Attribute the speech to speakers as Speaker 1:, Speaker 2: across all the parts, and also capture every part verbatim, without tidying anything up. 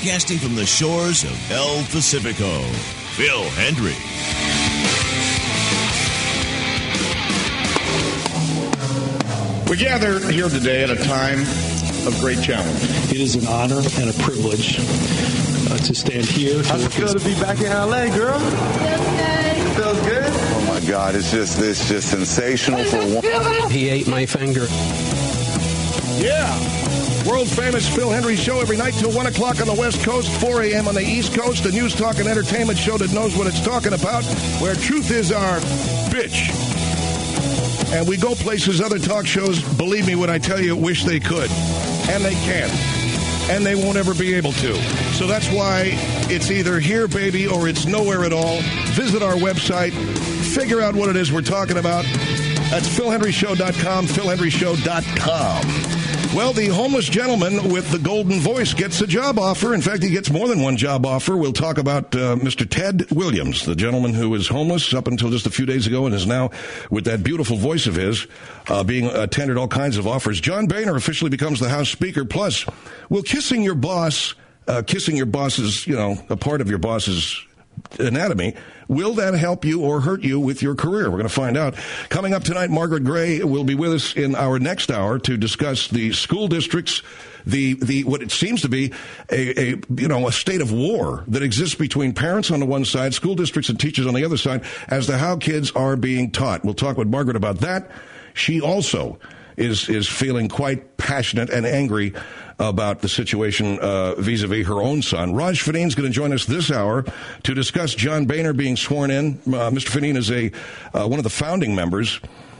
Speaker 1: broadcasting from the shores of El Pacifico, Phil Hendrie.
Speaker 2: We gather here today at a time of great challenge.
Speaker 3: It is an honor and a privilege uh, to stand here.
Speaker 4: How's it feel to be back in L A, girl?
Speaker 5: Feels good.
Speaker 4: Feels good?
Speaker 6: Oh, my God. It's just, it's just sensational for one.
Speaker 3: He ate my finger.
Speaker 2: Yeah. World famous Phil Hendrie Show every night till one o'clock on the West Coast, four a.m. on the East Coast. A news, talk, and entertainment show that knows what it's talking about, where truth is our bitch. And we go places other talk shows, believe me when I tell you, wish they could. And they can't. And they won't ever be able to. So that's why it's either here, baby, or it's nowhere at all. Visit our website. Figure out what it is we're talking about. That's phil hendrie show dot com, phil hendrie show dot com. Well, the homeless gentleman with the golden voice gets a job offer. In fact, he gets more than one job offer. We'll talk about uh, Mister Ted Williams, the gentleman who was homeless up until just a few days ago and is now, with that beautiful voice of his, uh, being attended all kinds of offers. John Boehner officially becomes the House Speaker. Plus, will kissing your boss, uh, kissing your boss's, you know, a part of your boss's anatomy, will that help you or hurt you with your career? We're going to find out. Coming up tonight, Margaret Gray will be with us in our next hour to discuss the school districts, the the what it seems to be a, a you know a state of war that exists between parents on the one side, school districts and teachers on the other side, as to how kids are being taught. We'll talk with Margaret about that. She also is is feeling quite passionate and angry about the situation uh, vis-a-vis her own son. Raj Fanneen is going to join us this hour to discuss John Boehner being sworn in. Uh, Mister Fanneen is a uh, one of the founding members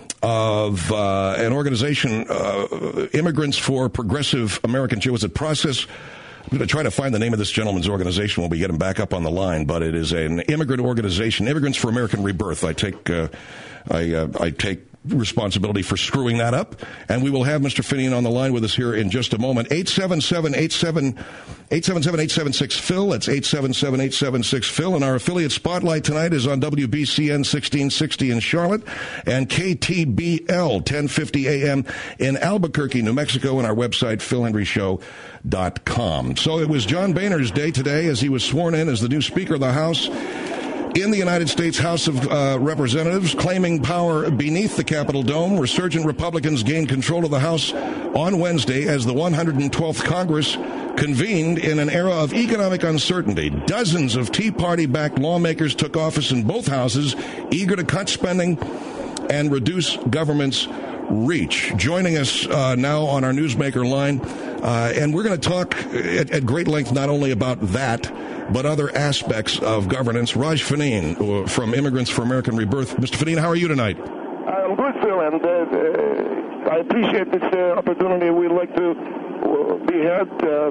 Speaker 2: of uh, an organization, uh, Immigrants for Progressive American Change. Was it Process? I'm going to try to find the name of this gentleman's organization when we get him back up on the line, but it is an immigrant organization, Immigrants for American Rebirth. I take, uh, I, uh, I take responsibility for screwing that up, and we will have Mister Fanneen on the line with us here in just a moment. eight seven seven, eight seven seven, eight seven six, Phil. That's eight seven seven, eight seven six, Phil. And our affiliate spotlight tonight is on W B C N sixteen sixty in Charlotte and K T B L ten fifty A M in Albuquerque, New Mexico, and our website, phil hendrie show dot com. So it was John Boehner's day today as he was sworn in as the new Speaker of the House in the United States House of uh, Representatives, claiming power beneath the Capitol dome. Resurgent Republicans gained control of the House on Wednesday as the one hundred twelfth Congress convened in an era of economic uncertainty. Dozens of Tea Party-backed lawmakers took office in both houses, eager to cut spending and reduce government's reach. Joining us uh, now on our Newsmaker line, uh, and we're going to talk at, at great length not only about that, but other aspects of governance. Raj Fanneen from Immigrants for American Rebirth. Mister Fanneen, how are you tonight?
Speaker 7: I'm good, Phil, and uh, uh, I appreciate this uh, opportunity. We'd like to uh, be heard. Uh,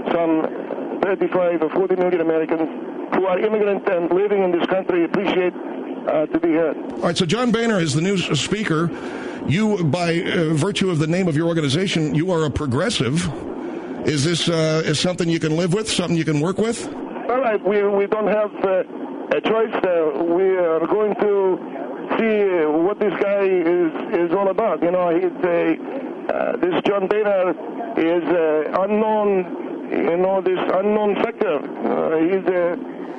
Speaker 7: some thirty-five or forty million Americans who are immigrants and living in this country appreciate uh, to be heard.
Speaker 2: All right, so John Boehner is the new Speaker. You, by uh, virtue of the name of your organization, you are a progressive. Is this uh, is something you can live with, something you can work with?
Speaker 7: All right, we we don't have uh, a choice. Uh, we are going to see what this guy is, is all about. You know, he's a, uh, this John Boehner is uh, unknown, you know, this unknown factor. Uh, he's a,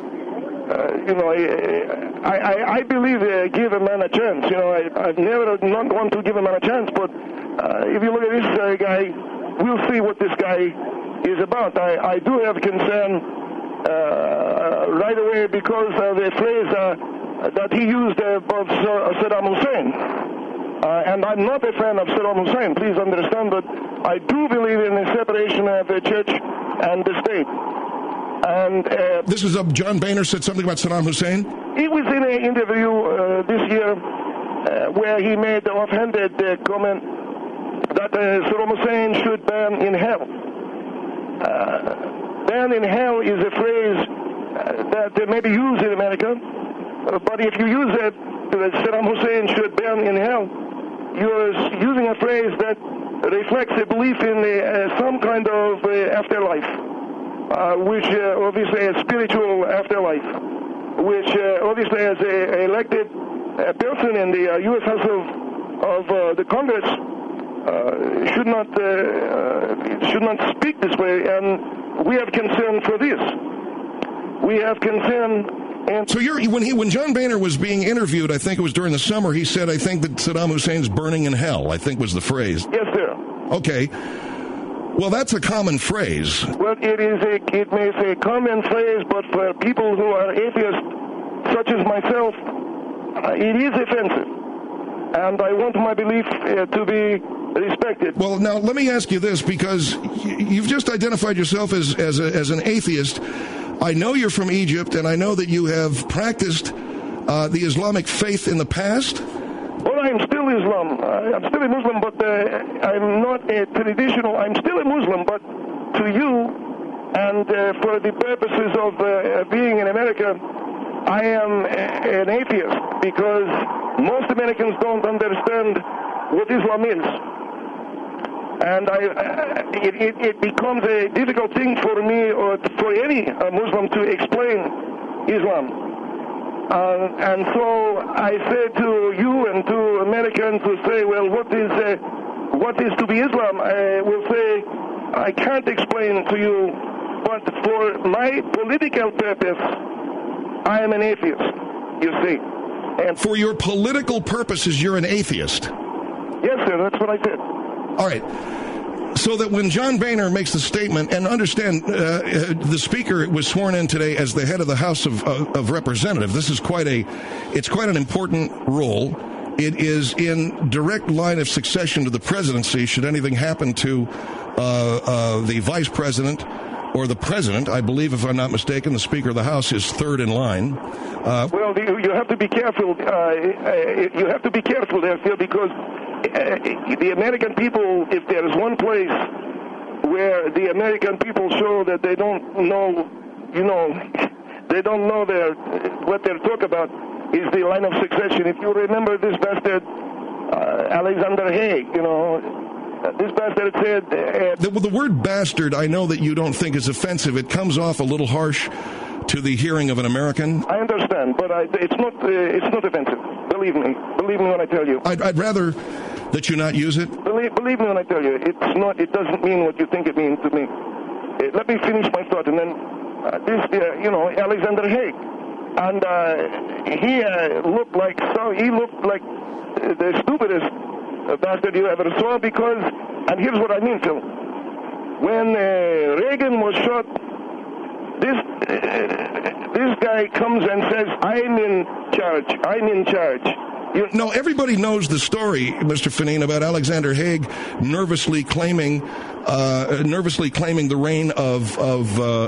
Speaker 7: uh, you know, I, I, I believe uh, give a man a chance. You know, I, I've never not want to give a man a chance, but uh, if you look at this uh, guy, we'll see what this guy is about. I, I do have concern Uh, right away because of the phrase uh, that he used uh, about Saddam Hussein. Uh, and I'm not a fan of Saddam Hussein, please understand, but I do believe in the separation of the church and the state. And uh,
Speaker 2: This is uh, John Boehner said something about Saddam Hussein?
Speaker 7: He was in an interview uh, this year uh, where he made the offhanded uh, comment that uh, Saddam Hussein should burn in hell. Uh, Burn in hell is a phrase uh, that uh, may be used in America, uh, but if you use it, that Saddam Hussein should burn in hell, you're using a phrase that reflects a belief in uh, some kind of uh, afterlife, uh, which uh, obviously a spiritual afterlife, which uh, obviously as a elected uh, person in the uh, U S House of, of uh, the Congress, uh, should not uh, uh, should not speak this way, and we have concern for this. We have concern. And
Speaker 2: so you're, when he when John Boehner was being interviewed, I think it was during the summer, he said, I think that Saddam Hussein's burning in hell, I think was the phrase.
Speaker 7: Yes, sir.
Speaker 2: Okay. Well, that's a common phrase.
Speaker 7: Well, it is a, it may say a common phrase, but for people who are atheists, such as myself, uh, it is offensive. And I want my belief uh, to be respected.
Speaker 2: Well, now, let me ask you this, because you've just identified yourself as, as, a, as an atheist. I know you're from Egypt, and I know that you have practiced uh, the Islamic faith in the past.
Speaker 7: Well, I'm still Islam. Uh, I'm still a Muslim, but uh, I'm not a traditional. I'm still a Muslim, but to you, and uh, for the purposes of uh, being in America, I am a, an atheist, because most Americans don't understand what Islam is. And I, uh, it, it, it becomes a difficult thing for me or for any uh, Muslim to explain Islam. Uh, and so I say to you and to Americans who say, well, what is uh, what is to be Islam? I will say, I can't explain to you, but for my political purpose, I am an atheist, you see. And
Speaker 2: for your political purposes, you're an atheist?
Speaker 7: Yes, sir, that's what I said.
Speaker 2: All right. So that when John Boehner makes the statement, and understand, uh, the Speaker was sworn in today as the head of the House of, uh, of Representatives. This is quite a, it's quite an important role. It is in direct line of succession to the presidency should anything happen to uh, uh, the Vice President or the President. I believe, if I'm not mistaken, the Speaker of the House is third in line. Uh,
Speaker 7: well, you, you have to be careful. Uh, you have to be careful there, Phil, because Uh, the American people, if there is one place where the American people show that they don't know, you know, they don't know their what they're talking about, is the line of succession. If you remember this bastard, uh, Alexander Haig, you know, this bastard said... Uh,
Speaker 2: the, the word bastard, I know that you don't think is offensive. It comes off a little harsh to the hearing of an American.
Speaker 7: I understand, but I, it's not uh, it's not offensive. Believe me. Believe me when I tell you.
Speaker 2: I'd, I'd rather that you not use it.
Speaker 7: Believe, believe me when I tell you, it's not. It doesn't mean what you think it means to me. Uh, let me finish my thought, and then uh, this, uh, you know, Alexander Haig, and uh, he uh, looked like so. He looked like the stupidest bastard you ever saw. Because, and here's what I mean, Phil. When uh, Reagan was shot, this uh, this guy comes and says, "I'm in charge. I'm in charge." You
Speaker 2: no, everybody knows the story, Mister Fanine, about Alexander Haig nervously claiming, uh, nervously claiming the reign of of uh,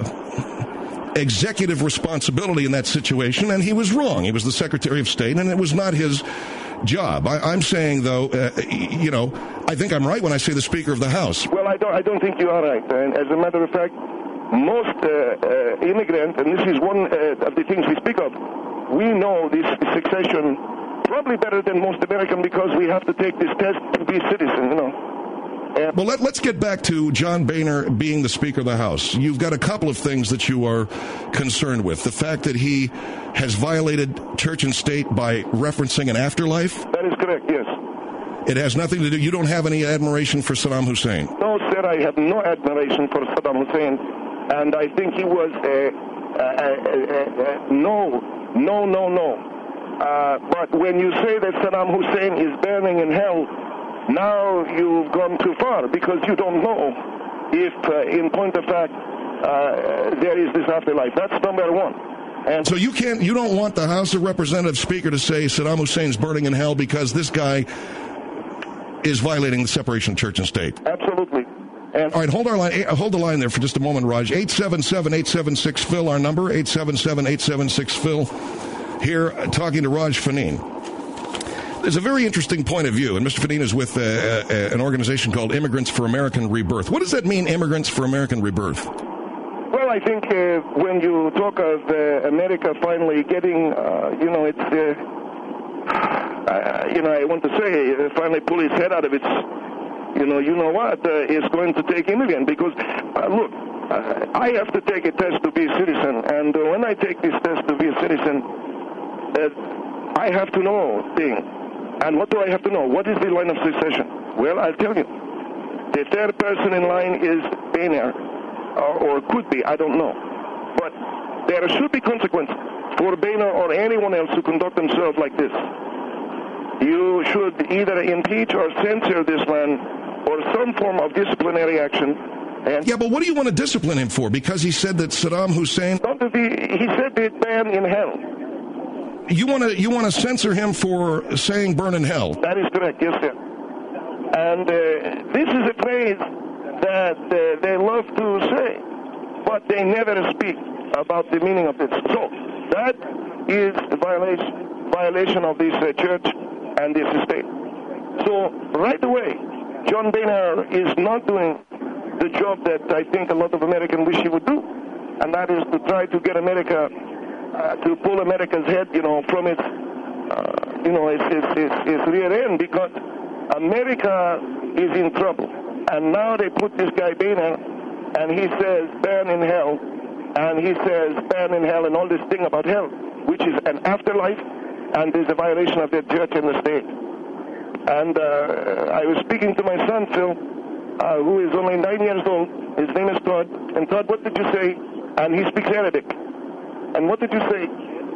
Speaker 2: executive responsibility in that situation, and he was wrong. He was the Secretary of State, and it was not his job. I, I'm saying, though, uh, you know, I think I'm right when I say the Speaker of the House.
Speaker 7: Well, I don't. I don't think you are right. And as a matter of fact, most uh, uh, immigrants, and this is one uh, of the things we speak of, we know this succession probably better than most Americans, because we have to take this test to be citizen, you know. And
Speaker 2: well, let, let's get back to John Boehner being the Speaker of the House. You've got a couple of things that you are concerned with. The fact that he has violated church and state by referencing an afterlife.
Speaker 7: That is correct, yes.
Speaker 2: It has nothing to do, you don't have any admiration for Saddam Hussein?
Speaker 7: No, sir, I have no admiration for Saddam Hussein. And I think he was a, a, a, a, a no, no, no, no. Uh, but when you say that Saddam Hussein is burning in hell, now you've gone too far, because you don't know if, uh, in point of fact, uh, there is this afterlife. That's number one. And
Speaker 2: so you can't, you don't want the House of Representatives Speaker to say Saddam Hussein's burning in hell because this guy is violating the separation of church and state?
Speaker 7: Absolutely. And
Speaker 2: all right, hold our line. Hold the line there for just a moment, Raj. eight seven seven, eight seven six, Phil, our number, eight seven seven, eight seven six, Phil. Here, uh, talking to Raj Fanine. There's a very interesting point of view, and Mister Fanine is with uh, uh, an organization called Immigrants for American Rebirth. What does that mean, Immigrants for American Rebirth?
Speaker 7: Well, I think uh, when you talk of uh, America finally getting, uh, you know, it's, uh, uh, you know, I want to say, uh, finally pull its head out of its, you know, you know what, uh, is going to take immigrant, because, uh, look, uh, I have to take a test to be a citizen, and uh, when I take this test to be a citizen, Uh, I have to know things. And what do I have to know? What is the line of succession? Well, I'll tell you. The third person in line is Boehner, or, or could be, I don't know. But there should be consequence for Boehner or anyone else who conduct themselves like this. You should either impeach or censor this man or some form of disciplinary action. And
Speaker 2: yeah, but what do you want to discipline him for? Because he said that Saddam Hussein...
Speaker 7: Don't be, he said it ban in hell.
Speaker 2: You want to you want to censor him for saying burn in hell?
Speaker 7: That is correct, yes, sir. And uh, this is a phrase that uh, they love to say, but they never speak about the meaning of it. So that is a violation, violation of this uh, church and this state. So right away, John Boehner is not doing the job that I think a lot of Americans wish he would do, and that is to try to get America, uh, to pull America's head, you know, from its, uh, you know, its, its, its, its rear end, because America is in trouble. And now they put this guy Boehner, and he says, burn in hell, and he says, burn in hell, and all this thing about hell, which is an afterlife, and is a violation of the church and the state. And uh, I was speaking to my son, Phil, uh, who is only nine years old. His name is Todd. And Todd, what did you say? And he speaks Arabic. And what did you say?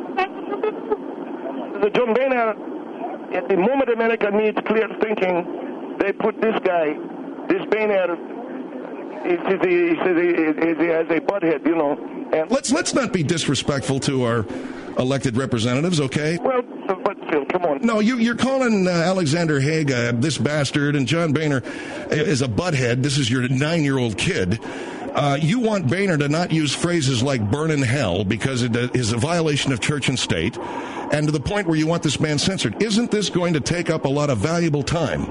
Speaker 7: The John Boehner, at the moment America needs clear thinking, they put this guy, this Boehner, he says he, he, says he, he has a butthead, you know. And
Speaker 2: let's let's not be disrespectful to our elected representatives, okay?
Speaker 7: Well, but Phil, come on.
Speaker 2: No, you, you're calling uh, Alexander Haig uh, this bastard, and John Boehner is a butthead. This is your nine-year-old kid. Uh, you want Boehner to not use phrases like burn in hell because it is a violation of church and state, and to the point where you want this man censored. Isn't this going to take up a lot of valuable time?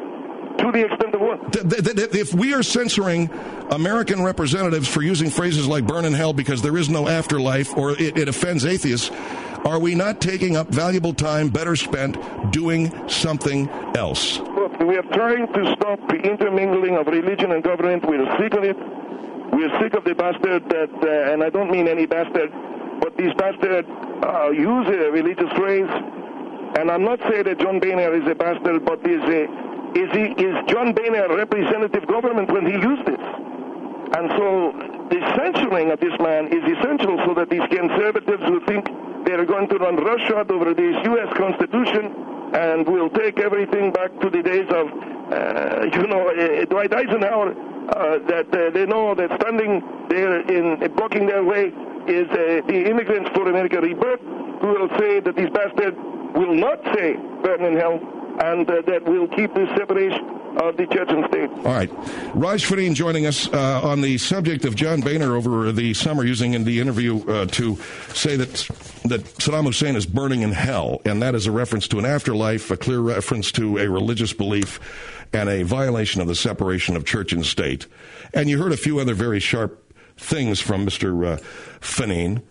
Speaker 7: To the extent of what?
Speaker 2: If we are censoring American representatives for using phrases like burn in hell because there is no afterlife or it, it offends atheists, are we not taking up valuable time better spent doing something else?
Speaker 7: Look, we are trying to stop the intermingling of religion and government. We're sick of it. We're sick of the bastard that, uh, and I don't mean any bastard, but these bastards uh, use a religious phrase. And I'm not saying that John Boehner is a bastard, but is a Is he is John Boehner a representative government when he used this? And so the censoring of this man is essential so that these conservatives who think they're going to run roughshod over this U S Constitution and will take everything back to the days of, uh, you know, uh, Dwight Eisenhower, uh, that uh, they know that standing there in uh, blocking their way is uh, the Immigrants for America Rebirth, who will say that these bastards will not say burn in hell, and uh, that will keep this separation of the church and state.
Speaker 2: All right. Raj Fadeen joining us uh, on the subject of John Boehner over the summer, using in the interview uh, to say that that Saddam Hussein is burning in hell, and that is a reference to an afterlife, a clear reference to a religious belief, and a violation of the separation of church and state. And you heard a few other very sharp things from Mister Uh, Fadeen.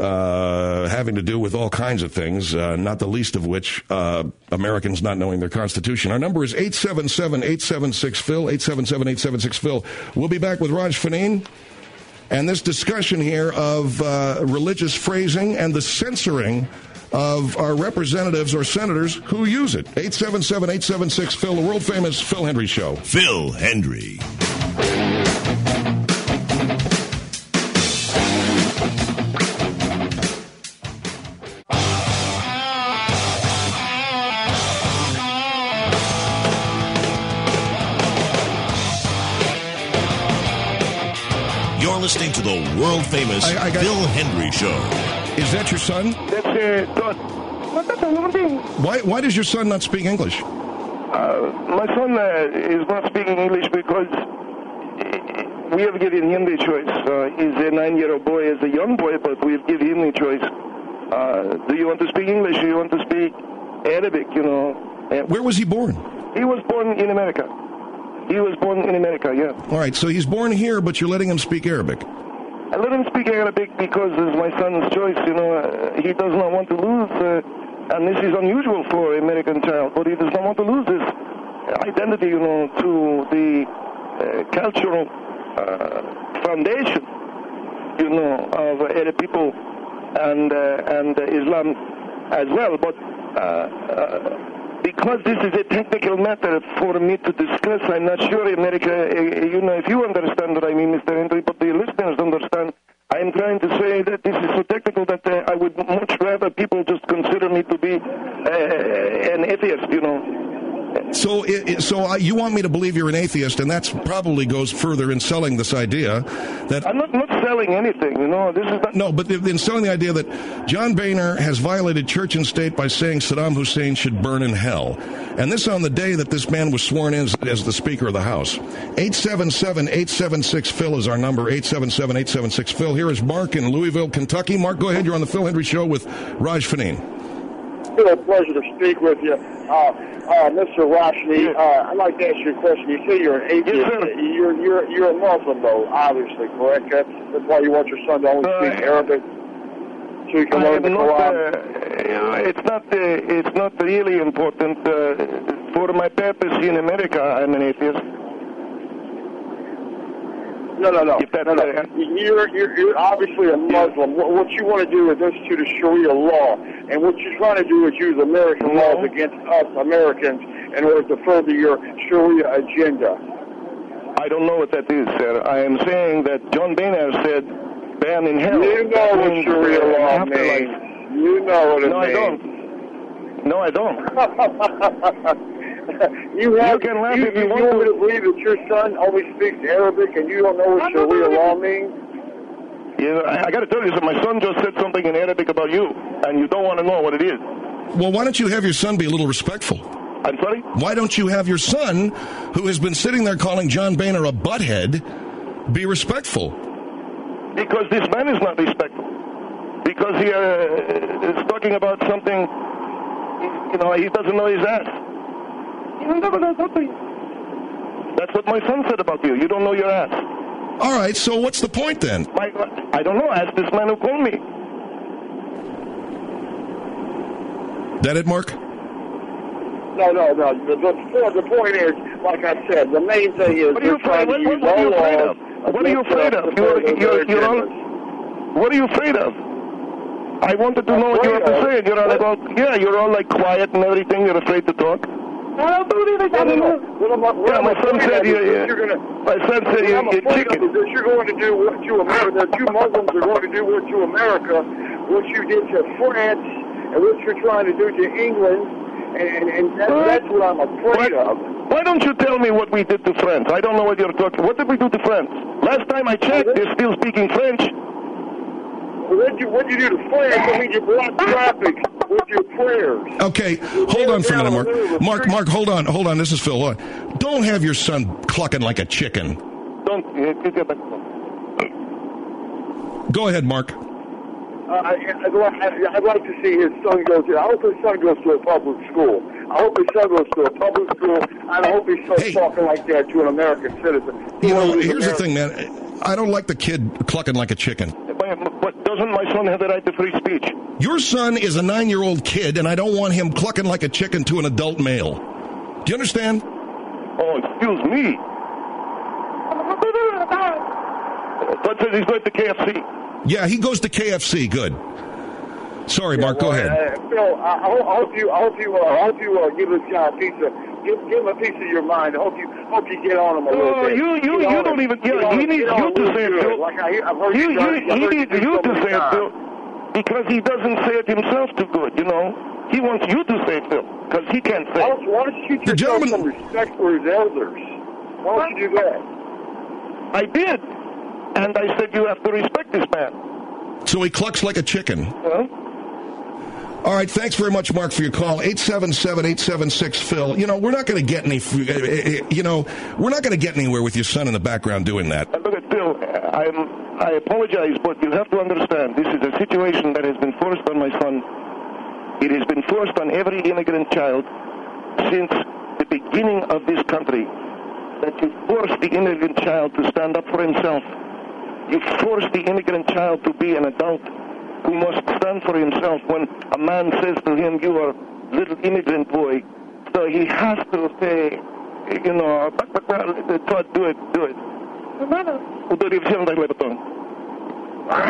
Speaker 2: Uh, having to do with all kinds of things, uh, not the least of which uh, Americans not knowing their Constitution. Our number is eight seven seven, eight seven six, P H L, eight seven seven, eight seven six, P H L. We'll be back with Raj Fadeen and this discussion here of uh, religious phrasing and the censoring of our representatives or senators who use it. eight seven seven, eight seven six, P H L, the world-famous Phil Hendrie Show.
Speaker 1: Phil Hendrie. Listening to the world-famous I, I got, Phil Hendrie Show.
Speaker 2: Is that your son?
Speaker 7: That's uh, Todd.
Speaker 2: Why, why does your son not speak English?
Speaker 7: Uh, my son uh, is not speaking English because we have given him the choice. Uh, he's a nine-year-old boy, he's a young boy, but we've given him the choice. Uh, do you want to speak English? Do you want to speak Arabic, you know? And
Speaker 2: where was he born?
Speaker 7: He was born in America. He was born in America, yeah.
Speaker 2: All right, so he's born here, but you're letting him speak Arabic.
Speaker 7: I let him speak Arabic because it's my son's choice, you know. Uh, he does not want to lose, uh, and this is unusual for an American child, but he does not want to lose his identity, you know, to the uh, cultural uh, foundation, you know, of Arab people and, uh, and uh, Islam as well. But uh, uh, because this is a technical matter for me to discuss, I'm not sure, America, uh, you know, if you understand what I mean, Mister Henry, but the listeners understand. I'm trying to say that this is so technical that uh, I would much rather people just consider me to be uh, an atheist, you know.
Speaker 2: So, it, so uh, you want me to believe you're an atheist, and that probably goes further in selling this idea that
Speaker 7: I'm not, not selling anything, you know. This is not.
Speaker 2: No, but in selling the idea that John Boehner has violated church and state by saying Saddam Hussein should burn in hell, and this on the day that this man was sworn in as, as the Speaker of the House. eight seven seven, eight seven six, Phil is our number. eight seven seven, eight seven six, Phil. Here is Mark in Louisville, Kentucky. Mark, go ahead. You're on the Phil Hendry Show with Raj Faneen.
Speaker 5: It's a pleasure to speak with you. Uh, uh, Mister Roshni, uh, I'd like to ask you a question. You say you're an atheist.
Speaker 7: Yes,
Speaker 5: you're, you're, you're a Muslim, though, obviously, correct? That's, that's why you want your son to only speak uh, Arabic, so you can learn the
Speaker 7: not,
Speaker 5: Quran.
Speaker 7: Uh, it's, not, uh, it's not really important. Uh, for my purpose in America, I'm an atheist.
Speaker 5: No, no, no.
Speaker 7: That,
Speaker 5: no, no.
Speaker 7: Uh,
Speaker 5: you're, you're, you're obviously a Muslim. What, what you want to do is institute a Sharia law, and what you're trying to do is use American
Speaker 7: no.
Speaker 5: laws against us Americans in order to further your Sharia agenda.
Speaker 7: I don't know what that is, sir. I am saying that John Boehner said, ban in hell.
Speaker 5: You know what Sharia law means. You know what it
Speaker 7: no,
Speaker 5: means.
Speaker 7: No, I don't. No, I don't.
Speaker 5: You, have,
Speaker 7: you can laugh
Speaker 5: you,
Speaker 7: if you,
Speaker 5: you
Speaker 7: want
Speaker 5: want
Speaker 7: to.
Speaker 5: me to believe that your son only speaks Arabic and you don't know what Sharia law means?
Speaker 7: Yeah, I, I got to tell you something. My son just said something in Arabic about you, and you don't want to know what it is.
Speaker 2: Well, why don't you have your son be a little respectful?
Speaker 7: I'm sorry?
Speaker 2: Why don't you have your son, who has been sitting there calling John Boehner a butthead, be respectful?
Speaker 7: Because this man is not respectful. Because he uh, is talking about something, you know, he doesn't know his ass. That's what my son said about you. You don't know your ass.
Speaker 2: All right, so what's the point then?
Speaker 7: My, I don't know. Ask this man who called me.
Speaker 5: That it, Mark? No, no, no. The, the, the point is, like I said, the main thing is...
Speaker 7: What are you afraid, what, what, what are you afraid of? What are you afraid of? You're, you're, you're all, what are you afraid of? I wanted to know what you have to say. You're all about, yeah, you're all like quiet and everything. You're afraid to talk.
Speaker 5: I don't believe it.
Speaker 7: Yeah, my son said you, you, my son said you, you're chicken.
Speaker 5: That you're going to do what to America, that you Muslims are going to do what to America, what you did to France, and what you're trying to do to England, and, and that, that's what I'm afraid
Speaker 7: why,
Speaker 5: of.
Speaker 7: Why don't you tell me what we did to France? I don't know what you're talking. What did we do to France? Last time I checked, they're still speaking French.
Speaker 5: What did you, what did you do to France? I mean, you blocked traffic with your prayers.
Speaker 2: Okay, hold on for a minute, Mark. Mark, Mark, hold on, hold on. This is Phil. Hold on. Don't have your son clucking like a chicken.
Speaker 7: Don't.
Speaker 2: Go ahead, Mark.
Speaker 5: Uh, I, I'd, I'd like to see his son go to. I hope his son goes to a public school. I hope his son goes to a public school. And I hope he starts
Speaker 2: hey.
Speaker 5: talking like that to an American citizen.
Speaker 2: You know, here's American. the thing, man. I don't like the kid clucking like a chicken.
Speaker 7: But doesn't my son have the right to free speech?
Speaker 2: Your son is a nine-year-old kid, and I don't want him clucking like a chicken to an adult male. Do you understand?
Speaker 7: Oh, excuse me. But says he's going to K F C.
Speaker 2: Yeah, he goes to K F C. Good. Sorry,
Speaker 5: yeah,
Speaker 2: Mark.
Speaker 5: well,
Speaker 2: go ahead.
Speaker 5: Uh, Phil, I, I hope you, I hope you, uh, I hope you uh, give this guy a piece of, give, give him a piece of your mind. I hope you, hope you get on him a little
Speaker 7: oh,
Speaker 5: bit.
Speaker 7: you, you, you don't even. Yeah, he needs you to say it, Phil.
Speaker 5: Like I, I've heard
Speaker 7: you,
Speaker 5: you,
Speaker 7: you, he needs you to say it, Phil, because he doesn't say it himself too good. You know, he wants you to say it, Phil, because he can't say it.
Speaker 5: Why don't you teach yourself some respect for his elders? Why don't you do that?
Speaker 7: I did, and I said you have to respect this man.
Speaker 2: So he clucks like a chicken.
Speaker 7: Huh?
Speaker 2: All right, thanks very much, Mark, for your call. eight seven seven, eight seven six, Phil. You know, we're not going to get any, you know, we're not going to get anywhere with your son in the background doing that.
Speaker 7: Look at Phil, I'm, I apologize, but you have to understand, this is a situation that has been forced on my son. It has been forced on every immigrant child since the beginning of this country, that you force the immigrant child to stand up for himself. You force the immigrant child to be an adult who must stand for himself when a man says to him, you are little immigrant boy. So he has to say, you know, Todd, do it, do it.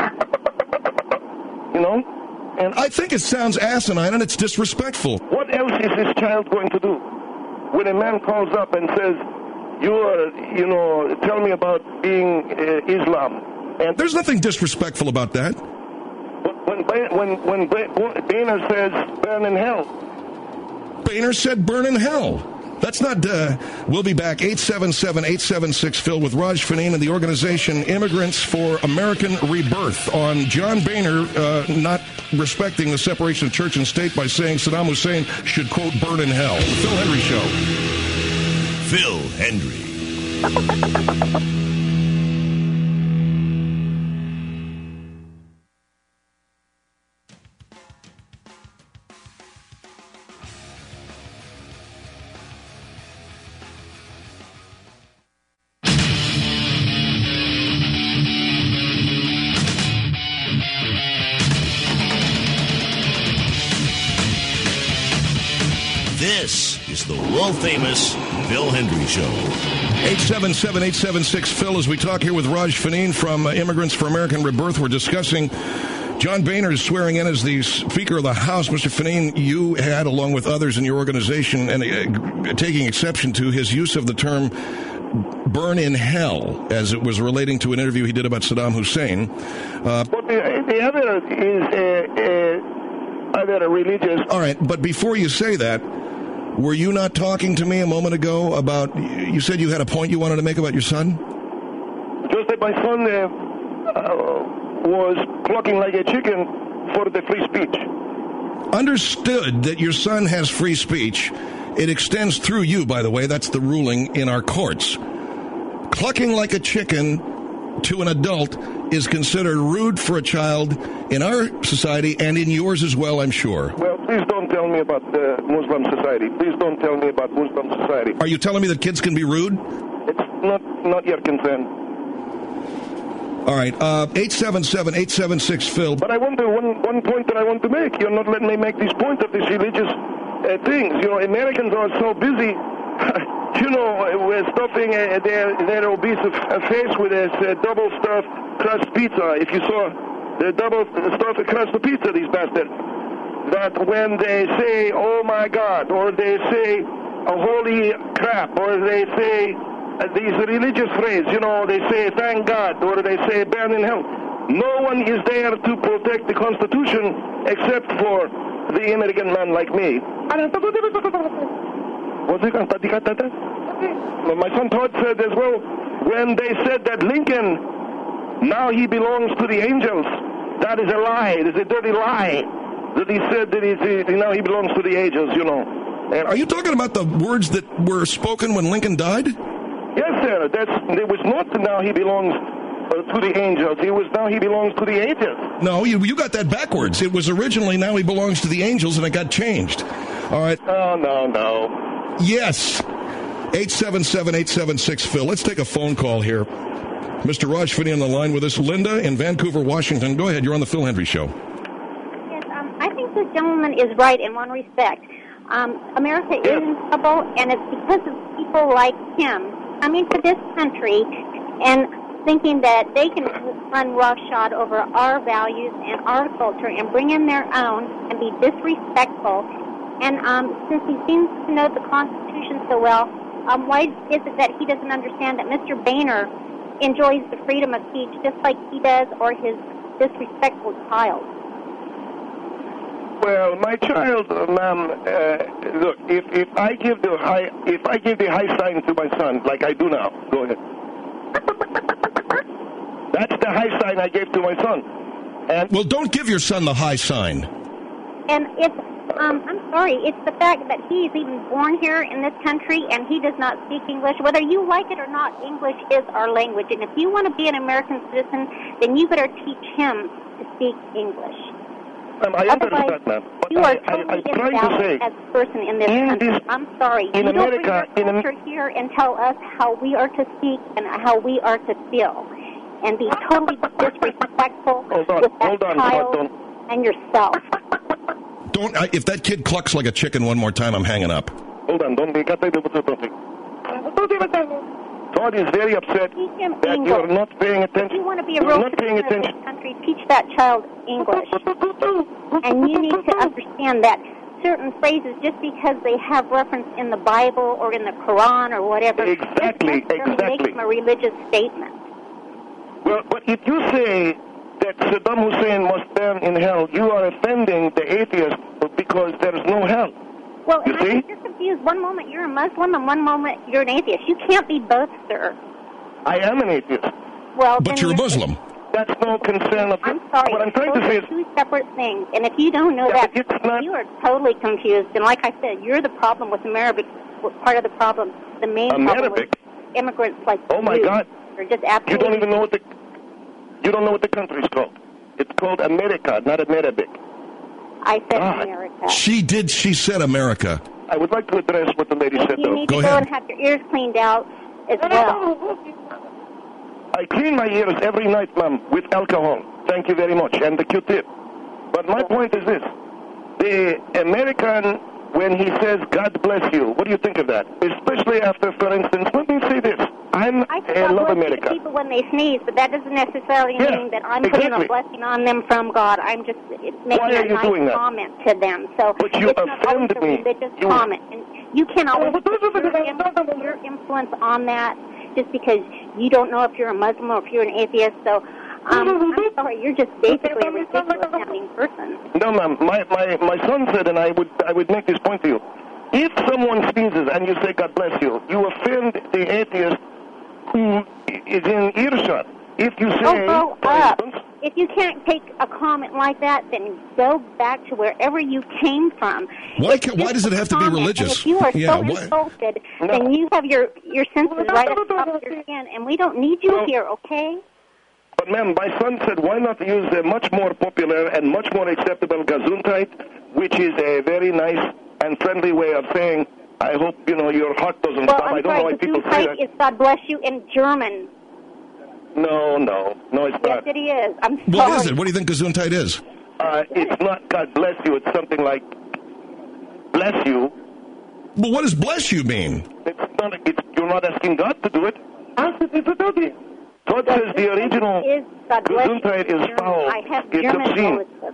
Speaker 7: You know? And
Speaker 2: I think it sounds asinine and it's disrespectful.
Speaker 7: What else is this child going to do? When a man calls up and says, you are, you know, tell me about being uh, Islam. And
Speaker 2: there's nothing disrespectful about that.
Speaker 7: When when when Boehner says burn in hell.
Speaker 2: Boehner said burn in hell. That's not, uh, we'll be back, eight seven seven, eight seven six, Phil, with Raj Faneen and the organization Immigrants for American Rebirth on John Boehner uh, not respecting the separation of church and state by saying Saddam Hussein should, quote, burn in hell. The Phil Hendry Show.
Speaker 1: Phil Hendry. This is the world-famous Phil Hendry Show.
Speaker 2: eight seven seven, eight seven six, Phil, as we talk here with Raj Faneen from uh, Immigrants for American Rebirth. We're discussing John Boehner is swearing in as the Speaker of the House. Mister Faneen, you had, along with others in your organization, and uh, taking exception to his use of the term burn in hell, as it was relating to an interview he did about Saddam Hussein. Uh,
Speaker 7: but the, the other is uh, uh, other religious.
Speaker 2: All right, but before you say that, were you not talking to me a moment ago about, you said you had a point you wanted to make about your son?
Speaker 7: Just that my son uh, uh, was clucking like a chicken for the free speech.
Speaker 2: Understood that your son has free speech. It extends through you, by the way. That's the ruling in our courts. Clucking like a chicken to an adult is considered rude for a child in our society and in yours as well, I'm sure.
Speaker 7: Well, please don't tell me about the Muslim society. Please don't tell me about Muslim society.
Speaker 2: Are you telling me that kids can be rude?
Speaker 7: It's not, not your concern.
Speaker 2: All right, uh, eight seven seven, eight seven six, Phil.
Speaker 7: But I want to, one, one point that I want to make. You're not letting me make these points of these religious uh, things. You know, Americans are so busy, you know, we're stuffing uh, their, their obese uh, face with this uh, double-stuffed crust pizza. If you saw the double-stuffed crust pizza, these bastards, that when they say, oh, my God, or they say, a holy crap, or they say uh, these religious phrases, you know, they say, thank God, or they say, burn in hell. No one is there to protect the Constitution except for the American man like me. My son Todd said as well, when they said that Lincoln, now he belongs to the angels, that is a lie. It is a dirty lie that he said that he's, he, now he belongs to the angels, you know. And
Speaker 2: are you talking about the words that were spoken when Lincoln died?
Speaker 7: Yes, sir. That's, it was not now he belongs uh, to the angels. It was now he belongs to the angels.
Speaker 2: No, you, you got that backwards. It was originally now he belongs to the angels, and it got changed. All right.
Speaker 7: No, no, no.
Speaker 2: Yes. eight seven seven, eight seven six, Phil. Let's take a phone call here. Mister Raj Faneen on the line with us. Linda in Vancouver, Washington. Go ahead. You're on the Phil Hendry Show.
Speaker 8: Yes, um, I think this gentleman is right in one respect. Um, America is in trouble, and it's because of people like him coming to this country and thinking that they can run roughshod over our values and our culture and bring in their own and be disrespectful. And um, since he seems to know the Constitution so well, um, why is it that he doesn't understand that Mister Boehner enjoys the freedom of speech just like he does, or his disrespectful child?
Speaker 7: Well, my child, uh, ma'am, uh, look, if, if I give the high if I give the high sign to my son, like I do now, go ahead. That's the high sign I gave to my son. And
Speaker 2: well, don't give your son the high sign.
Speaker 8: And it's, um, I'm sorry, it's the fact that he's even born here in this country and he does not speak English. Whether you like it or not, English is our language. And if you want to be an American citizen, then you better teach him to speak English.
Speaker 7: Um, I understand that, ma'am. But
Speaker 8: you are
Speaker 7: I,
Speaker 8: totally
Speaker 7: I, I'm trying to say,
Speaker 8: as a person in this
Speaker 7: in
Speaker 8: country.
Speaker 7: this,
Speaker 8: I'm sorry.
Speaker 7: in
Speaker 8: you
Speaker 7: America,
Speaker 8: don't bring your
Speaker 7: in
Speaker 8: culture here and tell us how we are to speak and how we are to feel, and be totally disrespectful
Speaker 7: hold on,
Speaker 8: with that
Speaker 7: hold on,
Speaker 8: child
Speaker 7: hold on.
Speaker 8: and yourself.
Speaker 2: Don't. I, if that kid clucks like a chicken one more time, I'm hanging up.
Speaker 7: Hold on, don't be. Todd is very upset that you are not paying attention.
Speaker 8: If you want to be a
Speaker 7: You're
Speaker 8: real
Speaker 7: not paying
Speaker 8: citizen of
Speaker 7: attention.
Speaker 8: this country, teach that child English. And you need to understand that certain phrases just because they have reference in the Bible or in the Quran or whatever.
Speaker 7: Exactly,
Speaker 8: doesn't necessarily
Speaker 7: exactly.
Speaker 8: make them a religious statement.
Speaker 7: Well, but if you say that Saddam Hussein must burn in hell, you are offending the atheist because there is no hell.
Speaker 8: Well,
Speaker 7: you
Speaker 8: and
Speaker 7: see?
Speaker 8: I'm just confused. One moment you're a Muslim and one moment you're an atheist. You can't be both, sir.
Speaker 7: I am an atheist.
Speaker 8: Well,
Speaker 2: But
Speaker 8: then
Speaker 2: you're a Muslim.
Speaker 7: That's no concern of...
Speaker 8: I'm sorry.
Speaker 7: What I'm trying
Speaker 8: Those
Speaker 7: to say
Speaker 8: are
Speaker 7: is...
Speaker 8: two separate things. And if you don't know
Speaker 7: Yeah,
Speaker 8: that,
Speaker 7: but it's not-
Speaker 8: you are totally confused. And like I said, you're the problem with America. Part of the problem, the main problem
Speaker 7: America?
Speaker 8: with immigrants like
Speaker 7: Oh, my
Speaker 8: you
Speaker 7: God.
Speaker 8: are just absolutely...
Speaker 7: You don't even know what the... You don't know what the country's called. It's called America, not America.
Speaker 8: I said
Speaker 7: God.
Speaker 8: America.
Speaker 2: She did. She said America.
Speaker 7: I would like to address what the lady
Speaker 8: And
Speaker 7: said,
Speaker 8: you
Speaker 7: though.
Speaker 8: need
Speaker 2: Go
Speaker 8: to go
Speaker 2: ahead.
Speaker 8: and have your ears cleaned out as well.
Speaker 7: I clean my ears every night, ma'am, with alcohol. Thank you very much. And the Q-tip. But my point is this. The American, when he says, God bless you, what do you think of that? Especially after, for instance, let me say this. I'm,
Speaker 8: I
Speaker 7: I
Speaker 8: God
Speaker 7: love
Speaker 8: bless
Speaker 7: America.
Speaker 8: people when they sneeze, but that doesn't necessarily
Speaker 7: Yeah,
Speaker 8: mean that I'm putting
Speaker 7: exactly.
Speaker 8: a blessing on them from God. I'm just it's making
Speaker 7: Why are
Speaker 8: a
Speaker 7: you
Speaker 8: nice
Speaker 7: doing that?
Speaker 8: comment to them. So
Speaker 7: But you
Speaker 8: it's not always
Speaker 7: offend
Speaker 8: a
Speaker 7: me.
Speaker 8: religious
Speaker 7: You-
Speaker 8: comment. And you can't always
Speaker 7: but those are the-
Speaker 8: put your, your influence on that just because you don't know if you're a Muslim or if you're an atheist. So um, I'm sorry, you're just basically a ridiculous-sounding person.
Speaker 7: No, ma'am. My, my, my son said, and I would, I would make this point to you. If someone sneezes and you say, God bless you, you offend the atheist who is in earshot. If you say,
Speaker 8: Oh, grow
Speaker 7: for
Speaker 8: up.
Speaker 7: instance,
Speaker 8: If you can't take a comment like that, then go back to wherever you came from.
Speaker 2: Why
Speaker 8: It's
Speaker 2: ca- why
Speaker 8: just
Speaker 2: does it
Speaker 8: a
Speaker 2: have to be
Speaker 8: comment,
Speaker 2: religious?
Speaker 8: And if you are
Speaker 2: Yeah,
Speaker 8: so
Speaker 2: why-
Speaker 8: insulted,
Speaker 7: No.
Speaker 8: then you have your, your senses right up top of your skin, and we don't need you
Speaker 7: No.
Speaker 8: here, okay?
Speaker 7: but ma'am, my son said, why not use a much more popular and much more acceptable Gesundheit, which is a very nice and friendly way of saying, I hope, you know, your heart doesn't
Speaker 8: Well,
Speaker 7: stop. I
Speaker 8: I'm
Speaker 7: don't know why
Speaker 8: sorry,
Speaker 7: people say
Speaker 8: Gesundheit
Speaker 7: that.
Speaker 8: is God bless you in German.
Speaker 7: No, no, no, it's
Speaker 8: Yes,
Speaker 7: not.
Speaker 8: it is. I'm sorry.
Speaker 2: What is it? What do you think Gesundheit is?
Speaker 7: Uh, it's not God bless you. It's something like bless you.
Speaker 2: Well, what does bless you mean?
Speaker 7: It's not. It's, you're not asking God to do it. God says the original
Speaker 8: is God bless you
Speaker 7: Gesundheit
Speaker 8: in
Speaker 7: is
Speaker 8: German.
Speaker 7: foul.
Speaker 8: I have
Speaker 7: It's
Speaker 8: German
Speaker 7: obscene.
Speaker 8: relatives.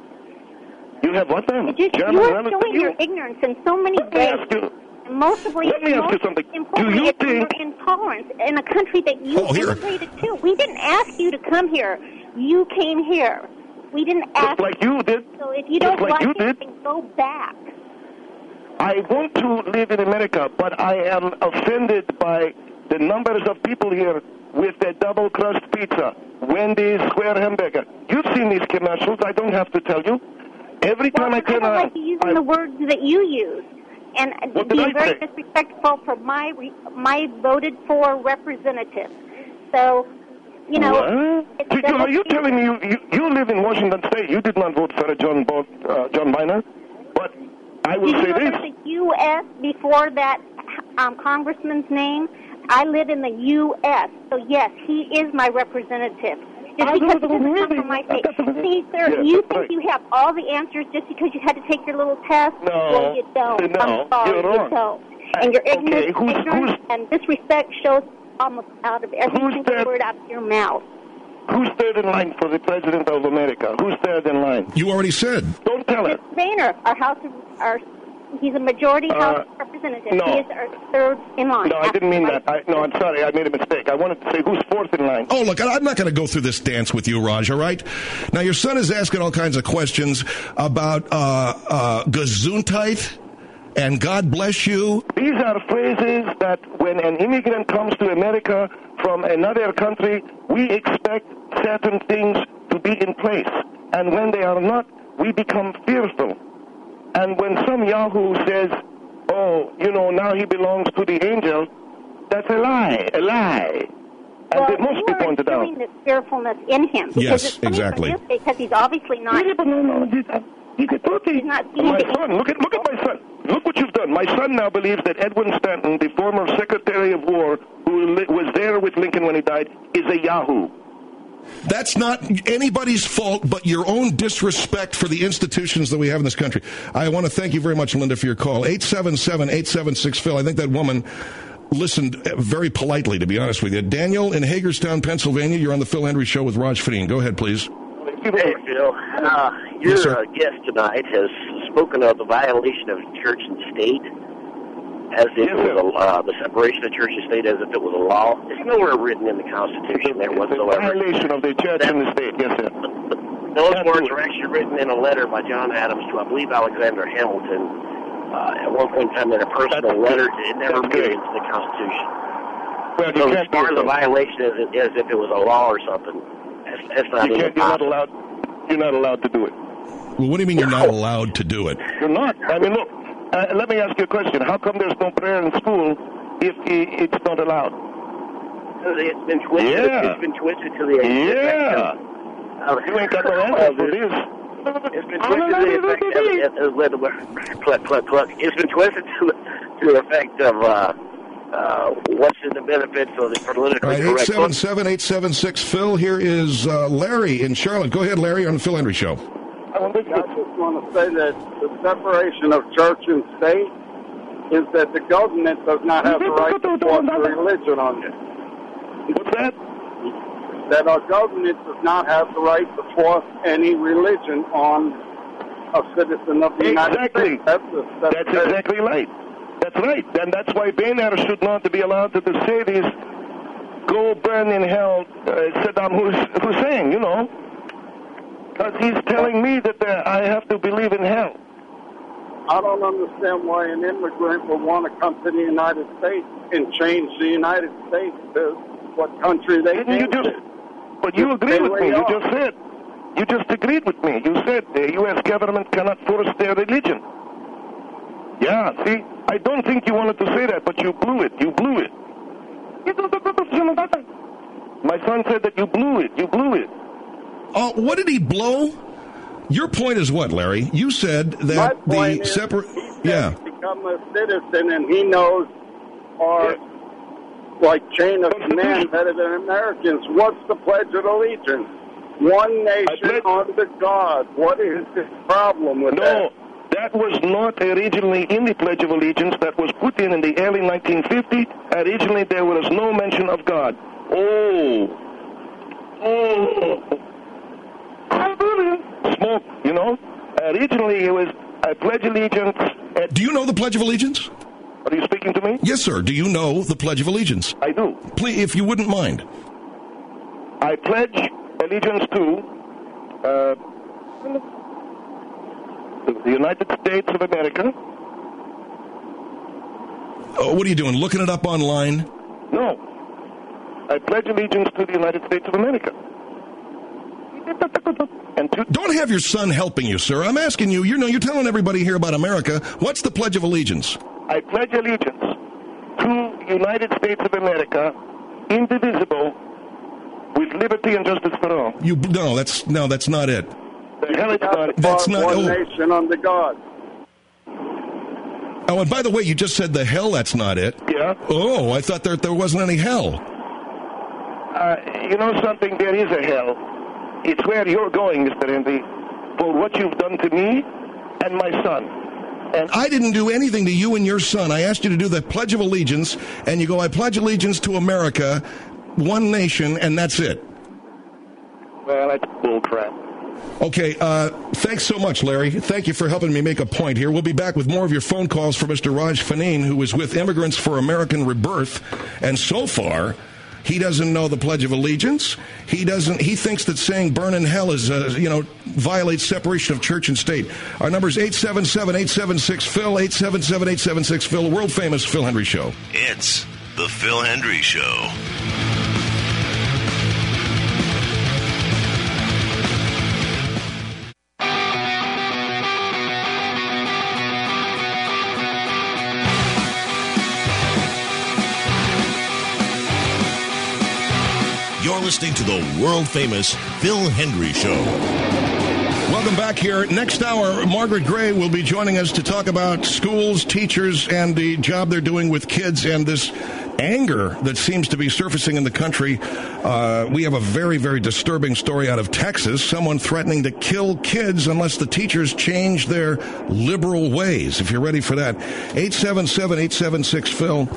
Speaker 7: You have what then?
Speaker 8: You, just,
Speaker 7: German
Speaker 8: you are
Speaker 7: relatives?
Speaker 8: showing
Speaker 7: You-
Speaker 8: your ignorance in so many
Speaker 7: Let me
Speaker 8: ways.
Speaker 7: ask you.
Speaker 8: And mostly,
Speaker 7: Let me ask you
Speaker 8: most
Speaker 7: something. Do
Speaker 8: importantly,
Speaker 7: you
Speaker 8: it's your
Speaker 7: think-
Speaker 8: intolerance in a country that you
Speaker 2: Oh, here.
Speaker 8: immigrated to. We didn't ask you to come here. You came here. We didn't
Speaker 7: Just
Speaker 8: ask.
Speaker 7: like you did.
Speaker 8: So if you
Speaker 7: Just
Speaker 8: don't
Speaker 7: like you
Speaker 8: it,
Speaker 7: did.
Speaker 8: then go back.
Speaker 7: I want to live in America, but I am offended by the numbers of people here with the double crust pizza, Wendy's square hamburger. You've seen these commercials. I don't have to tell you. Every
Speaker 8: Well,
Speaker 7: time I
Speaker 8: I
Speaker 7: turn
Speaker 8: don't
Speaker 7: on,
Speaker 8: like you using
Speaker 7: I-
Speaker 8: the words that you use. And
Speaker 7: What did
Speaker 8: being
Speaker 7: I
Speaker 8: very
Speaker 7: say?
Speaker 8: disrespectful for my re- my voted for representative. So, you know,
Speaker 7: What?
Speaker 8: it's
Speaker 7: You- you-
Speaker 8: double
Speaker 7: are you
Speaker 8: standard.
Speaker 7: telling me you, you, you live in Washington State? You did not vote for a John Bo, uh, John Boehner, but I will
Speaker 8: Did you
Speaker 7: say
Speaker 8: know
Speaker 7: this.
Speaker 8: there's a U S before that um, congressman's name? I live in the U S, so yes, he is my representative. Just
Speaker 7: I
Speaker 8: because
Speaker 7: don't
Speaker 8: he doesn't
Speaker 7: really-
Speaker 8: come from my state.
Speaker 7: that's a-
Speaker 8: See, sir,
Speaker 7: Yes,
Speaker 8: you
Speaker 7: that's
Speaker 8: think
Speaker 7: right.
Speaker 8: you have all the answers just because you had to take your little test?
Speaker 7: No.
Speaker 8: Well, you don't.
Speaker 7: No,
Speaker 8: I'm sorry,
Speaker 7: you're wrong.
Speaker 8: you don't. And your
Speaker 7: Okay,
Speaker 8: ignorance,
Speaker 7: who's-
Speaker 8: ignorance
Speaker 7: who's-
Speaker 8: and disrespect shows almost out of every
Speaker 7: Who's
Speaker 8: single
Speaker 7: that?
Speaker 8: word out of your mouth.
Speaker 7: Who's third in line for the president of America? Who's third in line?
Speaker 2: You already said.
Speaker 7: Don't tell her.
Speaker 8: Mister Boehner, our House of, our, he's a majority
Speaker 7: Uh,
Speaker 8: House representative.
Speaker 7: no.
Speaker 8: He is our third in line.
Speaker 7: No, I didn't mean that.
Speaker 8: After
Speaker 7: I, no, I'm sorry. I made a mistake. I wanted to say who's fourth in line.
Speaker 2: Oh, look, I'm not going to go through this dance with you, Raj, all right? Now, your son is asking all kinds of questions about uh, uh, Gesundheit and God bless you.
Speaker 7: These are phrases that when an immigrant comes to America from another country, we expect certain things to be in place. And when they are not, we become fearful. And when some Yahoo says, oh, you know, now he belongs to the angel, that's a lie, a lie. And
Speaker 8: well,
Speaker 7: it must
Speaker 8: you
Speaker 7: be
Speaker 8: are
Speaker 7: pointed out.
Speaker 8: instilling this fearfulness in him. Because
Speaker 2: Yes,
Speaker 8: it's coming
Speaker 2: exactly.
Speaker 8: From you because he's obviously not.
Speaker 7: No, no, no, this- uh, He's
Speaker 8: not seeing
Speaker 7: my
Speaker 8: the-
Speaker 7: son, look at look at my son. Look what you've done. My son now believes that Edwin Stanton, the former Secretary of War, who li- was there with Lincoln when he died, is a Yahoo.
Speaker 2: That's not anybody's fault but your own disrespect for the institutions that we have in this country. I want to thank you very much, Linda, for your call. eight seven seven, eight seven six, Phil. I think that woman listened very politely, to be honest with you. Daniel in Hagerstown, Pennsylvania, you're on the Phil Hendry Show with Raj Fadeen. Go ahead, please.
Speaker 9: Hey, Phil. Uh, your
Speaker 2: Yes, sir.
Speaker 9: uh, guest tonight has spoken of the violation of church and state as if
Speaker 7: Yes,
Speaker 9: it was
Speaker 7: sir.
Speaker 9: a, uh, the separation of church and state as if it was a law. It's nowhere written in the Constitution there
Speaker 7: The
Speaker 9: whatsoever.
Speaker 7: violation of the church and the state. Yes, sir.
Speaker 9: Those
Speaker 7: That's
Speaker 9: words
Speaker 7: it.
Speaker 9: were actually written in a letter by John Adams to, I believe, Alexander Hamilton uh, at one point in time in a personal
Speaker 7: That's-
Speaker 9: letter. It never
Speaker 7: that's
Speaker 9: made it
Speaker 7: great.
Speaker 9: into the Constitution.
Speaker 7: Well, you
Speaker 9: So as
Speaker 7: can't
Speaker 9: far
Speaker 7: do
Speaker 9: as a
Speaker 7: it.
Speaker 9: violation as, as if it was a law or something, that's, that's not
Speaker 7: You
Speaker 9: even
Speaker 7: can't, you're not
Speaker 9: possible.
Speaker 7: allowed. You're not allowed to do it.
Speaker 2: Well, what do you mean you're not allowed to do it?
Speaker 7: You're not. I mean, look. Uh, let me ask you a question. How come there's no prayer in school if i- it's not allowed?
Speaker 9: It's been twisted.
Speaker 7: Yeah.
Speaker 9: It's been twisted to the
Speaker 7: Yeah.
Speaker 9: Uh,
Speaker 7: You ain't got no answer for this.
Speaker 9: It's been twisted to the effect of, uh, uh, cluck, cluck, cluck. It's been twisted to, to the effect of uh, uh, what's in the benefits of the politically
Speaker 2: All right, eight
Speaker 9: correct.
Speaker 2: seven seven, eight seven six, Phil. Here is uh, Larry in Charlotte. Go ahead, Larry, on the Phil Henry Show.
Speaker 5: I just want to say that the separation of church and state is that the government does not have the right to force a religion on you.
Speaker 7: What's that?
Speaker 5: That our government does not have the right to force any religion on a citizen of the United
Speaker 7: Exactly.
Speaker 5: States. That's, a, that's,
Speaker 7: That's exactly right. That's right. And that's why Boehner should not be allowed to say this, go burn in hell, uh, Saddam Hussein, you know. Because he's telling me that uh, I have to believe in hell.
Speaker 5: I don't understand why an immigrant would want to come to the United States and change the United States to what country they
Speaker 7: Didn't you
Speaker 5: came
Speaker 7: just,
Speaker 5: to.
Speaker 7: but you
Speaker 5: Just
Speaker 7: agreed
Speaker 5: stay
Speaker 7: with
Speaker 5: where
Speaker 7: me.
Speaker 5: you
Speaker 7: You
Speaker 5: are.
Speaker 7: just said, you just agreed with me. You said the U S government cannot force their religion. Yeah, see, I don't think you wanted to say that, but you blew it. You blew it. My son said that you blew it. You blew it.
Speaker 2: Oh, what did he blow? Your point is what, Larry? You said
Speaker 5: My
Speaker 2: that
Speaker 5: point
Speaker 2: the
Speaker 5: is,
Speaker 2: separate.
Speaker 5: he said
Speaker 2: Yeah.
Speaker 5: become a citizen, and he knows our like chain of command better than Americans. What's the Pledge of Allegiance? One nation
Speaker 7: pledge-
Speaker 5: under God. What is the problem with that?
Speaker 7: No, that was not originally in the Pledge of Allegiance. That was put in in the early nineteen fifties. Originally, there was no mention of God. Oh. Oh. Smoke, you know. Originally, it was I pledge allegiance. At,
Speaker 2: Do you know the Pledge of Allegiance?
Speaker 7: are you speaking to me?
Speaker 2: Yes, sir. Do you know the Pledge of Allegiance?
Speaker 7: I do.
Speaker 2: Please, if you wouldn't mind.
Speaker 7: I pledge allegiance to uh, the United States of America.
Speaker 2: Oh, what are you doing? Looking it up online?
Speaker 7: No. I pledge allegiance to the United States of America. And to
Speaker 2: Don't have your son helping you, sir. I'm asking you. You know, you're telling everybody here about America. What's the Pledge of Allegiance?
Speaker 7: I pledge allegiance to the United States of America, indivisible, with liberty and justice for all.
Speaker 2: You no, that's no, that's not it.
Speaker 7: The hell it's not.
Speaker 2: That's not.
Speaker 5: One
Speaker 2: Oh,
Speaker 5: nation under God.
Speaker 2: oh, and by the way, you just said the hell. That's not it.
Speaker 7: Yeah.
Speaker 2: Oh, I thought there there wasn't any hell.
Speaker 7: Uh, you know something? There is a hell. It's where you're going, Mister Henry, for what you've done to me and my son. And
Speaker 2: I didn't do anything to you and your son. I asked you to do the Pledge of Allegiance, and you go, I pledge allegiance to America, one nation, and that's it.
Speaker 7: Well, that's bull crap.
Speaker 2: Okay, uh, thanks so much, Larry. Thank you for helping me make a point here. We'll be back with more of your phone calls for Mister Raj Faneen, who is with Immigrants for American Rebirth, and so far, he doesn't know the Pledge of Allegiance. He doesn't. He thinks that saying "burn in hell" is, uh, you know, violates separation of church and state. Our number is eight seven seven, eight seven six, Phil, eight seven seven, eight seven six, Phil, world famous Phil Henry Show.
Speaker 1: It's the Phil Henry Show. You're listening to the world-famous Phil Henry Show.
Speaker 2: Welcome back here. Next hour, Margaret Gray will be joining us to talk about schools, teachers, and the job they're doing with kids and this anger that seems to be surfacing in the country. Uh, we have a very, very disturbing story out of Texas. Someone threatening to kill kids unless the teachers change their liberal ways. If you're ready for that, eight seven seven, eight seven six, Phil.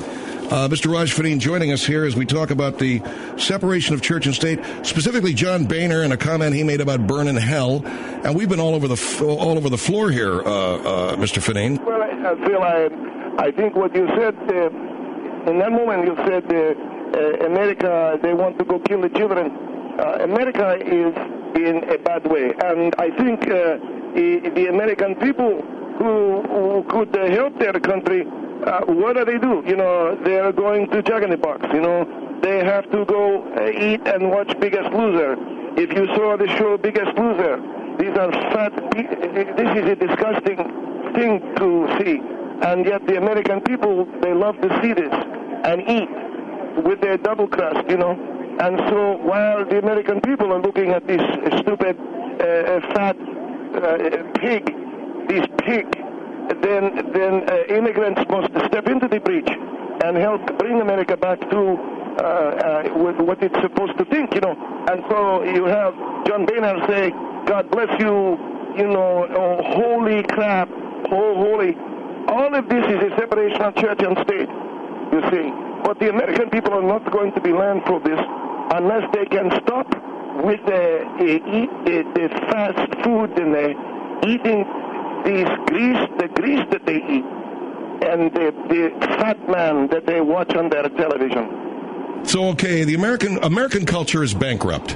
Speaker 2: Uh, Mister Raj Fadeen joining us here as we talk about the separation of church and state, specifically John Boehner and a comment he made about burn in hell. And we've been all over the f- all over the floor here, uh, uh, Mister Fadeen.
Speaker 7: Well, I, Phil, I, I think what you said, uh, in that moment you said uh, uh, America, they want to go kill the children. Uh, America is in a bad way. And I think uh, the, the American people who, who could uh, help their country, Uh, what do they do? You know, they are going to Jack in the Box. You know, they have to go uh, eat and watch Biggest Loser. If you saw the show Biggest Loser, these are fat. This is a disgusting thing to see, and yet the American people, they love to see this and eat with their double crust. You know, and so while the American people are looking at this stupid uh, fat uh, pig, this pig. then then uh, immigrants must step into the breach and help bring America back to uh, uh, what it's supposed to think, you know. And so you have John Boehner say, God bless you, you know, oh, holy crap, oh, holy. All of this is a separation of church and state, you see. But the American people are not going to be learned from this unless they can stop with the, uh, eat, uh, the fast food and the eating these grease, the grease that they eat, and the, the fat man that they watch on their television.
Speaker 2: So, okay, the American American culture is bankrupt.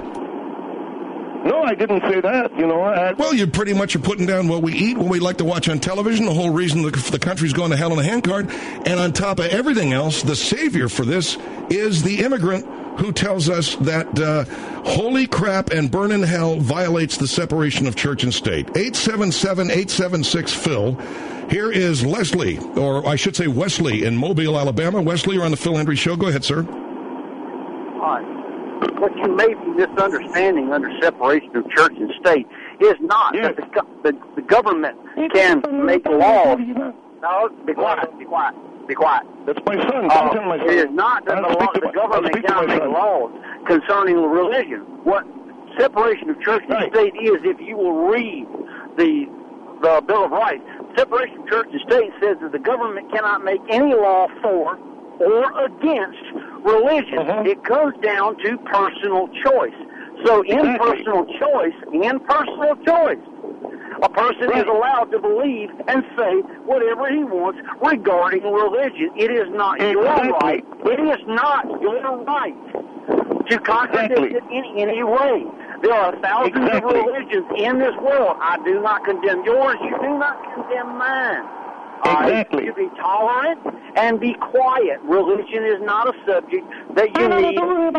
Speaker 7: No, I didn't say that, you know. I...
Speaker 2: Well, you pretty much are putting down what we eat, what we like to watch on television, the whole reason the, the country's going to hell in a handcart. And on top of everything else, the savior for this is the immigrant who tells us that uh, holy crap and burn in hell violates the separation of church and state. eight seven seven, eight seven six, Phil. Here is Leslie, or I should say Wesley, in Mobile, Alabama. Wesley, you're on the Phil Hendry Show. Go ahead, sir.
Speaker 10: Hi. What you may be misunderstanding under separation of church and state is not
Speaker 7: yes.
Speaker 10: that the, the, the government can make laws. No, be quiet, be quiet, be quiet.
Speaker 7: That's my son.
Speaker 10: Uh,
Speaker 7: Tell my son.
Speaker 10: It is not that the, law, the
Speaker 7: my,
Speaker 10: government cannot make
Speaker 7: son.
Speaker 10: laws concerning religion. What separation of church and
Speaker 7: right.
Speaker 10: state is, if you will read the the Bill of Rights, separation of church and state says that the government cannot make any law for or against religion.
Speaker 7: Uh-huh.
Speaker 10: It comes down to personal choice. So in
Speaker 7: exactly.
Speaker 10: personal choice, in personal choice, a person
Speaker 7: right.
Speaker 10: is allowed to believe and say whatever he wants regarding religion. It is not
Speaker 7: exactly.
Speaker 10: your right. It is not your right to contradict
Speaker 7: exactly.
Speaker 10: it in any way. There are thousands
Speaker 7: exactly.
Speaker 10: of religions in this world. I do not condemn yours. You do not condemn mine.
Speaker 7: Exactly.
Speaker 10: Uh, you be tolerant and be quiet. Religion is not a subject that you need.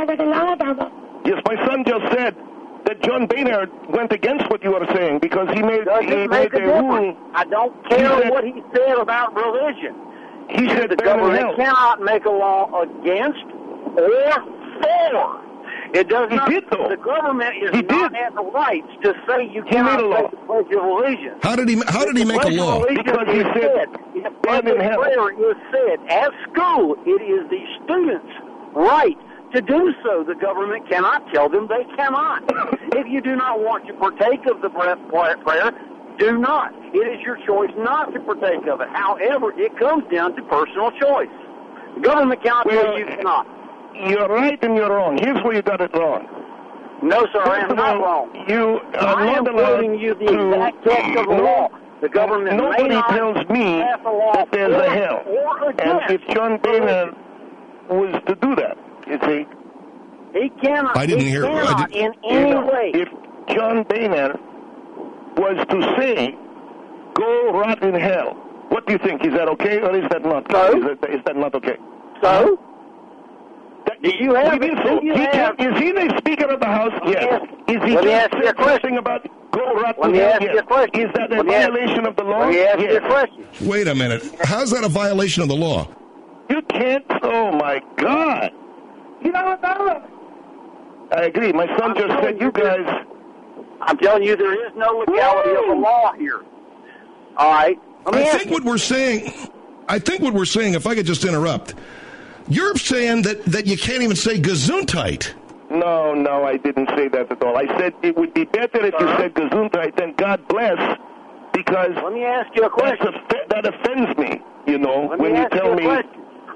Speaker 7: Yes, my son just said that John Boehner went against what you were saying because he made,
Speaker 10: Does
Speaker 7: he
Speaker 10: it make
Speaker 7: made
Speaker 10: a
Speaker 7: a
Speaker 10: difference?
Speaker 7: rule.
Speaker 10: I don't care
Speaker 7: He said-
Speaker 10: what he said about religion.
Speaker 7: He said
Speaker 10: The
Speaker 7: burn in
Speaker 10: government
Speaker 7: hell.
Speaker 10: cannot make a law against or for. It does
Speaker 7: He
Speaker 10: not.
Speaker 7: did, though.
Speaker 10: The government is
Speaker 7: He
Speaker 10: not
Speaker 7: did.
Speaker 10: at the rights to say you
Speaker 7: He made
Speaker 10: cannot
Speaker 7: a law.
Speaker 10: make the Pledge of Allegiance.
Speaker 2: How did he How did he make a
Speaker 10: Pledge of
Speaker 2: law?
Speaker 10: Allegiance
Speaker 7: Because he
Speaker 10: is
Speaker 7: said,
Speaker 10: in
Speaker 7: burn
Speaker 10: public
Speaker 7: in hell.
Speaker 10: prayer is said, at school, it is the students' right to do so. The government cannot tell them they cannot. If you do not want to partake of the breath prayer, do not. It is your choice not to partake of it. However, it comes down to personal choice. The government cannot
Speaker 7: Well,
Speaker 10: tell you cannot.
Speaker 7: You're right and you're wrong. Here's where you got it wrong.
Speaker 10: No, sir, I
Speaker 7: First
Speaker 10: am
Speaker 7: of
Speaker 10: not
Speaker 7: all,
Speaker 10: wrong.
Speaker 7: You are
Speaker 10: I am
Speaker 7: not allowed
Speaker 10: quoting you the
Speaker 7: to,
Speaker 10: exact text of the
Speaker 7: no,
Speaker 10: law. The government
Speaker 7: Nobody
Speaker 10: may not
Speaker 7: tells me
Speaker 10: pass a law
Speaker 7: that there's
Speaker 10: for
Speaker 7: a hell.
Speaker 10: or
Speaker 7: And
Speaker 10: against
Speaker 7: if John Boehner was to do that, you see,
Speaker 10: he cannot.
Speaker 2: I didn't
Speaker 10: he
Speaker 2: hear- I
Speaker 10: Cannot
Speaker 2: did-
Speaker 10: in
Speaker 7: you
Speaker 10: any
Speaker 7: know,
Speaker 10: way.
Speaker 7: if John Boehner was to say, go rot in hell, what do you think? Is that okay or is that not?
Speaker 10: So?
Speaker 7: Is that, is that not okay?
Speaker 10: So,
Speaker 7: That,
Speaker 10: do you have?
Speaker 7: what do you mean so?
Speaker 10: do you
Speaker 7: He
Speaker 10: have?
Speaker 7: can't, is he the Speaker of the House? Yes. Is he
Speaker 10: Let me
Speaker 7: just
Speaker 10: ask you a
Speaker 7: said
Speaker 10: question.
Speaker 7: something about go rot
Speaker 10: Let
Speaker 7: in
Speaker 10: me
Speaker 7: hell?
Speaker 10: ask
Speaker 7: Yes.
Speaker 10: you a question.
Speaker 7: Is that a
Speaker 10: Let me ask-
Speaker 7: violation of the law?
Speaker 10: Let me ask
Speaker 7: yes.
Speaker 10: you a question.
Speaker 2: Wait a minute. How's that a violation of the law?
Speaker 7: You can't. Oh my God! You know what? I agree. My son
Speaker 10: I'm
Speaker 7: just
Speaker 10: telling
Speaker 7: said you
Speaker 10: you this.
Speaker 7: guys.
Speaker 10: I'm telling you, there is no legality of the law here. All right. Let me
Speaker 2: I
Speaker 10: ask
Speaker 2: think
Speaker 10: you.
Speaker 2: what we're saying, I think what we're saying, if I could just interrupt, you're saying that, that you can't even say gesundheit.
Speaker 7: No, no, I didn't say that at all. I said it would be better if you
Speaker 10: Uh-huh.
Speaker 7: said gesundheit than God bless, because
Speaker 10: Let me ask you a
Speaker 7: that's
Speaker 10: question.
Speaker 7: a, that offends me. You know,
Speaker 10: Let
Speaker 7: when
Speaker 10: me
Speaker 7: you
Speaker 10: ask
Speaker 7: tell
Speaker 10: you a
Speaker 7: me.
Speaker 10: question.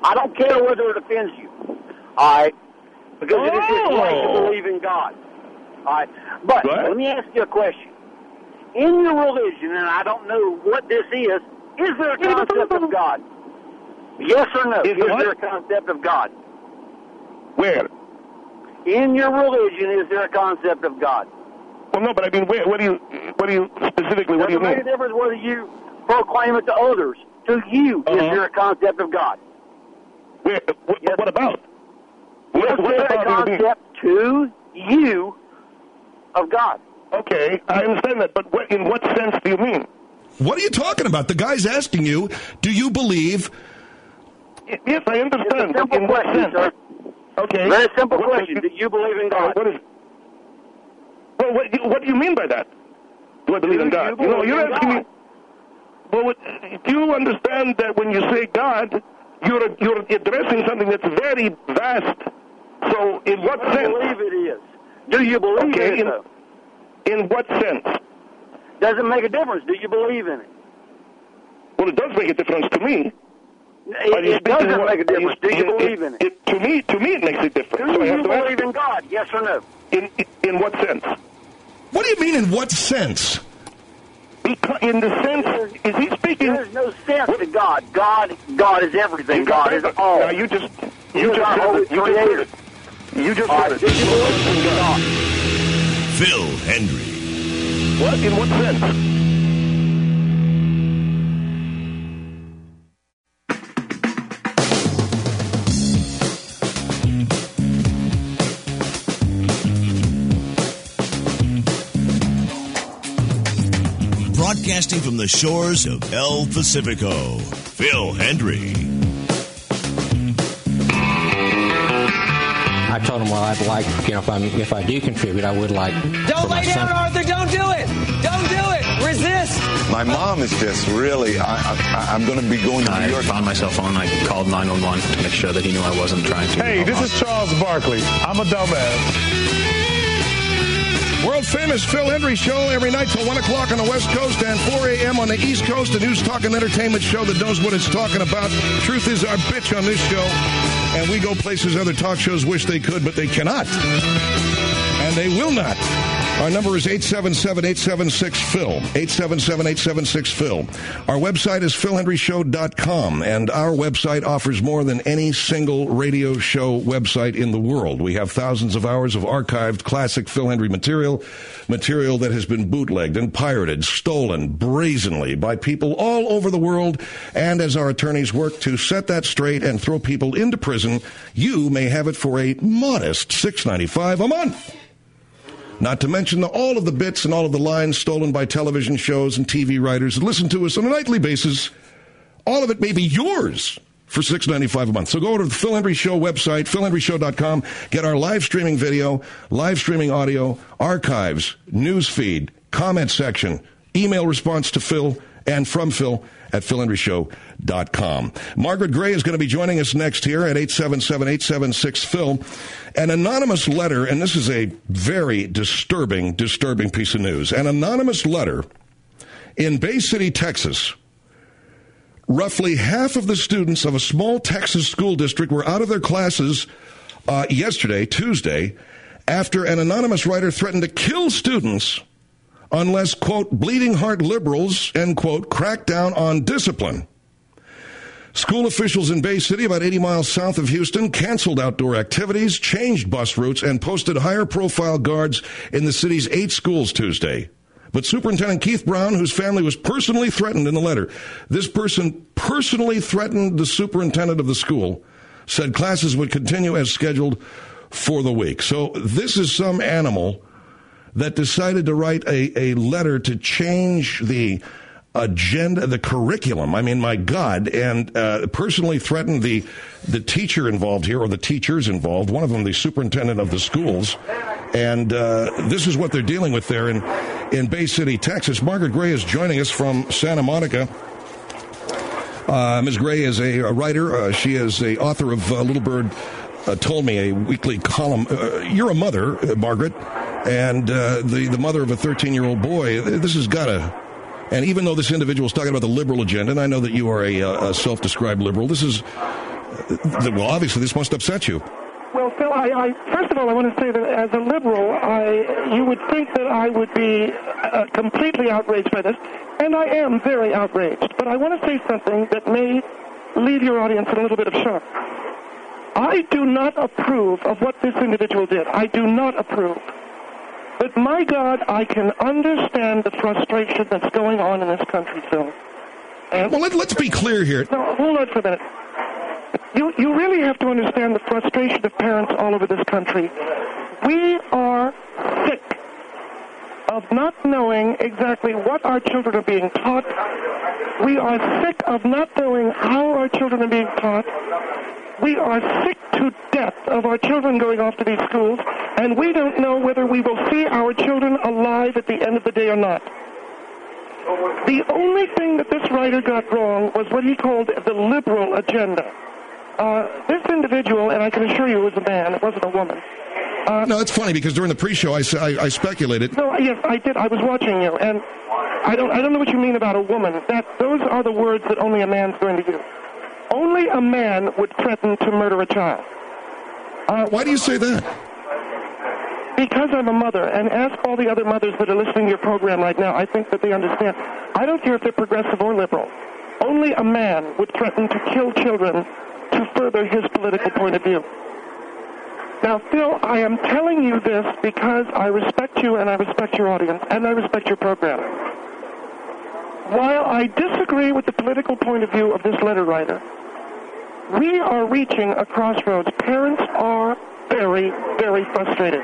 Speaker 10: I don't care whether it offends you. All right? Because it is just right to believe in God. All right? But
Speaker 7: What?
Speaker 10: let me ask you a question. In your religion, and I don't know what this is, is there a concept of God? Yes or no?
Speaker 7: Is
Speaker 10: Is,
Speaker 7: there what?
Speaker 10: there a concept of God?
Speaker 7: Where?
Speaker 10: In your religion, is there a concept of God?
Speaker 7: Well, no, but I mean, where, what do you, what do you specifically, what do you
Speaker 10: Doesn't make
Speaker 7: mean?
Speaker 10: a difference whether you proclaim it to others. To you,
Speaker 7: Uh-huh.
Speaker 10: is there a concept of God?
Speaker 7: Where, what,
Speaker 10: Yes.
Speaker 7: what about?
Speaker 10: Is
Speaker 7: What, what
Speaker 10: there a
Speaker 7: about it?
Speaker 10: concept to you of God?
Speaker 7: Okay, I understand that, but what, in what sense do you mean?
Speaker 2: What are you talking about? The guy's asking you, do you believe...
Speaker 7: Y- Yes, I
Speaker 10: It's a
Speaker 7: understand, but
Speaker 10: simple
Speaker 7: in what
Speaker 10: question,
Speaker 7: sense?
Speaker 10: sir.
Speaker 7: Okay.
Speaker 10: Very simple
Speaker 7: What-
Speaker 10: question. Do you believe in God?
Speaker 7: What is? Well, what, what do you mean by that? Do I believe
Speaker 10: Do
Speaker 7: in
Speaker 10: you
Speaker 7: God?
Speaker 10: believe
Speaker 7: know, you're
Speaker 10: in
Speaker 7: asking
Speaker 10: God?
Speaker 7: me. Well, what, do you understand that when you say God, you're you're addressing something that's very vast? So, in what
Speaker 10: Do you
Speaker 7: sense?
Speaker 10: believe it is? Do you believe
Speaker 7: Okay,
Speaker 10: in it,
Speaker 7: in,
Speaker 10: though?
Speaker 7: in what sense?
Speaker 10: Doesn't make a difference. Do you believe in it?
Speaker 7: Well, it does make a difference to me. Are
Speaker 10: It,
Speaker 7: you
Speaker 10: it
Speaker 7: speaking
Speaker 10: doesn't
Speaker 7: what-
Speaker 10: make a difference. Do you
Speaker 7: it-
Speaker 10: believe
Speaker 7: it-
Speaker 10: in it?
Speaker 7: it- To me, to me, it makes a difference.
Speaker 10: Do
Speaker 7: So I
Speaker 10: you
Speaker 7: have to ask
Speaker 10: believe in God? Yes or no?
Speaker 7: in, in in what sense?
Speaker 2: What do you mean, in what sense?
Speaker 7: Because in the sense, is he speaking?
Speaker 10: There is no sense to God. God, God is everything. God is all.
Speaker 7: Now you just you
Speaker 10: He is
Speaker 7: just
Speaker 10: our
Speaker 7: said
Speaker 10: holy
Speaker 7: it. You just
Speaker 10: creator.
Speaker 7: said it. You just
Speaker 10: All
Speaker 7: said
Speaker 10: right,
Speaker 7: it.
Speaker 10: do you believe in God?
Speaker 1: Phil Hendry.
Speaker 7: What? In what sense?
Speaker 1: Broadcasting from the shores of El Pacifico, Phil Hendry.
Speaker 11: I told him, well, I'd like, you know, if I'm if I do contribute, I would like.
Speaker 12: Don't lay down, Arthur. Don't do it. Don't do it. Resist.
Speaker 6: My mom is just really, I, I, I'm going to be going to New
Speaker 3: I
Speaker 6: York.
Speaker 3: found myself on. I called nine one one to make sure that he knew I wasn't trying to.
Speaker 13: Hey, this is Charles Barkley. I'm a dumbass.
Speaker 2: World famous Phil Hendry Show every night till one o'clock on the West Coast and four a.m. on the East Coast. A news, talk, and entertainment show that knows what it's talking about. Truth is our bitch on this show. And we go places other talk shows wish they could, but they cannot. And they will not. Our number is eight seven seven, eight seven six, Phil. eight seven seven, eight seven six, Phil. Our website is phil hendry show dot com, and our website offers more than any single radio show website in the world. We have thousands of hours of archived classic Phil Hendry material, material that has been bootlegged and pirated, stolen brazenly by people all over the world. And as our attorneys work to set that straight and throw people into prison, you may have it for a modest six dollars and ninety-five cents a month. Not to mention the, all of the bits and all of the lines stolen by television shows and T V writers that listen to us on a nightly basis. All of it may be yours for six dollars and ninety-five cents a month. So go to the Phil Hendry Show website, phil hendry show dot com. Get our live streaming video, live streaming audio, archives, news feed, comment section, email response to Phil and from Phil at phil hendry show dot com. Margaret Gray is going to be joining us next here at eight seven seven, eight seven six, Phil. An anonymous letter, and this is a very disturbing, disturbing piece of news. An anonymous letter in Bay City, Texas. Roughly half of the students of a small Texas school district were out of their classes uh, yesterday, Tuesday, after an anonymous writer threatened to kill students unless, quote, bleeding heart liberals, end quote, crack down on discipline. School officials in Bay City, about eighty miles south of Houston, canceled outdoor activities, changed bus routes, and posted higher-profile guards in the city's eight schools Tuesday. But Superintendent Keith Brown, whose family was personally threatened in the letter, this person personally threatened the superintendent of the school, said classes would continue as scheduled for the week. So this is some animal that decided to write a, a letter to change the agenda, the curriculum. I mean, my God, and uh, personally threatened the the teacher involved here, or the teachers involved, one of them the superintendent of the schools. And uh, this is what they're dealing with there in, in Bay City, Texas. Margaret Gray is joining us from Santa Monica. Uh, Miz Gray is a, a writer. Uh, she is a author of uh, Little Bird uh, Told Me, a weekly column. Uh, you're a mother, uh, Margaret, and uh, the, the mother of a thirteen-year-old boy. This has got to... And even though this individual is talking about the liberal agenda, and I know that you are a, a self-described liberal, this is well, obviously this must upset you.
Speaker 14: Well, Phil, I, I first of all, I want to say that as a liberal, I you would think that I would be uh, completely outraged by this, and I am very outraged. But I want to say something that may leave your audience in a little bit of shock. I do not approve of what this individual did. I do not approve. But my God, I can understand the frustration that's going on in this country, Phil. And
Speaker 2: well, let, let's be clear here.
Speaker 14: No, hold on for a minute. You, you really have to understand the frustration of parents all over this country. We are sick of not knowing exactly what our children are being taught. We are sick of not knowing how our children are being taught. We are sick to death of our children going off to these schools, and we don't know whether we will see our children alive at the end of the day or not. The only thing that this writer got wrong was what he called the liberal agenda. Uh, this individual, and I can assure you it was a man, it wasn't a woman. Uh,
Speaker 2: no, it's funny because during the pre-show I, I, I speculated.
Speaker 14: No, yes, I did. I was watching you, and I don't I don't know what you mean about a woman. That those are the words that only a man's going to use. Only a man would threaten to murder a child. Uh,
Speaker 2: Why do you say that?
Speaker 14: Because I'm a mother, and ask all the other mothers that are listening to your program right now. I think that they understand. I don't care if they're progressive or liberal. Only a man would threaten to kill children to further his political point of view. Now, Phil, I am telling you this because I respect you and I respect your audience and I respect your program. While I disagree with the political point of view of this letter writer, we are reaching a crossroads. Parents are very, very frustrated.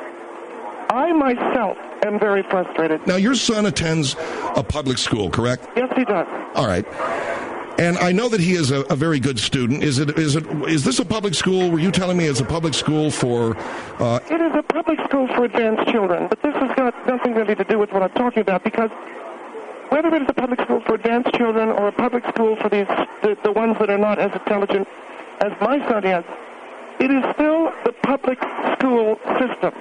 Speaker 14: I myself am very frustrated.
Speaker 2: Now, your son attends a public school, correct?
Speaker 14: Yes, he does.
Speaker 2: All right. And I know that he is a, a very good student. Is it? Is it? Is this a public school? Were you telling me it's a public school for? Uh...
Speaker 14: It is a public school for advanced children, but this has got nothing really to do with what I'm talking about, because whether it is a public school for advanced children or a public school for these the, the ones that are not as intelligent as my son is, it is still the public school system.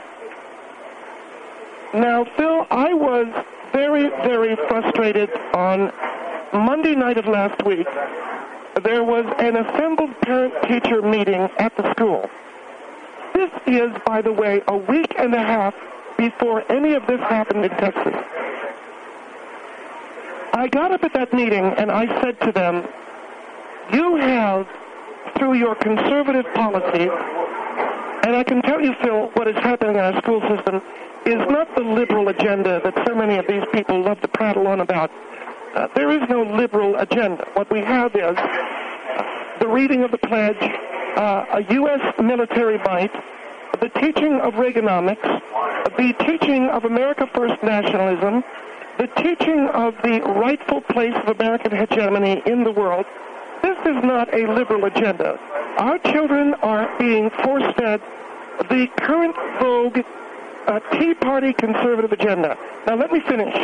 Speaker 14: Now, Phil, I was very, very frustrated on Monday night of last week. There was an assembled parent-teacher meeting at the school. This is, by the way, a week and a half before any of this happened in Texas. I got up at that meeting and I said to them, you have, through your conservative policy, and I can tell you, Phil, what is happening in our school system is not the liberal agenda that so many of these people love to prattle on about. Uh, there is no liberal agenda. What we have is uh, the reading of the pledge, uh, a U S military might, the teaching of Reaganomics, the teaching of America First nationalism, the teaching of the rightful place of American hegemony in the world. This is not a liberal agenda. Our children are being force-fed the current vogue uh, Tea Party conservative agenda. Now, let me finish.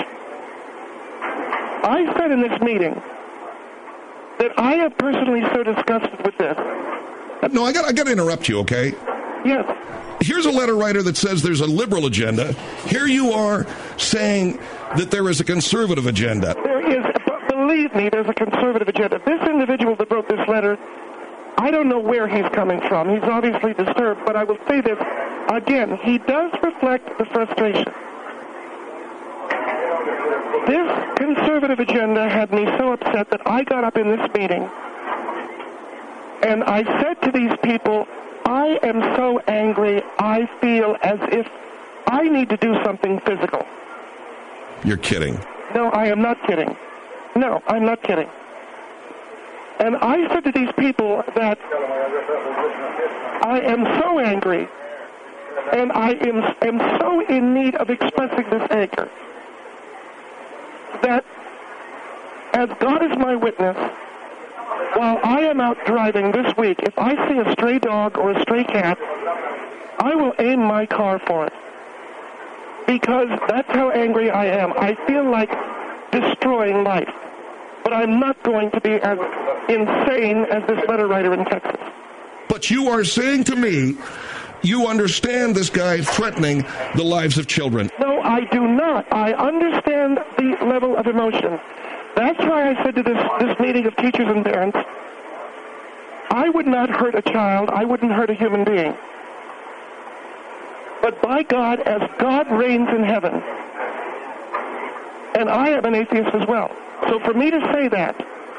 Speaker 14: I said in this meeting that I am personally so disgusted with this.
Speaker 2: No, I got I got to interrupt you, okay?
Speaker 14: Yes.
Speaker 2: Here's a letter writer that says there's a liberal agenda. Here you are saying that there is a conservative agenda.
Speaker 14: There is, believe me, there's a conservative agenda. This individual that wrote this letter, I don't know where he's coming from. He's obviously disturbed, but I will say this again. He does reflect the frustration. This conservative agenda had me so upset that I got up in this meeting and I said to these people, I am so angry, I feel as if I need to do something physical.
Speaker 2: You're kidding.
Speaker 14: No, I am not kidding. No, I'm not kidding. And I said to these people that I am so angry and I am, am so in need of expressing this anger that, as God is my witness, while I am out driving this week, if I see a stray dog or a stray cat, I will aim my car for it. Because that's how angry I am. I feel like destroying life. But I'm not going to be as insane as this letter writer in Texas.
Speaker 2: But you are saying to me, you understand this guy threatening the lives of children.
Speaker 14: No, I do not. I understand the level of emotion. That's why I said to this, this meeting of teachers and parents, I would not hurt a child. I wouldn't hurt a human being. But by God, as God reigns in heaven, and I am an atheist as well, so for me to say that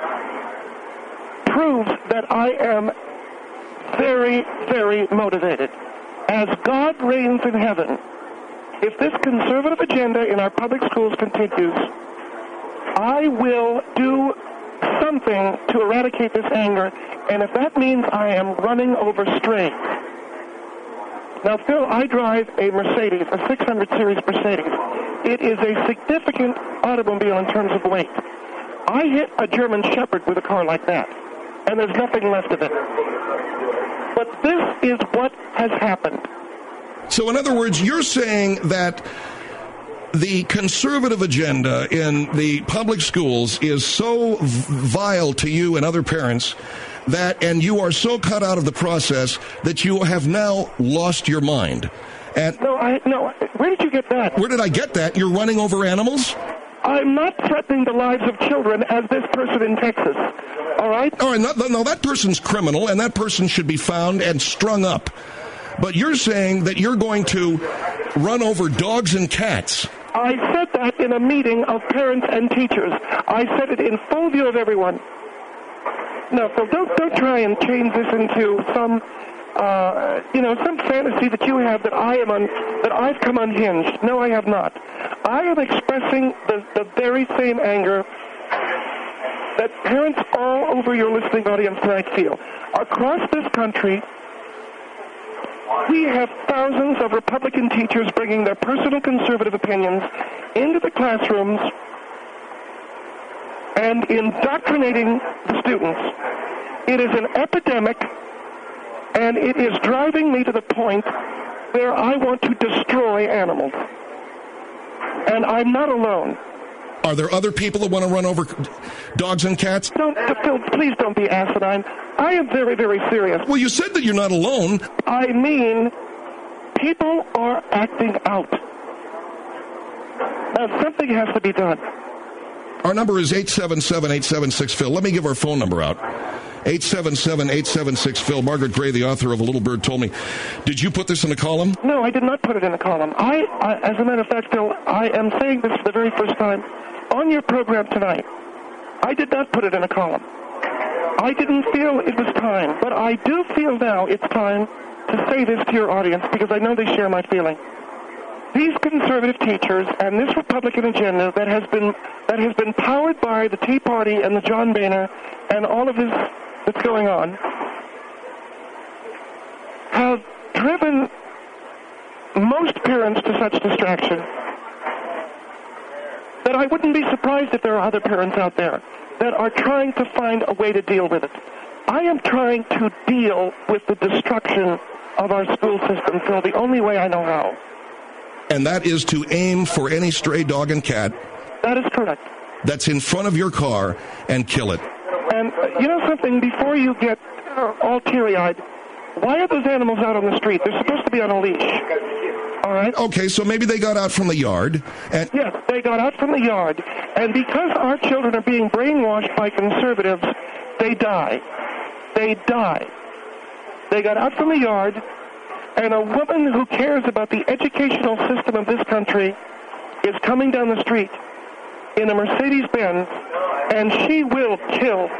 Speaker 14: proves that I am very, very motivated. As God reigns in heaven, if this conservative agenda in our public schools continues, I will do something to eradicate this anger, and if that means I am running over stray. Now, Phil, I drive a Mercedes, a six hundred series Mercedes. It is a significant automobile in terms of weight. I hit a German Shepherd with a car like that, and there's nothing left of it. But this is what has happened.
Speaker 2: So, in other words, you're saying that the conservative agenda in the public schools is so vile to you and other parents that, and you are so cut out of the process that you have now lost your mind. And
Speaker 14: no, I no. Where did you get that?
Speaker 2: Where did I get that? You're running over animals?
Speaker 14: I'm not threatening the lives of children as this person in Texas. All right?
Speaker 2: All right. No, no, that person's criminal, and that person should be found and strung up. But you're saying that you're going to run over dogs and cats.
Speaker 14: I said that in a meeting of parents and teachers. I said it in full view of everyone. No, Phil, don't don't try and change this into some, uh, you know, some fantasy that you have that I am un, that I've come unhinged. No, I have not. I am expressing the the very same anger that parents all over your listening audience tonight feel. Across this country, we have thousands of Republican teachers bringing their personal conservative opinions into the classrooms and indoctrinating the students. It is an epidemic, and it is driving me to the point where I want to destroy animals. And I'm not alone.
Speaker 2: Are there other people that want to run over dogs and cats?
Speaker 14: Don't, Phil, please don't be asinine. I am very, very serious.
Speaker 2: Well, you said that you're not alone.
Speaker 14: I mean, people are acting out. Now, something has to be done.
Speaker 2: Our number is eight seven seven, eight seven six, Phil. Let me give our phone number out. eight seven seven, eight seven six, Phil. Margaret Gray, the author of A Little Bird Told Me. Did you put this in a column?
Speaker 14: No, I did not put it in a column. I, I as a matter of fact, Phil, I am saying this for the very first time on your program tonight. I did not put it in a column. I didn't feel it was time, but I do feel now it's time to say this to your audience because I know they share my feeling. These conservative teachers and this Republican agenda that has been that has been powered by the Tea Party and the John Boehner and all of this that's going on have driven most parents to such distraction that I wouldn't be surprised if there are other parents out there that are trying to find a way to deal with it. I am trying to deal with the destruction of our school system, Phil, the only way I know how.
Speaker 2: And that is to aim for any stray dog and cat.
Speaker 14: That is correct.
Speaker 2: That's in front of your car and kill it.
Speaker 14: And uh, you know something, before you get uh, all teary-eyed, why are those animals out on the street? They're supposed to be on a leash. All right?
Speaker 2: Okay, so maybe they got out from the yard. And
Speaker 14: yes, they got out from the yard. And because our children are being brainwashed by conservatives, they die. They die. They got out from the yard, and a woman who cares about the educational system of this country is coming down the street in a Mercedes-Benz, and she will kill.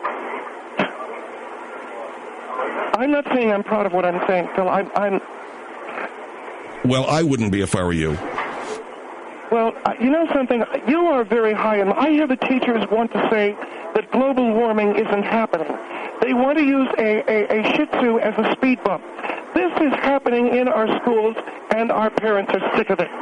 Speaker 14: I'm not saying I'm proud of what I'm saying, Phil. I'm, I'm...
Speaker 2: Well, I wouldn't be if I were you.
Speaker 14: Well, you know something? You are very high, and I hear the teachers want to say that global warming isn't happening. They want to use a, a, a Shih Tzu as a speed bump. This is happening in our schools, and our parents are sick of it.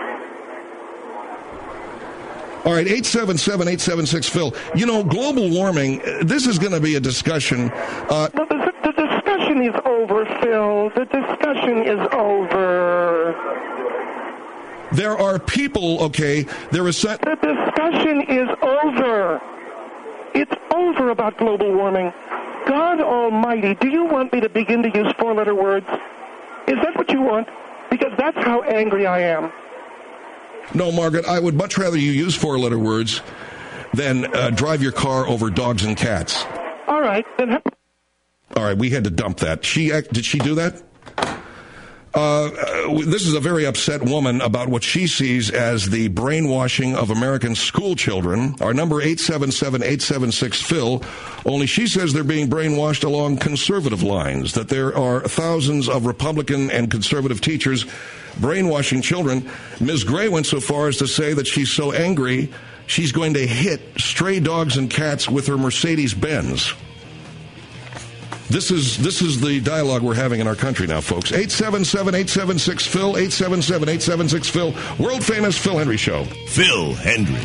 Speaker 2: All right, eight seven seven, eight seven six, Phil. You know, global warming, this is going to be a discussion. Uh,
Speaker 14: no, the, the discussion is over, Phil. The discussion is over.
Speaker 2: There are people, okay, there is... Set-
Speaker 14: the discussion is over. It's over about global warming. God Almighty, do you want me to begin to use four-letter words? Is that what you want? Because that's how angry I am.
Speaker 2: No, Margaret, I would much rather you use four-letter words than uh, drive your car over dogs and cats.
Speaker 14: All right, then... Ha-
Speaker 2: All right, we had to dump that. She did she do that? Uh, this is a very upset woman about what she sees as the brainwashing of American school children. Our number eight seven seven, eight seven six, Phil. Only she says they're being brainwashed along conservative lines, that there are thousands of Republican and conservative teachers brainwashing children. Miz Gray went so far as to say that she's so angry she's going to hit stray dogs and cats with her Mercedes-Benz. This is this is the dialogue we're having in our country now, folks. eight seven seven, eight seven six, Phil, eight seven seven, eight seven six, Phil. World-famous Phil Hendrie Show.
Speaker 1: Phil Hendrie.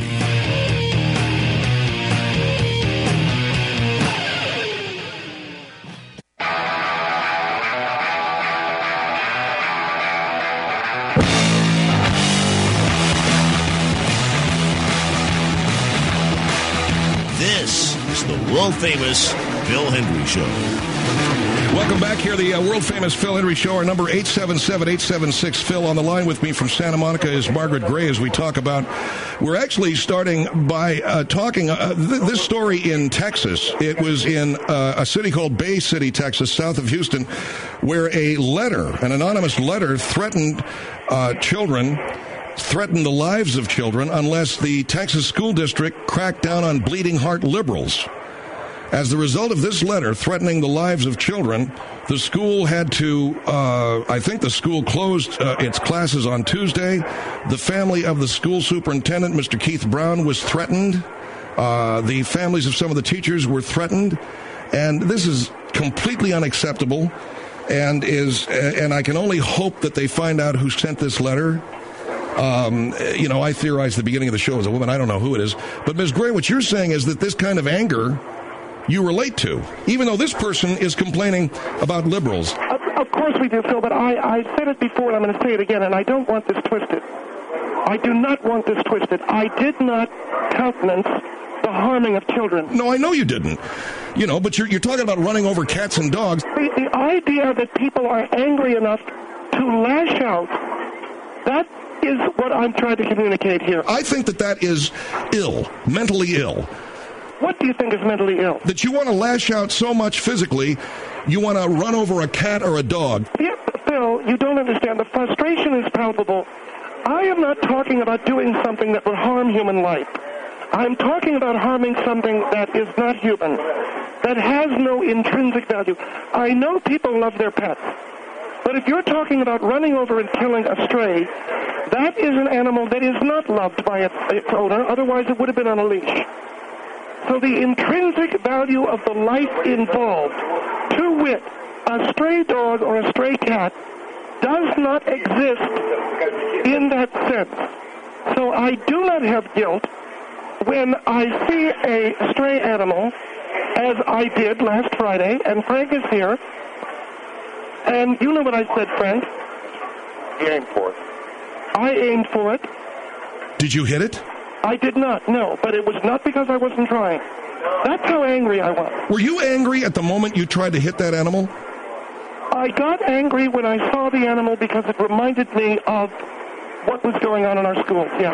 Speaker 1: This is the world-famous Phil Hendrie Show.
Speaker 2: Welcome back here, the uh, world-famous Phil Hendrie Show. Our number eight seven seven, eight seven six, Phil. On the line with me from Santa Monica is Margaret Gray as we talk about... We're actually starting by uh, talking... Uh, th- this story in Texas. It was in uh, a city called Bay City, Texas, south of Houston, where a letter, an anonymous letter, threatened uh, children... threatened the lives of children unless the Texas school district cracked down on bleeding heart liberals. As the result of this letter threatening the lives of children, the school had to, uh, I think the school closed uh, its classes on Tuesday. The family of the school superintendent, Mister Keith Brown, was threatened. Uh, the families of some of the teachers were threatened. And this is completely unacceptable and is, and I can only hope that they find out who sent this letter. Um, you know, I theorized at the beginning of the show as a woman. I don't know who it is. But, Miz Gray, what you're saying is that this kind of anger you relate to, even though this person is complaining about liberals.
Speaker 14: Of, of course we do, Phil, but I, I said it before and I'm going to say it again, and I don't want this twisted. I do not want this twisted. I did not countenance the harming of children.
Speaker 2: No, I know you didn't. You know, but you're, you're talking about running over cats and dogs.
Speaker 14: The, the idea that people are angry enough to lash out, that is what I'm trying to communicate here.
Speaker 2: I think that that is ill, mentally ill.
Speaker 14: What do you think is mentally ill?
Speaker 2: That you want to lash out so much physically, you want to run over a cat or a dog.
Speaker 14: Yeah, Phil, you don't understand. The frustration is palpable. I am not talking about doing something that would harm human life. I'm talking about harming something that is not human, that has no intrinsic value. I know people love their pets, but if you're talking about running over and killing a stray, that is an animal that is not loved by its, its owner, otherwise it would have been on a leash. So the intrinsic value of the life involved, to wit, a stray dog or a stray cat, does not exist in that sense. So I do not have guilt when I see a stray animal, as I did last Friday, and Frank is here, and you know what I said, Frank?
Speaker 15: He aimed for it.
Speaker 14: I aimed for it.
Speaker 2: Did you hit it?
Speaker 14: I did not, no, but it was not because I wasn't trying. That's how angry I was.
Speaker 2: Were you angry at the moment you tried to hit that animal?
Speaker 14: I got angry when I saw the animal because it reminded me of what was going on in our schools, yes.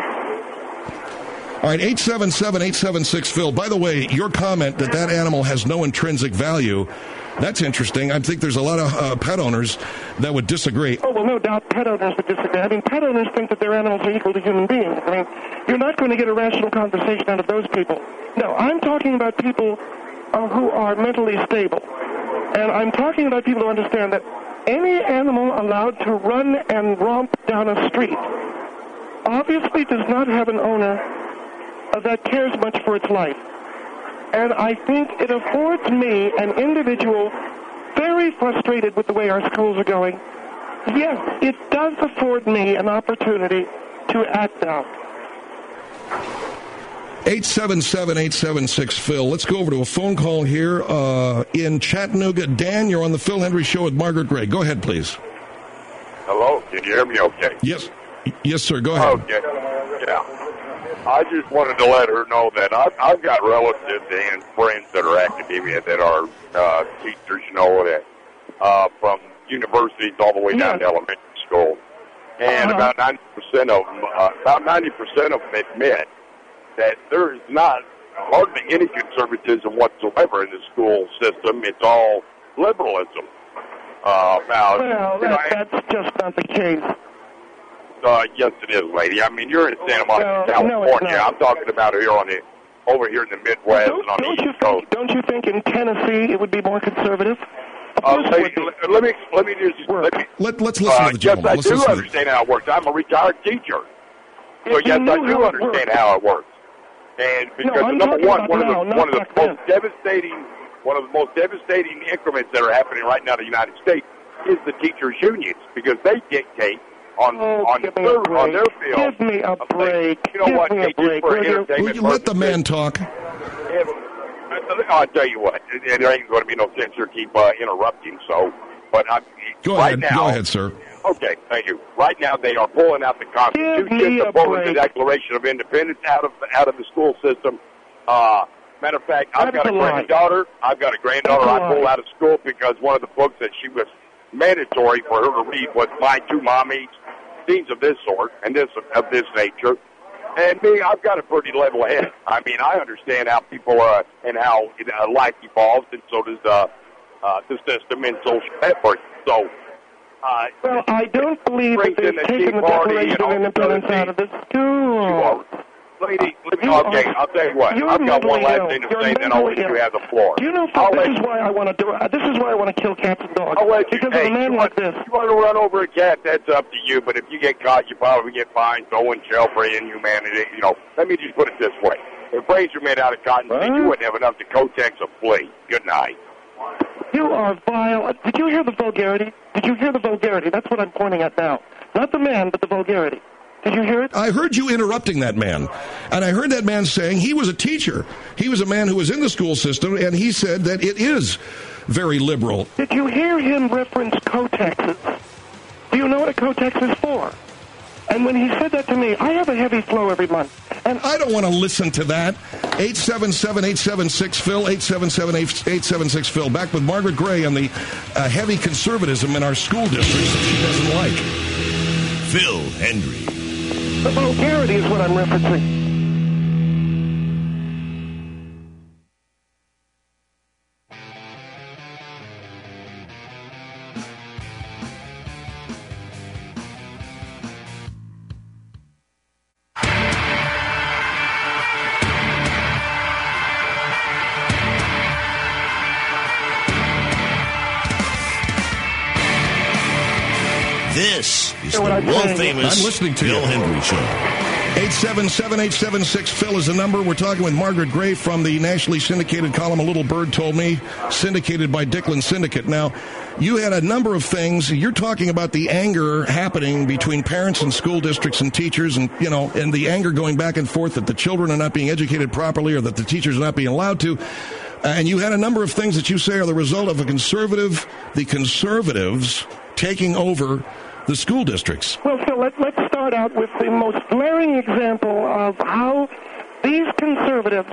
Speaker 2: All right, eight seven seven, eight seven six, Phil. By the way, your comment that that animal has no intrinsic value, that's interesting. I think there's a lot of uh, pet owners that would disagree.
Speaker 14: Oh, well, no doubt pet owners would disagree. I mean, pet owners think that their animals are equal to human beings. I mean, you're not going to get a rational conversation out of those people. No, I'm talking about people uh, who are mentally stable. And I'm talking about people who understand that any animal allowed to run and romp down a street obviously does not have an owner uh, that cares much for its life. And I think it affords me, an individual very frustrated with the way our schools are going, yes, it does afford me an opportunity to act out.
Speaker 2: eight seven seven, eight seven six, Phil. Let's go over to a phone call here uh, in Chattanooga. Dan, you're on the Phil Hendrie Show with Margaret Gray. Go ahead, please.
Speaker 15: Hello? Can you hear me okay?
Speaker 2: Yes. Yes, sir. Go ahead.
Speaker 15: Okay. Yeah. I just wanted to let her know that I've, I've got relatives and friends that are academia that are uh, teachers, you know, that uh, from universities all the way
Speaker 14: yeah.
Speaker 15: down to elementary school. And
Speaker 14: uh-huh.
Speaker 15: about ninety percent of them, uh, about ninety percent of them admit that there is not hardly any conservatism whatsoever in the school system. It's all liberalism. Uh, about,
Speaker 14: well,
Speaker 15: you know,
Speaker 14: that, that's just not the case.
Speaker 15: Uh, yes, it is, lady. I mean, you're in Santa Monica,
Speaker 14: well,
Speaker 15: California.
Speaker 14: No,
Speaker 15: I'm talking about here on the over here in the Midwest
Speaker 14: don't,
Speaker 15: and on
Speaker 14: don't
Speaker 15: the
Speaker 14: you
Speaker 15: East Coast.
Speaker 14: Think, don't you think in Tennessee it would be more conservative?
Speaker 15: Uh, lady, let, let me let me just let me.
Speaker 2: Let, let's listen
Speaker 15: uh,
Speaker 2: to the gentleman.
Speaker 15: Yes, I
Speaker 2: let's
Speaker 15: do
Speaker 2: listen
Speaker 15: understand how it works. I'm a retired teacher, so
Speaker 14: If
Speaker 15: yes,
Speaker 14: you
Speaker 15: I
Speaker 14: knew
Speaker 15: do
Speaker 14: how it
Speaker 15: understand
Speaker 14: works.
Speaker 15: how it works. And because
Speaker 14: No, I'm
Speaker 15: number
Speaker 14: talking
Speaker 15: one,
Speaker 14: about
Speaker 15: one of
Speaker 14: now,
Speaker 15: the
Speaker 14: not
Speaker 15: one of the
Speaker 14: back
Speaker 15: most
Speaker 14: then.
Speaker 15: devastating, one of the most devastating increments that are happening right now in the United States is the teachers' unions, because they dictate on
Speaker 14: Oh,
Speaker 15: on
Speaker 14: give
Speaker 15: their
Speaker 14: me a break.
Speaker 15: on their field.
Speaker 14: Give me a break.
Speaker 15: You know
Speaker 14: Give
Speaker 15: what?
Speaker 14: me a
Speaker 15: Hey, just
Speaker 14: break.
Speaker 15: for
Speaker 14: Will you?
Speaker 15: entertainment
Speaker 2: Will you let the
Speaker 15: purposes,
Speaker 2: man talk?
Speaker 15: if, I'll tell you what, there ain't going to be no sense to keep uh, interrupting. So, but I'm,
Speaker 2: Go
Speaker 15: right
Speaker 2: ahead.
Speaker 15: now,
Speaker 2: Go ahead, sir.
Speaker 15: Okay, thank you. Right now, they are pulling out the Constitution, they're pulling the Declaration of Independence out of out of the school system. Uh, matter of fact, I've
Speaker 14: That's
Speaker 15: got a
Speaker 14: a lie.
Speaker 15: granddaughter. I've got a granddaughter.
Speaker 14: That's a
Speaker 15: I pulled
Speaker 14: lie.
Speaker 15: out of school because one of the books that she was mandatory for her to read was My Two Mommies, things of this sort and this of this nature. And me, I've got a pretty level head. I mean, I understand how people uh, and how uh, life evolves, and so does uh, uh, the system and social network. So, uh,
Speaker 14: Well, I don't believe that
Speaker 15: brings in
Speaker 14: they've
Speaker 15: the Tea
Speaker 14: taken the
Speaker 15: Party
Speaker 14: Declaration
Speaker 15: and all
Speaker 14: of
Speaker 15: this other
Speaker 14: Independence out of the
Speaker 15: you
Speaker 14: school.
Speaker 15: are, lady, let me,
Speaker 14: You
Speaker 15: okay,
Speaker 14: are-
Speaker 15: I'll tell you what.
Speaker 14: you're
Speaker 15: I've got one
Speaker 14: mentally
Speaker 15: last
Speaker 14: ill.
Speaker 15: thing to
Speaker 14: You're
Speaker 15: say, then I'll let
Speaker 14: mentally
Speaker 15: you
Speaker 14: ill.
Speaker 15: have the floor.
Speaker 14: Do you know,
Speaker 15: I'll
Speaker 14: Phil,
Speaker 15: let
Speaker 14: this is why I want to do it. This is why I want to kill cats and dogs.
Speaker 15: I'll let you,
Speaker 14: because
Speaker 15: hey,
Speaker 14: of a man
Speaker 15: you
Speaker 14: like
Speaker 15: want,
Speaker 14: this.
Speaker 15: you want to run over a cat, that's up to you, but if you get caught, you probably get fined, go in jail for inhumanity. You know, let me just put it this way. If brains were made out of cotton,
Speaker 14: Huh?
Speaker 15: you wouldn't have enough to Kotex a flea. Good night.
Speaker 14: You are vile. Did you hear the vulgarity? Did you hear the vulgarity? That's what I'm pointing at now. Not the man, but the vulgarity. Did you hear it?
Speaker 2: I heard you interrupting that man. And I heard that man saying he was a teacher. He was a man who was in the school system, and he said that it is very liberal.
Speaker 14: Did you hear him reference Kotexes? Do you know what a Kotex is for? And when he said that to me, I have a heavy flow every month. And
Speaker 2: I don't want to listen to that. eight seven seven, eight seven six, Phil, eight seven seven, eight seven six, Phil. Back with Margaret Gray on the uh, heavy conservatism in our school districts that she doesn't like.
Speaker 1: Phil Hendrie.
Speaker 14: the vulgarity is what I'm referencing.
Speaker 1: This is
Speaker 2: Hear
Speaker 1: the
Speaker 2: what I'm
Speaker 1: world
Speaker 2: saying?
Speaker 1: famous
Speaker 2: I'm listening to
Speaker 1: Phil
Speaker 2: you.
Speaker 1: Hendrie Show.
Speaker 2: eight seven seven, eight seven six, Phil is the number. We're talking with Margaret Gray from the nationally syndicated column A Little Bird Told Me, syndicated by Dicklin Syndicate. Now, you had a number of things. You're talking about the anger happening between parents and school districts and teachers, and, you know, and the anger going back and forth that the children are not being educated properly or that the teachers are not being allowed to. And you had a number of things that you say are the result of a conservative, the conservatives taking over the school districts.
Speaker 14: Well, Phil, let, let's start out with the most glaring example of how these conservatives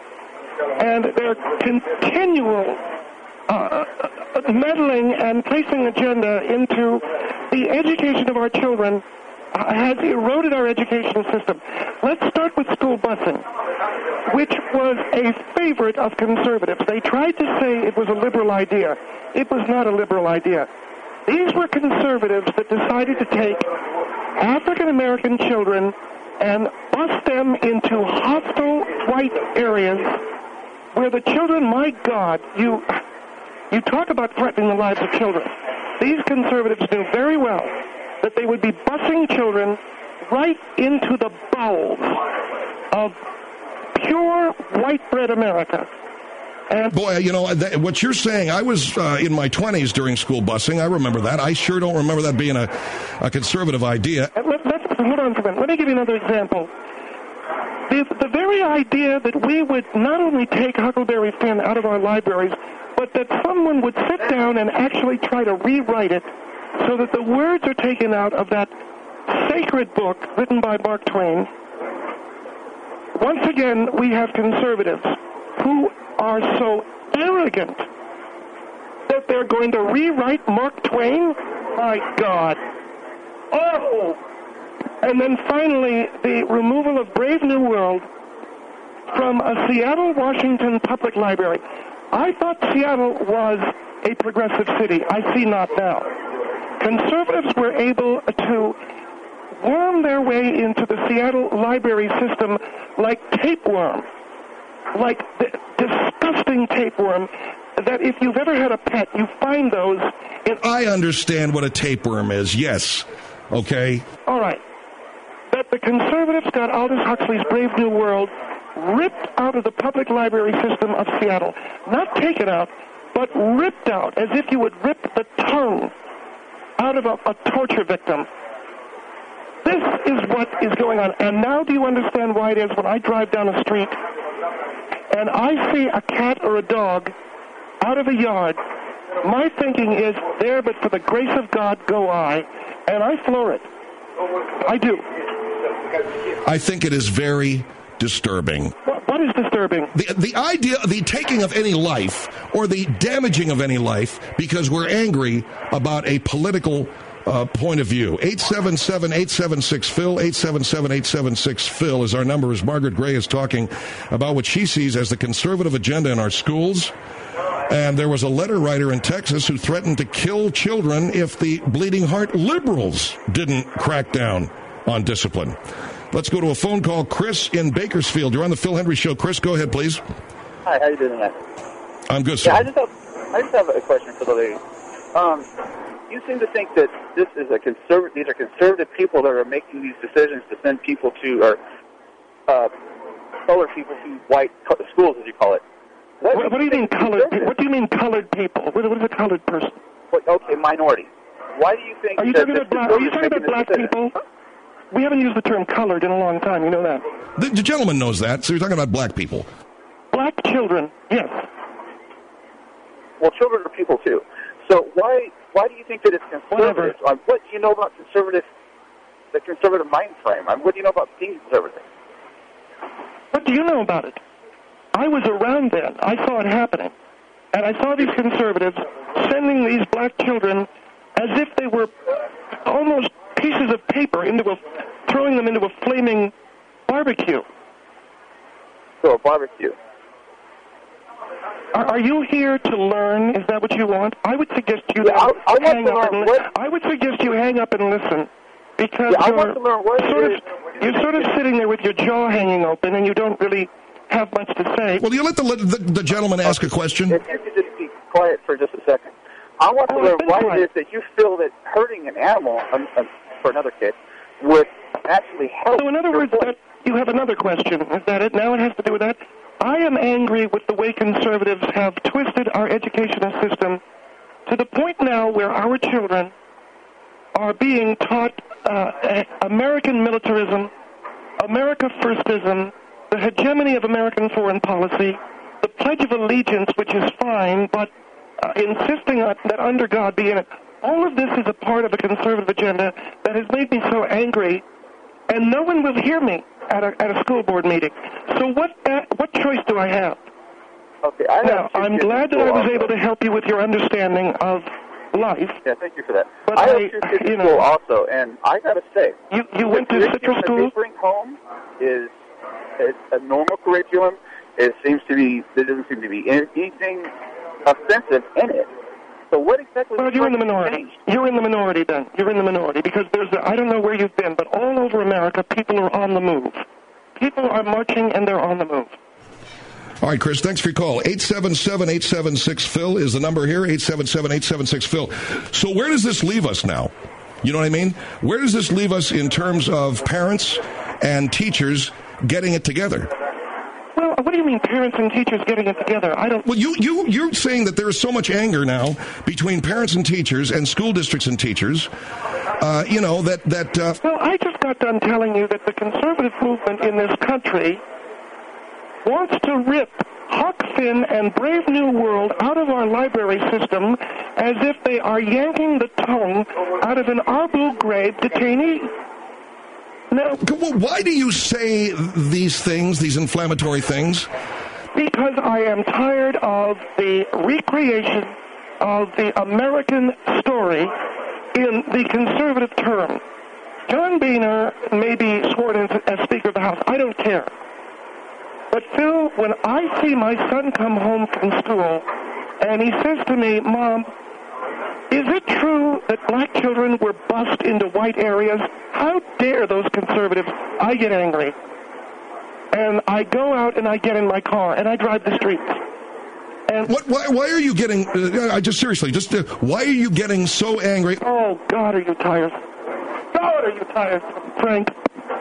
Speaker 14: and their continual uh, meddling and placing agenda into the education of our children uh, has eroded our education system. Let's start with school busing, which was a favorite of conservatives. They tried to say it was a liberal idea. It was not a liberal idea. These were conservatives that decided to take African-American children and bus them into hostile white areas where the children, my God, you you talk about threatening the lives of children. These conservatives knew very well that they would be busing children right into the bowels of pure white bread America.
Speaker 2: And boy, you know, that, what you're saying, I was uh, in my twenties during school busing. I remember that. I sure don't remember that being a, a conservative idea.
Speaker 14: Let, let's, hold on for a minute. Let me give you another example. The, the very idea that we would not only take Huckleberry Finn out of our libraries, but that someone would sit down and actually try to rewrite it so that the words are taken out of that sacred book written by Mark Twain. Once again, we have conservatives who are so arrogant that they're going to rewrite Mark Twain? My God. Oh! And then finally, the removal of Brave New World from a Seattle, Washington public library. I thought Seattle was a progressive city. I see not now. Conservatives were able to worm their way into the Seattle library system like tapeworm, like the disgusting tapeworm that if you've ever had a pet, you find those in...
Speaker 2: I understand what a tapeworm is, yes. Okay?
Speaker 14: All right. That the conservatives got Aldous Huxley's Brave New World ripped out of the public library system of Seattle. Not taken out, but ripped out, as if you would rip the tongue out of a, a torture victim. This is what is going on. And now do you understand why it is when I drive down a street and I see a cat or a dog out of a yard, my thinking is, there but for the grace of God go I, and I floor it. I do.
Speaker 2: I think it is very disturbing.
Speaker 14: What, what is disturbing?
Speaker 2: The, the idea, the taking of any life or the damaging of any life because we're angry about a political uh, point of view. eight seven seven, eight seven six, Phil, eight seven seven, eight seven six, Phil is our number as Margaret Gray is talking about what she sees as the conservative agenda in our schools. And there was a letter writer in Texas who threatened to kill children if the Bleeding Heart liberals didn't crack down on discipline. Let's go to a phone call. Chris in Bakersfield. You're on the Phil Hendry Show. Chris, go ahead, please.
Speaker 16: Hi, how you doing tonight?
Speaker 2: I'm good, sir.
Speaker 16: Yeah, I just have, I just have a question for the lady. Um, you seem to think that this is a conservative. These are conservative people that are making these decisions to send people to, or uh, colored people to white co- schools, as you call it.
Speaker 14: What, what, what do you mean colored? What do you mean colored people? What, what is a colored person?
Speaker 16: What, okay, minority. Why do you think?
Speaker 14: Are you
Speaker 16: that
Speaker 14: talking about black? Are you talking about black people? We haven't used the term colored in a long time. You know that.
Speaker 2: The, the gentleman knows that. So you're talking about black people.
Speaker 14: Black children, yes.
Speaker 16: Well, children are people too. So why why do you think that it's conservative? Um, what do you know about conservative, the conservative mind frame? Um, what do you know about being conservative?
Speaker 14: What do you know about it? I was around then. I saw it happening. And I saw these conservatives sending these black children as if they were almost pieces of paper into a, throwing them into a flaming barbecue.
Speaker 16: So a barbecue.
Speaker 14: Are, are you here to learn? Is that what you want? I would suggest you
Speaker 16: yeah, I, I
Speaker 14: hang
Speaker 16: want
Speaker 14: up
Speaker 16: to learn
Speaker 14: and
Speaker 16: what...
Speaker 14: li- I would suggest you hang up and listen. Because
Speaker 16: yeah, I
Speaker 14: you're,
Speaker 16: want to learn what
Speaker 14: sort
Speaker 16: is...
Speaker 14: of, you're sort of sitting there with your jaw hanging open and you don't really have much to say.
Speaker 2: Well, you let the, the, the gentleman ask a question.
Speaker 16: If you could just be quiet for just a second. I want to
Speaker 14: oh,
Speaker 16: learn why quiet. it is that you feel that hurting an animal, um, um, for another kid, would actually help.
Speaker 14: So in other words, that you have another question. Is that it? Now it has to do with that? I am angry with the way conservatives have twisted our educational system to the point now where our children are being taught uh, American militarism, America Firstism, the hegemony of American foreign policy, the Pledge of Allegiance, which is fine, but uh, insisting on, that under God be in it. All of this is a part of a conservative agenda that has made me so angry, and no one will hear me at a, at a school board meeting. So what uh, what choice do I have?
Speaker 16: Okay, I
Speaker 14: now, I'm glad that I was able to help you with your understanding of life.
Speaker 16: Yeah, thank you for that.
Speaker 14: But
Speaker 16: I,
Speaker 14: I
Speaker 16: have two kids
Speaker 14: you
Speaker 16: in
Speaker 14: know,
Speaker 16: school also, and I got to say,
Speaker 14: you you went to Citrus School?
Speaker 16: They bring home is it's a normal curriculum. It seems to be there doesn't seem to be anything offensive in it. So what exactly?
Speaker 14: Well, you're in the minority. You're in the minority then. You're in the minority because there's a, I don't know where you've been, but all over America, people are on the move. People are marching and they're on the move.
Speaker 2: All right, Chris, thanks for your call. eight seven seven, eight seven six, Phil is the number here, eight seven seven, eight seven six, Phil. So where does this leave us now? You know what I mean? Where does this leave us in terms of parents and teachers getting it together?
Speaker 14: Well, what do you mean parents and teachers getting it together? I don't...
Speaker 2: Well, you, you, you're saying that there is so much anger now between parents and teachers and school districts and teachers, uh, you know, that... that uh...
Speaker 14: Well, I just got done telling you that the conservative movement in this country wants to rip Huck Finn and Brave New World out of our library system as if they are yanking the tongue out of an Abu Ghraib detainee. Now,
Speaker 2: why do you say these things, these inflammatory things?
Speaker 14: Because I am tired of the recreation of the American story in the conservative term. John Boehner may be sworn in as Speaker of the House. I don't care. But, Phil, when I see my son come home from school and he says to me, Mom, is it true that black children were bused into white areas? How dare those conservatives? I get angry. And I go out and I get in my car and I drive the streets. And
Speaker 2: what? Why, why are you getting? Uh, I just seriously, just uh, why are you getting so angry?
Speaker 14: Oh God, are you tired? God, are you tired, Frank?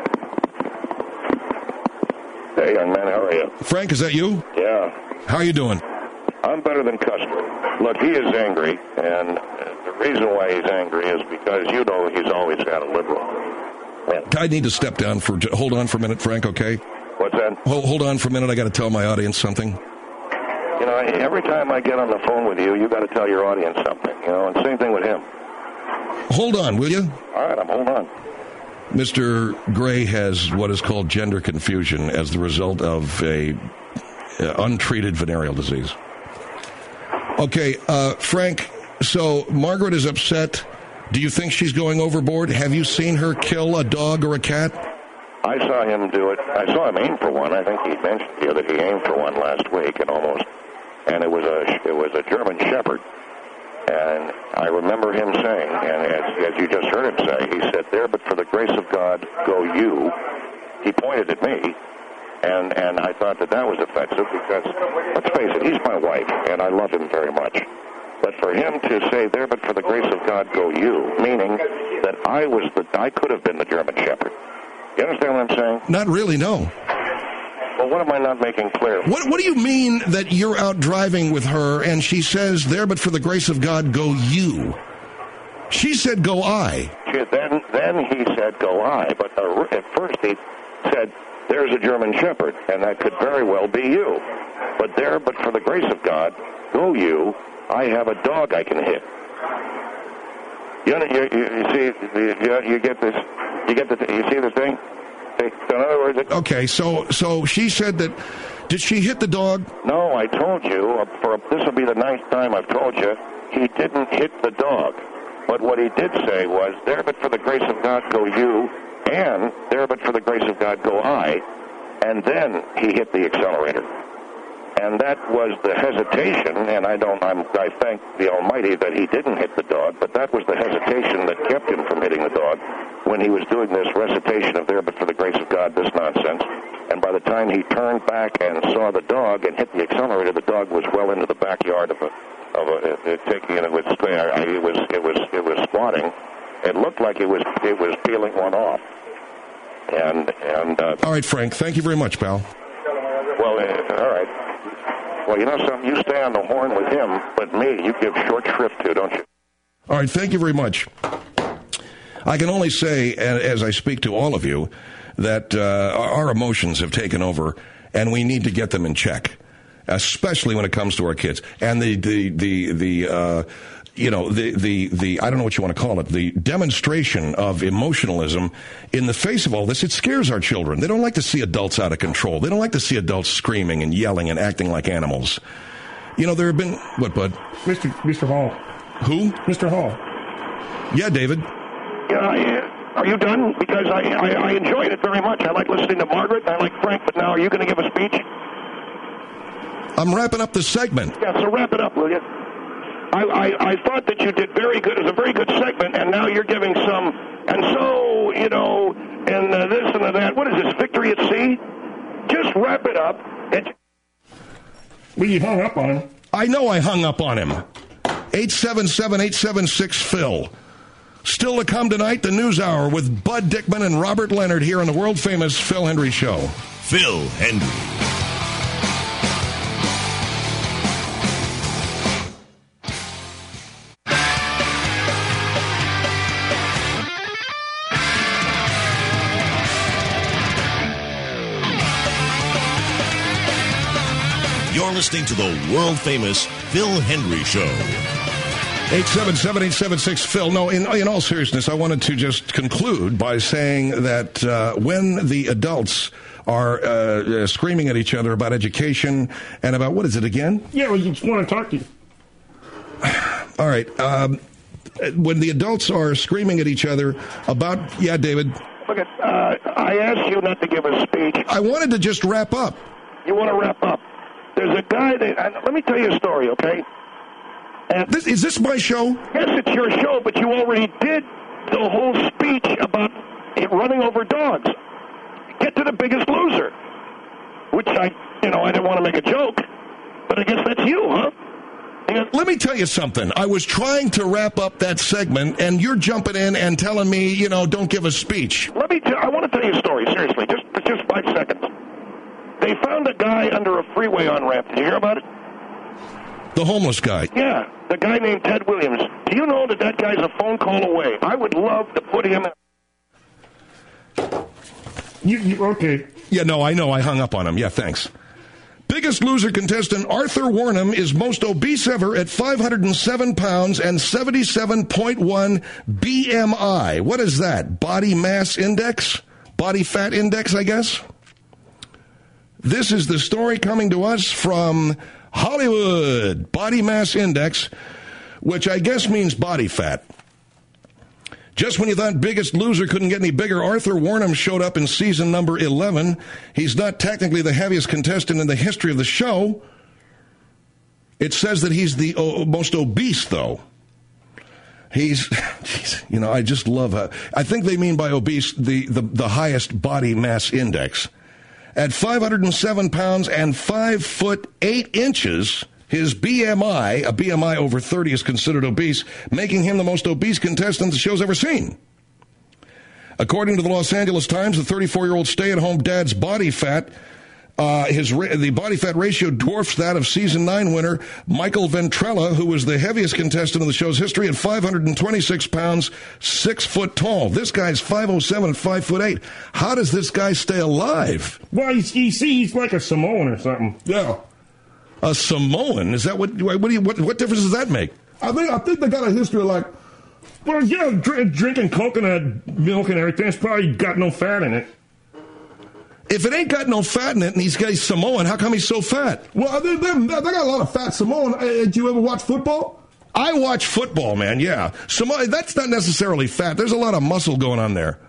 Speaker 17: Hey, young man, how are you?
Speaker 2: Frank, is that you?
Speaker 17: Yeah.
Speaker 2: How are you doing?
Speaker 17: I'm better than Custer. Look, he is angry, and the reason why he's angry is because you know he's always had a liberal. Man.
Speaker 2: I need to step down for. Hold on for a minute, Frank. Okay.
Speaker 17: What's that?
Speaker 2: Hold, hold on for a minute. I got to tell my audience something.
Speaker 17: You know, every time I get on the phone with you, you got to tell your audience something. You know, and same thing with him.
Speaker 2: Hold on, will you?
Speaker 17: All right, I'm holding on.
Speaker 2: Mister Gray has what is called gender confusion as the result of a uh, untreated venereal disease. Okay, uh, Frank, so Margaret is upset. Do you think she's going overboard? Have you seen her kill a dog or a cat?
Speaker 17: I saw him do it. I saw him aim for one. I think he mentioned here that he aimed for one last week and almost, and it was a, it was a German Shepherd. And I remember him saying, and as, as you just heard him say, he said, there, but for the grace of God, go you. He pointed at me, and, and I thought that that was offensive because, let's face it, he's my wife, and I love him very much. But for him to say, there, but for the grace of God, go you, meaning that I was the, I could have been the German Shepherd. You understand what I'm saying?
Speaker 2: Not really, no.
Speaker 17: Well, what am I not making clear?
Speaker 2: What What do you mean that you're out driving with her and she says, there, but for the grace of God, go you? She said, go I.
Speaker 17: She, then, then he said, go I. But uh, at first he said, there's a German Shepherd, and that could very well be you. But there, but for the grace of God, go you. I have a dog I can hit. You, you, you, you see, you, you get this, you get the, you see the thing? In other words, it,
Speaker 2: okay, so so she said that, did she hit the dog?
Speaker 17: No, I told you, uh, for this will be the ninth time I've told you, he didn't hit the dog. But what he did say was, there but for the grace of God go you, and there but for the grace of God go I, and then he hit the accelerator. And that was the hesitation, and I don't, I'm, I thank the Almighty that he didn't hit the dog, but that was the hesitation that kept him from hitting the dog when he was doing this recitation of there, but for the grace of God, this nonsense. And by the time he turned back and saw the dog and hit the accelerator, the dog was well into the backyard of a, of a, it, taking it was, it was, it was, it was squatting. It looked like it was, it was peeling one off. And, and, uh,
Speaker 2: all right, Frank, thank you very much, pal.
Speaker 17: Well, uh, all right. Well, you know something? You stay on the horn with him, but me, you give short shrift to, don't you?
Speaker 2: All right, thank you very much. I can only say, as I speak to all of you, that uh, our emotions have taken over, and we need to get them in check, especially when it comes to our kids. And the the the the uh, you know the the the I don't know what you want to call it, the demonstration of emotionalism in the face of all this. It scares our children. They don't like to see adults out of control. They don't like to see adults screaming and yelling and acting like animals. You know, there have been what, bud?
Speaker 18: Mister Mister Hall.
Speaker 2: Who?
Speaker 18: Mister Hall.
Speaker 2: Yeah, David.
Speaker 14: Yeah, are you done? Because I, I, I enjoyed it very much. I like listening to Margaret. I like Frank. But now, are you going to give a speech?
Speaker 2: I'm wrapping up the segment.
Speaker 14: Yeah, so wrap it up, will you? I, I, I thought that you did very good. It was a very good segment, and now you're giving some, and so, you know, and uh, this and that. What is this, victory at sea? Just wrap it up. And...
Speaker 18: Well, you hung up on him.
Speaker 2: I know I hung up on him. eight seven seven, eight seven six, Phil. Still to come tonight, the News Hour with Bud Dickman and Robert Leonard here on the world-famous Phil Hendry Show.
Speaker 1: Phil Hendry. You're listening to the world-famous Phil Hendry Show.
Speaker 2: eight seven seven, eight seven six, Phil. No, in, in all seriousness, I wanted to just conclude by saying that uh, when the adults are uh, uh, screaming at each other about education and about, what is it again?
Speaker 18: Yeah, well, you just want to talk to you.
Speaker 2: All right. Um, when the adults are screaming at each other about, yeah, David.
Speaker 14: Look, at, uh, I asked you not to give a speech.
Speaker 2: I wanted to just wrap up.
Speaker 17: you want to wrap up. There's a guy that, and let me tell you a story, okay? And
Speaker 2: this, is this my show?
Speaker 17: Yes, it's your show, but you already did the whole speech about it running over dogs. Get to the Biggest Loser, which I, you know, I didn't want to make a joke, but I guess that's you, huh?
Speaker 2: Let me tell you something. I was trying to wrap up that segment, and you're jumping in and telling me, you know, don't give a speech.
Speaker 17: Let me. T- I want to tell you a story. Seriously, just just five seconds. They found a guy under a freeway on-ramp. Did you hear about it?
Speaker 2: The homeless guy.
Speaker 17: Yeah, the guy named Ted Williams. Do you know that that guy's a phone call away? I would love to put him in.
Speaker 2: You, you okay? Yeah, no, I know. I hung up on him. Yeah, thanks. Biggest Loser contestant Arthur Warnham is most obese ever at five hundred seven pounds and seventy-seven point one B M I. What is that? Body mass index? Body fat index, I guess? This is the story coming to us from Hollywood. Body mass index, which I guess means body fat. Just when you thought Biggest Loser couldn't get any bigger, Arthur Warnham showed up in season number eleven. He's not technically the heaviest contestant in the history of the show. It says that he's the o- most obese, though. He's, geez, you know, I just love how, I think they mean by obese the, the, the highest body mass index. At five hundred seven pounds and five foot eight inches, his B M I, a B M I over thirty, is considered obese, making him the most obese contestant the show's ever seen. According to the Los Angeles Times, the thirty-four-year-old stay-at-home dad's body fat, uh, his ra- the body fat ratio dwarfs that of season nine winner Michael Ventrella, who was the heaviest contestant in the show's history at five hundred twenty-six pounds, six foot tall. This guy's five oh seven and five foot eight. How does this guy stay alive?
Speaker 18: Well, you see, he's like a Samoan or something.
Speaker 2: Yeah. A Samoan? Is that what? What do you? What, what difference does that make?
Speaker 18: I think I think they got a history of like, well, yeah, drink, drinking coconut milk and everything. It's probably got no fat in it.
Speaker 2: If it ain't got no fat in it, and he's got Samoan, how come he's so fat?
Speaker 18: Well, they, they, they got a lot of fat Samoan. Uh, did you ever watch football?
Speaker 2: I watch football, man. Yeah, Samoan. That's not necessarily fat. There's a lot of muscle going on there.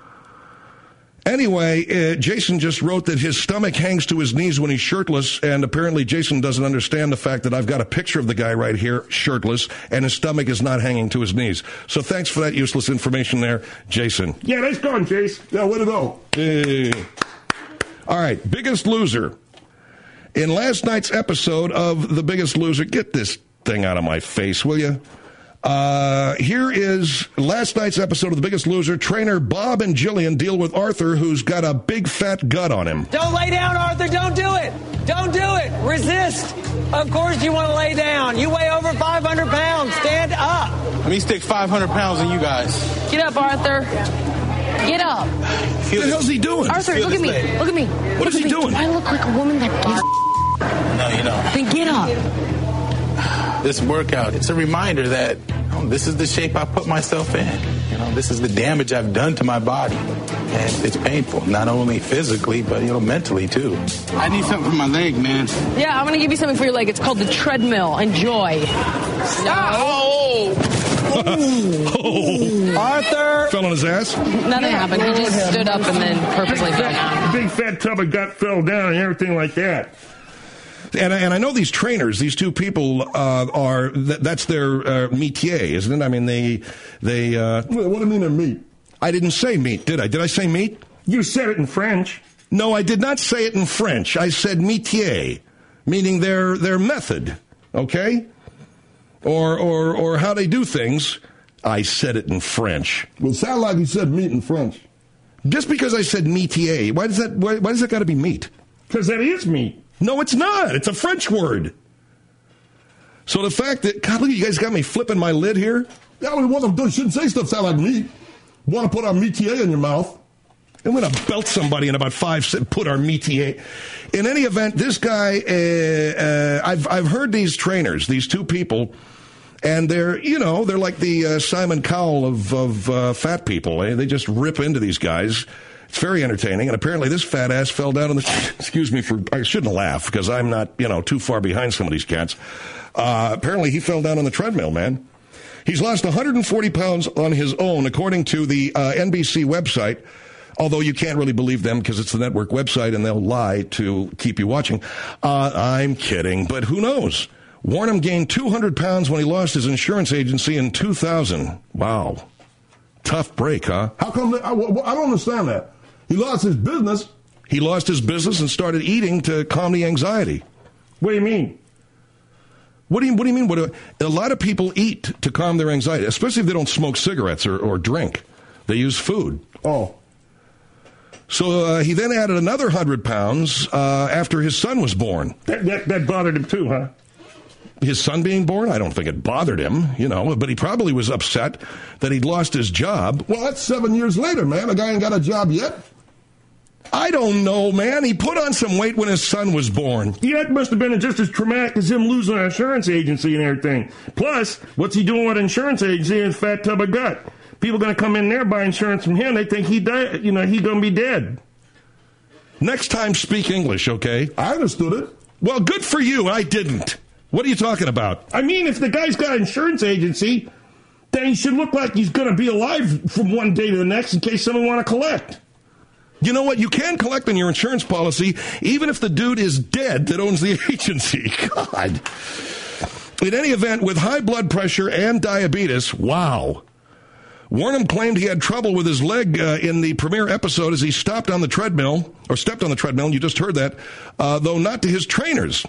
Speaker 2: Anyway, uh, Jason just wrote that his stomach hangs to his knees when he's shirtless, and apparently Jason doesn't understand the fact that I've got a picture of the guy right here, shirtless, and his stomach is not hanging to his knees. So thanks for that useless information there, Jason.
Speaker 18: Yeah, nice going, Chase. Yeah, way to go.
Speaker 2: Hey. All right, Biggest Loser. In last night's episode of The Biggest Loser, get this thing out of my face, will you? Uh, here is last night's episode of The Biggest Loser. Trainer Bob and Jillian deal with Arthur, who's got a big fat gut on him.
Speaker 12: Don't lay down, Arthur. Don't do it. Don't do it. Resist. Of course you want to lay down. You weigh over five hundred pounds. Stand up.
Speaker 19: Let me stick five hundred pounds on you guys.
Speaker 20: Get up, Arthur. Get up.
Speaker 2: What the hell's he doing?
Speaker 20: Arthur, look at me.
Speaker 19: Lady.
Speaker 20: Look at me.
Speaker 2: What
Speaker 20: look
Speaker 2: is he
Speaker 20: me.
Speaker 2: doing?
Speaker 20: Do I look like a woman that gives
Speaker 19: No, you don't.
Speaker 20: Then get up.
Speaker 19: This workout, it's a reminder that you know, this is the shape I put myself in. You know, this is the damage I've done to my body. And it's painful, not only physically, but, you know, mentally, too.
Speaker 21: I need something for my leg, man.
Speaker 20: Yeah, I'm going to give you something for your leg. It's called the treadmill. Enjoy.
Speaker 19: Oh!
Speaker 2: oh.
Speaker 12: Arthur!
Speaker 2: Fell on his ass?
Speaker 20: Nothing happened. He just stood up and then purposely fell down.
Speaker 18: Big fat tub of gut fell down and everything like that.
Speaker 2: And I, and I know these trainers, these two people uh, are, th- that's their uh, métier, isn't it? I mean, they, they, uh...
Speaker 18: What do you mean they're meat?
Speaker 2: I didn't say meat, did I? Did I say meat?
Speaker 18: You said it in French.
Speaker 2: No, I did not say it in French. I said métier, meaning their, their method, okay? Or, or, or how they do things. I said it in French.
Speaker 18: Well, it sounded like you said meat in French.
Speaker 2: Just because I said métier, why does that, why, why does that got to be meat?
Speaker 18: Because that is meat.
Speaker 2: No, it's not. It's a French word. So the fact that, God, look, you guys got me flipping my lid here.
Speaker 18: Yeah, well, what I'm doing, shouldn't say stuff sound like meat. Want to put our métier in your mouth.
Speaker 2: I'm going to belt somebody in about five seconds, put our métier. In any event, this guy, uh, uh, I've, I've heard these trainers, these two people, and they're, you know, they're like the uh, Simon Cowell of, of uh, fat people. Eh? They just rip into these guys. It's very entertaining, and apparently this fat ass fell down on the... Excuse me for... I shouldn't laugh, because I'm not, you know, too far behind some of these cats. Uh, apparently he fell down on the treadmill, man. He's lost one hundred forty pounds on his own, according to the uh, N B C website. Although you can't really believe them because it's the network website and they'll lie to keep you watching. Uh, I'm kidding, but who knows? Warnham gained two hundred pounds when he lost his insurance agency in two thousand. Wow. Tough break, huh?
Speaker 18: How come? They, I, I don't understand that. He lost his business.
Speaker 2: He lost his business and started eating to calm the anxiety.
Speaker 18: What do you mean?
Speaker 2: What do you, what do you mean? What do, a lot of people eat to calm their anxiety, especially if they don't smoke cigarettes or, or drink. They use food.
Speaker 18: Oh.
Speaker 2: So uh, he then added another one hundred pounds uh, after his son was born.
Speaker 18: That, that, that bothered him too, huh?
Speaker 2: His son being born? I don't think it bothered him, you know, but he probably was upset that he'd lost his job.
Speaker 18: Well, that's seven years later, man. The guy ain't got a job yet.
Speaker 2: I don't know, man. He put on some weight when his son was born.
Speaker 18: Yeah, it must have been just as traumatic as him losing an insurance agency and everything. Plus, what's he doing with an insurance agency and a fat tub of gut? People going to come in there, buy insurance from him. They think he died, you know, he going to be dead.
Speaker 2: Next time, speak English, okay?
Speaker 18: I understood it.
Speaker 2: Well, good for you. I didn't. What are you talking about?
Speaker 18: I mean, if the guy's got an insurance agency, then he should look like he's going to be alive from one day to the next in case someone want to collect.
Speaker 2: You know what? You can collect on your insurance policy even if the dude is dead that owns the agency. God. In any event, with high blood pressure and diabetes, wow. Warnham claimed he had trouble with his leg uh, in the premiere episode as he stopped on the treadmill, or stepped on the treadmill, and you just heard that, uh, though not to his trainers.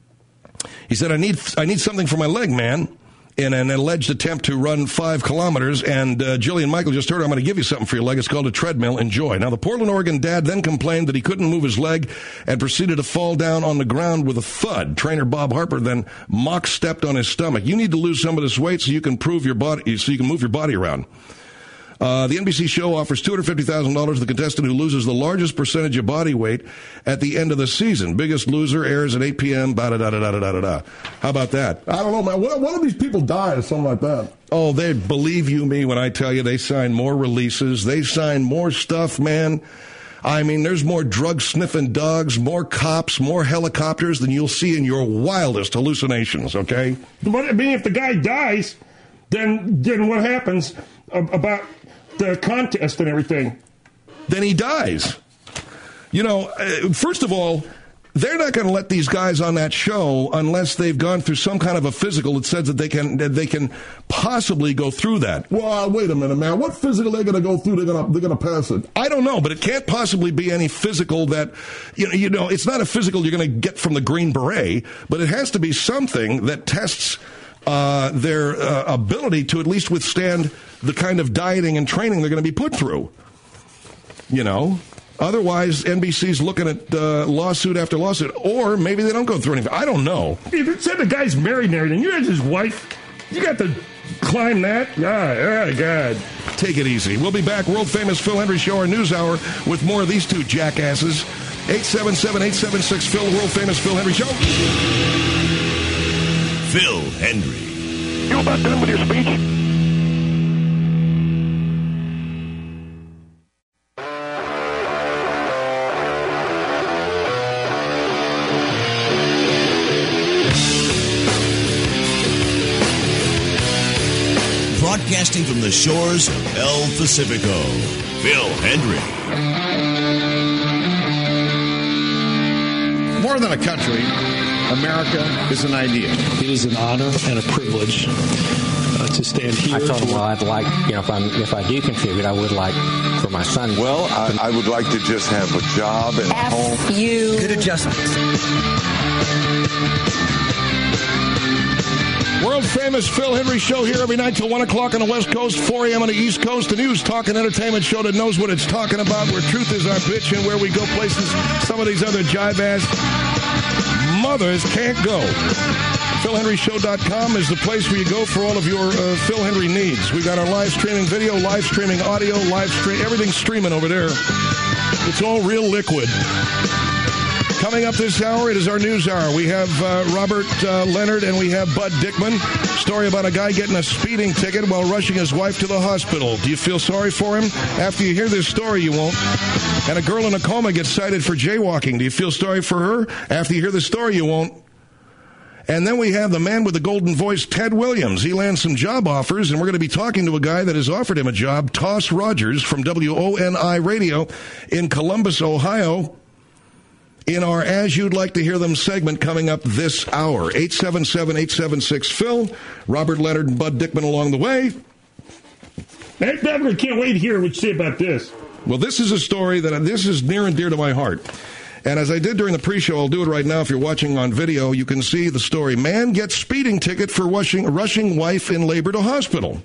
Speaker 2: He said, I need I need something for my leg, man, in an alleged attempt to run five kilometers. And uh, Jillian Michael just heard, I'm going to give you something for your leg. It's called a treadmill. Enjoy. Now, the Portland, Oregon dad then complained that he couldn't move his leg and proceeded to fall down on the ground with a thud. Trainer Bob Harper then mock stepped on his stomach. You need to lose some of this weight so you can prove your body, so you can move your body around. Uh, the N B C show offers two hundred fifty thousand dollars to the contestant who loses the largest percentage of body weight at the end of the season. Biggest Loser airs at eight p.m. Da-da-da-da-da-da-da. How about that?
Speaker 18: I don't know, man. What, what if these people die or something like that?
Speaker 2: Oh, they believe you me when I tell you they sign more releases. They sign more stuff, man. I mean, there's more drug-sniffing dogs, more cops, more helicopters than you'll see in your wildest hallucinations, okay?
Speaker 18: But, I mean, if the guy dies, then then what happens about the contest and everything?
Speaker 2: Then he dies. You know, uh, first of all, they're not going to let these guys on that show unless they've gone through some kind of a physical that says that they can that they can possibly go through that.
Speaker 18: Well, uh, wait a minute, man. What physical they're going to go through? They're going to they're going to pass it.
Speaker 2: I don't know, but it can't possibly be any physical that you know. You know, it's not a physical you're going to get from the Green Beret, but it has to be something that tests uh, their uh, ability to at least withstand the kind of dieting and training they're going to be put through. You know, otherwise N B C's looking at uh, lawsuit after lawsuit, or maybe they don't go through anything. I don't know.
Speaker 18: If it said the guy's married and everything, you had his wife, you got to climb that? God, oh, God.
Speaker 2: Take it easy. We'll be back. World famous Phil Hendry Show, our news hour, with more of these two jackasses. eight seven seven, eight seven six, Phil, world famous Phil Hendry Show.
Speaker 1: Phil Hendry.
Speaker 17: You about done with your speech?
Speaker 1: Broadcasting from the shores of El Pacifico, Phil Hendry.
Speaker 4: More than a country, America is an idea.
Speaker 3: It is an honor and a privilege uh, to stand here.
Speaker 11: I told him, well, I'd like, you know, if, I'm, if I do contribute, I would like for my son.
Speaker 6: Well, I, I would like to just have a job and a home.
Speaker 12: You. Good adjustments.
Speaker 2: World famous Phil Hendry Show here every night till one o'clock on the West Coast, four a.m. on the East Coast. The news, talk, and entertainment show that knows what it's talking about, where truth is our bitch and where we go places some of these other jive-ass mothers can't go. Phil Hendry Show dot com is the place where you go for all of your uh, Phil Hendry needs. We got our live streaming video, live streaming audio, live stream, everything's streaming over there. It's all real liquid. Coming up this hour, it is our news hour. We have uh, Robert uh, Leonard and we have Bud Dickman. Story about a guy getting a speeding ticket while rushing his wife to the hospital. Do you feel sorry for him? After you hear this story, you won't. And a girl in a coma gets cited for jaywalking. Do you feel sorry for her? After you hear the story, you won't. And then we have the man with the golden voice, Ted Williams. He lands some job offers, and we're going to be talking to a guy that has offered him a job, Toss Rogers from W O N I Radio in Columbus, Ohio, in our As You'd Like to Hear Them segment coming up this hour. eight seven seven, eight seven six, Phil. Robert Leonard and Bud Dickman along the way.
Speaker 18: I definitely can't wait to hear what you say about this.
Speaker 2: Well, this is a story that this is near and dear to my heart. And as I did during the pre-show, I'll do it right now. If you're watching on video, you can see the story. Man gets speeding ticket for rushing, rushing wife in labor to hospital.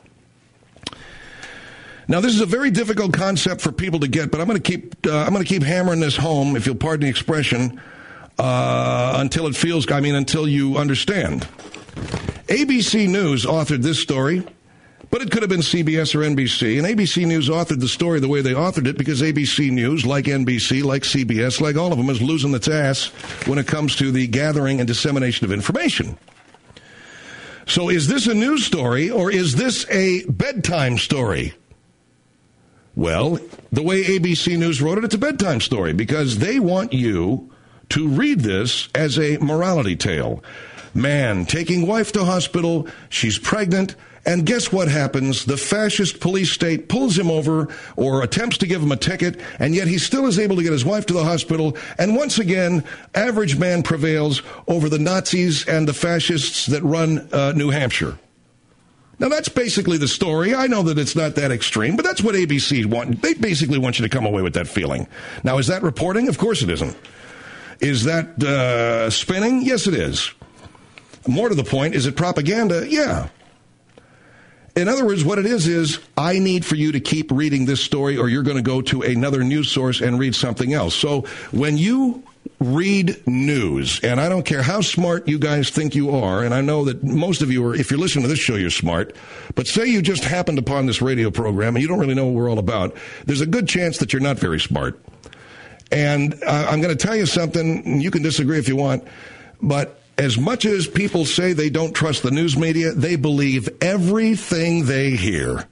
Speaker 2: Now, this is a very difficult concept for people to get, but I'm going to keep uh, I'm going to keep hammering this home, if you'll pardon the expression, uh, until it feels, I mean, until you understand. A B C News authored this story. But it could have been C B S or N B C, and A B C News authored the story the way they authored it because A B C News, like N B C, like C B S, like all of them, is losing its ass when it comes to the gathering and dissemination of information. So is this a news story, or is this a bedtime story? Well, the way A B C News wrote it, it's a bedtime story because they want you to read this as a morality tale. Man taking wife to hospital, she's pregnant, and guess what happens? The fascist police state pulls him over or attempts to give him a ticket, and yet he still is able to get his wife to the hospital. And once again, average man prevails over the Nazis and the fascists that run uh, New Hampshire. Now, that's basically the story. I know that it's not that extreme, but that's what A B C want. They basically want you to come away with that feeling. Now, is that reporting? Of course it isn't. Is that uh, spinning? Yes, it is. More to the point, is it propaganda? Yeah. In other words, what it is is, I need for you to keep reading this story or you're going to go to another news source and read something else. So when you read news, and I don't care how smart you guys think you are, and I know that most of you are, if you're listening to this show, you're smart, but say you just happened upon this radio program and you don't really know what we're all about, there's a good chance that you're not very smart. And uh, I'm going to tell you something, and you can disagree if you want, but as much as people say they don't trust the news media, they believe everything they hear.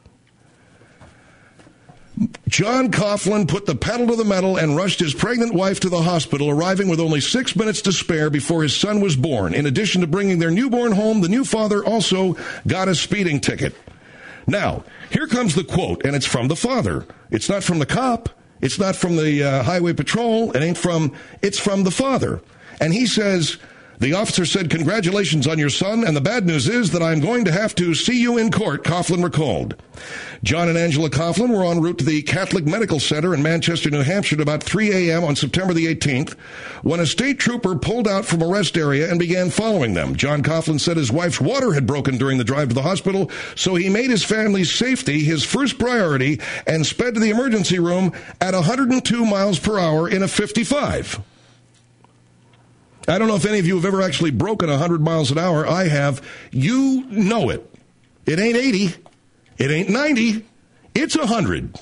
Speaker 2: John Coughlin put the pedal to the metal and rushed his pregnant wife to the hospital, arriving with only six minutes to spare before his son was born. In addition to bringing their newborn home, the new father also got a speeding ticket. Now, here comes the quote, and it's from the father. It's not from the cop. It's not from the uh, highway patrol. It ain't from, it's from the father. And he says, the officer said, "Congratulations on your son, and the bad news is that I'm going to have to see you in court," Coughlin recalled. John and Angela Coughlin were en route to the Catholic Medical Center in Manchester, New Hampshire at about three a.m. on September the eighteenth when a state trooper pulled out from a rest area and began following them. John Coughlin said his wife's water had broken during the drive to the hospital, so he made his family's safety his first priority and sped to the emergency room at one hundred two miles per hour in a fifty-five. I don't know if any of you have ever actually broken one hundred miles an hour. I have. You know it. It ain't eighty. It ain't ninety. It's one hundred.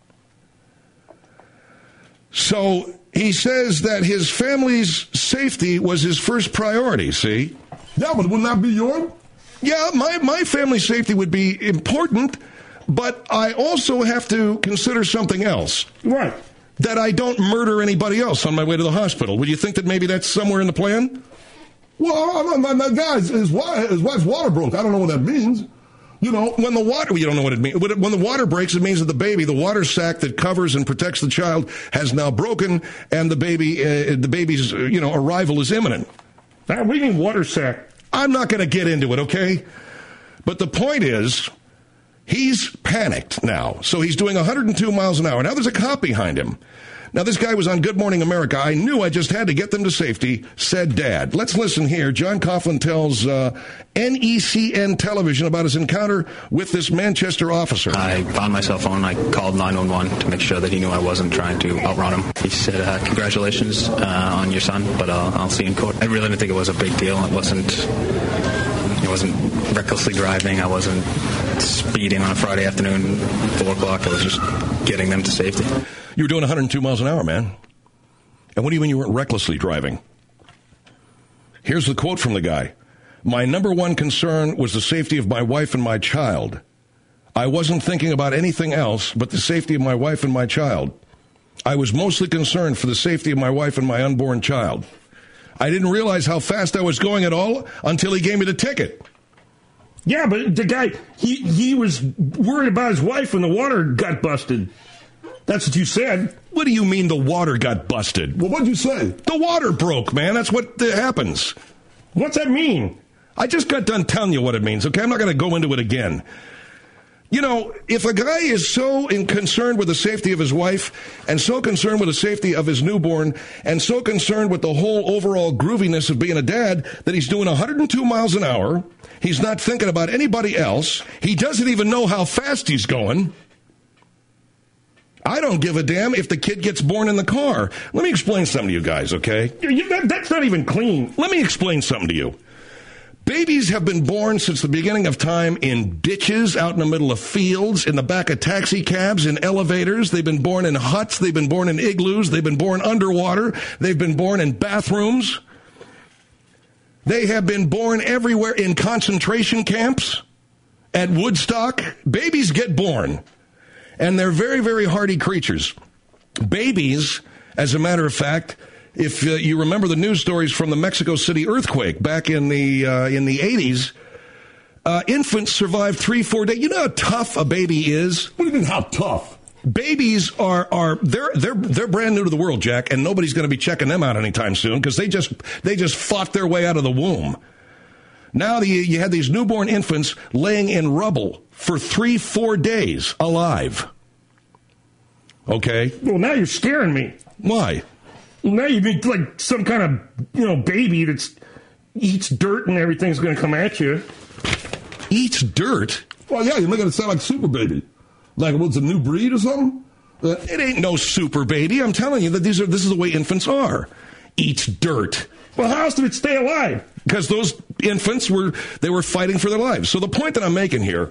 Speaker 2: So he says that his family's safety was his first priority, see?
Speaker 18: Yeah, but wouldn't that be yours?
Speaker 2: Yeah, my, my family's safety would be important, but I also have to consider something else.
Speaker 18: Right.
Speaker 2: That I don't murder anybody else on my way to the hospital. Would you think that maybe that's somewhere in the plan?
Speaker 18: Well, my, my guy's his, wife, his wife's water broke. I don't know what that means.
Speaker 2: You know, when the water, well, you don't know what it means. When the water breaks, it means that the baby, the water sac that covers and protects the child, has now broken, and the baby, uh, the baby's, uh, you know, arrival is imminent.
Speaker 18: Now, we need water sac.
Speaker 2: I'm not going to get into it, okay? But the point is, he's panicked now. So he's doing one hundred two miles an hour. Now there's a cop behind him. Now this guy was on Good Morning America. I knew I just had to get them to safety, said Dad. Let's listen here. John Coughlin tells uh, N E C N television about his encounter with this Manchester officer.
Speaker 8: I found my cell phone. I called nine one one to make sure that he knew I wasn't trying to outrun him. He said, uh, congratulations uh, on your son, but I'll, I'll see you in court. I really didn't think it was a big deal. It wasn't... I wasn't recklessly driving. I wasn't speeding on a Friday afternoon, four o'clock. I was just getting them to safety.
Speaker 2: You were doing one hundred two miles an hour, man. And what do you mean you weren't recklessly driving? Here's the quote from the guy. "My number one concern was the safety of my wife and my child. I wasn't thinking about anything else but the safety of my wife and my child. I was mostly concerned for the safety of my wife and my unborn child." I didn't realize how fast I was going at all until he gave me the ticket.
Speaker 18: Yeah, but the guy, he, he was worried about his wife when the water got busted. That's what you said.
Speaker 2: What do you mean the water got busted?
Speaker 18: Well, what'd you say?
Speaker 2: The water broke, man. That's what uh, happens.
Speaker 18: What's that mean?
Speaker 2: I just got done telling you what it means, okay? I'm not going to go into it again. You know, if a guy is so in concerned with the safety of his wife and so concerned with the safety of his newborn and so concerned with the whole overall grooviness of being a dad that he's doing one hundred two miles an hour, he's not thinking about anybody else, he doesn't even know how fast he's going, I don't give a damn if the kid gets born in the car. Let me explain something to you guys, okay?
Speaker 18: You, that, that's not even clean.
Speaker 2: Let me explain something to you. Babies have been born since the beginning of time in ditches, out in the middle of fields, in the back of taxi cabs, in elevators. They've been born in huts. They've been born in igloos. They've been born underwater. They've been born in bathrooms. They have been born everywhere in concentration camps, at Woodstock. Babies get born, and they're very, very hardy creatures. Babies, as a matter of fact, if uh, you remember the news stories from the Mexico City earthquake back in the uh, in the eighties, uh, infants survive three, four days. You know how tough a baby is?
Speaker 18: What do you mean, how tough?
Speaker 2: Babies are are they're they're they're brand new to the world, Jack, and nobody's going to be checking them out anytime soon because they just they just fought their way out of the womb. Now the, you had these newborn infants laying in rubble for three, four days alive. Okay.
Speaker 18: Well, now you're scaring me.
Speaker 2: Why?
Speaker 18: Now you mean like some kind of, you know, baby that eats dirt and everything's going to come at you.
Speaker 2: Eats dirt?
Speaker 18: Well, yeah, you're making it sound like Super Baby. Like, what's a new breed or something?
Speaker 2: Uh, it ain't no Super Baby. I'm telling you that these are. This is the way infants are. Eats dirt.
Speaker 18: Well, how else did it stay alive?
Speaker 2: Because those infants were, they were fighting for their lives. So the point that I'm making here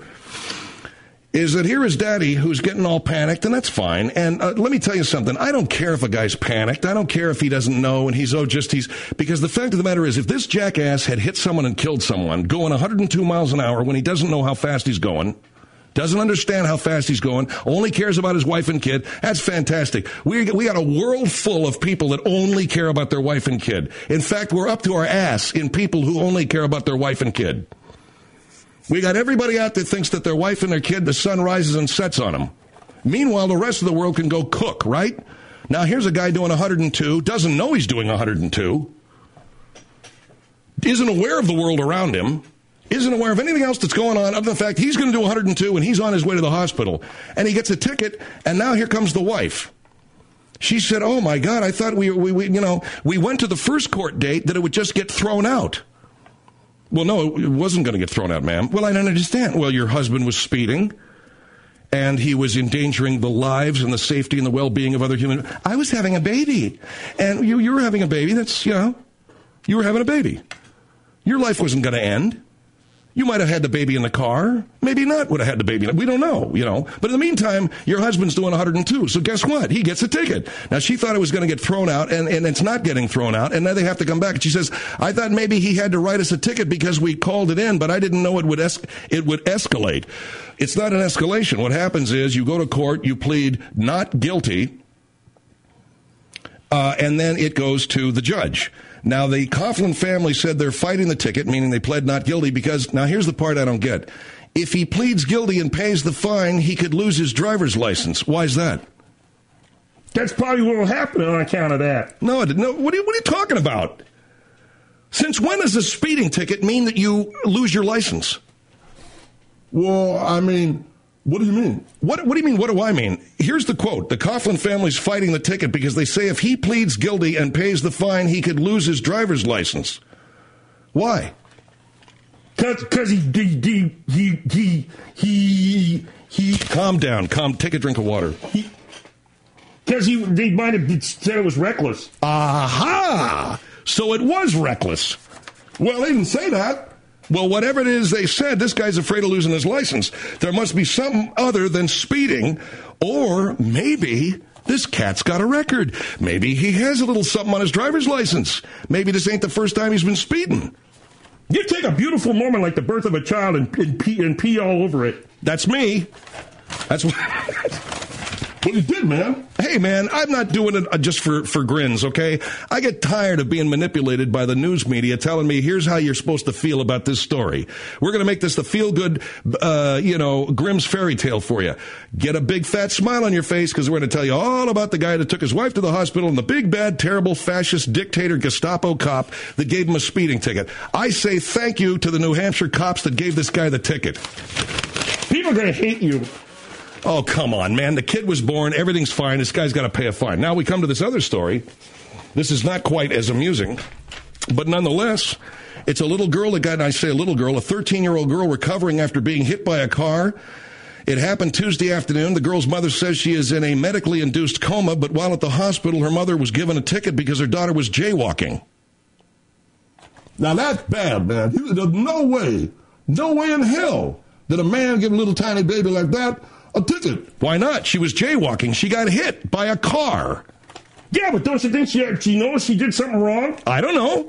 Speaker 2: is that here is Daddy who's getting all panicked, and that's fine. And uh, let me tell you something. I don't care if a guy's panicked. I don't care if he doesn't know and he's, oh, just he's... Because the fact of the matter is, if this jackass had hit someone and killed someone going one hundred two miles an hour when he doesn't know how fast he's going, doesn't understand how fast he's going, only cares about his wife and kid, that's fantastic. We, we got a world full of people that only care about their wife and kid. In fact, we're up to our ass in people who only care about their wife and kid. We got everybody out that thinks that their wife and their kid, the sun rises and sets on them. Meanwhile, the rest of the world can go cook, right? Now, here's a guy doing one hundred two, doesn't know he's doing one hundred two, isn't aware of the world around him, isn't aware of anything else that's going on other than the fact he's going to do one hundred two and he's on his way to the hospital. And he gets a ticket, and now here comes the wife. She said, oh, my God, I thought we, we, we you know, we went to the first court date that it would just get thrown out. Well, no, it wasn't going to get thrown out, ma'am. Well, I don't understand. Well, your husband was speeding, and he was endangering the lives and the safety and the well-being of other human... I was having a baby, and you, you were having a baby. That's, you know, you were having a baby. Your life wasn't going to end. You might have had the baby in the car. Maybe not would have had the baby. We don't know, you know. But in the meantime, your husband's doing one hundred two. So guess what? He gets a ticket. Now, she thought it was going to get thrown out, and, and it's not getting thrown out. And now they have to come back. And she says, I thought maybe he had to write us a ticket because we called it in, but I didn't know it would es- it would escalate. It's not an escalation. What happens is you go to court, you plead not guilty, uh, and then it goes to the judge. Now, the Coughlin family said they're fighting the ticket, meaning they pled not guilty, because, now here's the part I don't get. If he pleads guilty and pays the fine, he could lose his driver's license. Why is that?
Speaker 18: That's probably what will happen on account of that.
Speaker 2: No, no. What are, you, what are you talking about? Since when does a speeding ticket mean that you lose your license?
Speaker 18: Well, I mean... What do you mean?
Speaker 2: What, what do you mean, what do I mean? Here's the quote. The Coughlin family's fighting the ticket because they say if he pleads guilty and pays the fine, he could lose his driver's license. Why?
Speaker 18: Because he, he, he, he, he, he...
Speaker 2: Calm down. Calm. Take a drink of water.
Speaker 18: Because he, they might have said it was reckless.
Speaker 2: Aha! So it was reckless.
Speaker 18: Well, they didn't say that.
Speaker 2: Well, whatever it is they said, this guy's afraid of losing his license. There must be something other than speeding, or maybe this cat's got a record. Maybe he has a little something on his driver's license. Maybe this ain't the first time he's been speeding.
Speaker 18: You take a beautiful moment like the birth of a child and, and, pee, and pee all over it.
Speaker 2: That's me. That's what...
Speaker 18: Well, you did, man.
Speaker 2: Hey, man, I'm not doing it just for, for grins, okay? I get tired of being manipulated by the news media telling me, here's how you're supposed to feel about this story. We're going to make this the feel-good, uh, you know, Grimm's fairy tale for you. Get a big fat smile on your face because we're going to tell you all about the guy that took his wife to the hospital and the big, bad, terrible, fascist dictator Gestapo cop that gave him a speeding ticket. I say thank you to the New Hampshire cops that gave this guy the ticket.
Speaker 18: People are going to hate you.
Speaker 2: Oh, come on, man. The kid was born. Everything's fine. This guy's got to pay a fine. Now we come to this other story. This is not quite as amusing, but nonetheless, it's a little girl that got, and I say a little girl, a thirteen-year-old girl recovering after being hit by a car. It happened Tuesday afternoon. The girl's mother says she is in a medically induced coma, but while at the hospital, her mother was given a ticket because her daughter was jaywalking.
Speaker 18: Now that's bad, man. There's no way, no way in hell that a man give a little tiny baby like that a ticket.
Speaker 2: Why not? She was jaywalking. She got hit by a car.
Speaker 18: Yeah, but don't you think she, she knows she did something wrong?
Speaker 2: I don't know.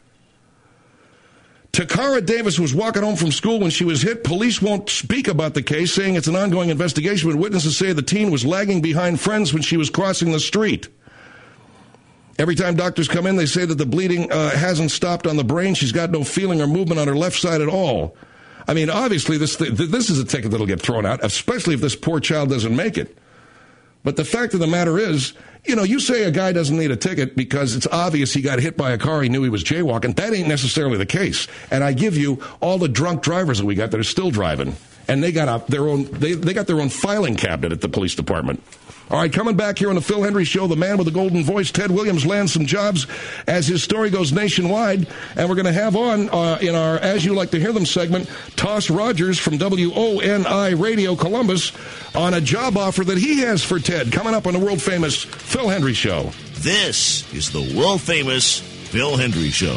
Speaker 2: Takara Davis was walking home from school when she was hit. Police won't speak about the case, saying it's an ongoing investigation, but witnesses say the teen was lagging behind friends when she was crossing the street. Every time doctors come in, they say that the bleeding uh, hasn't stopped on the brain. She's got no feeling or movement on her left side at all. I mean, obviously, this th- this is a ticket that'll get thrown out, especially if this poor child doesn't make it. But the fact of the matter is, you know, you say a guy doesn't need a ticket because it's obvious he got hit by a car, he knew he was jaywalking. That ain't necessarily the case. And I give you all the drunk drivers that we got that are still driving. And they got a, their own they, they got their own filing cabinet at the police department. All right, coming back here on the Phil Hendry Show, the man with the golden voice, Ted Williams, lands some jobs as his story goes nationwide. And we're going to have on, uh, in our As You Like to Hear Them segment, Toss Rogers from W O N I Radio Columbus on a job offer that he has for Ted, coming up on the world-famous Phil Hendry Show.
Speaker 1: This is the world-famous Phil Hendry Show.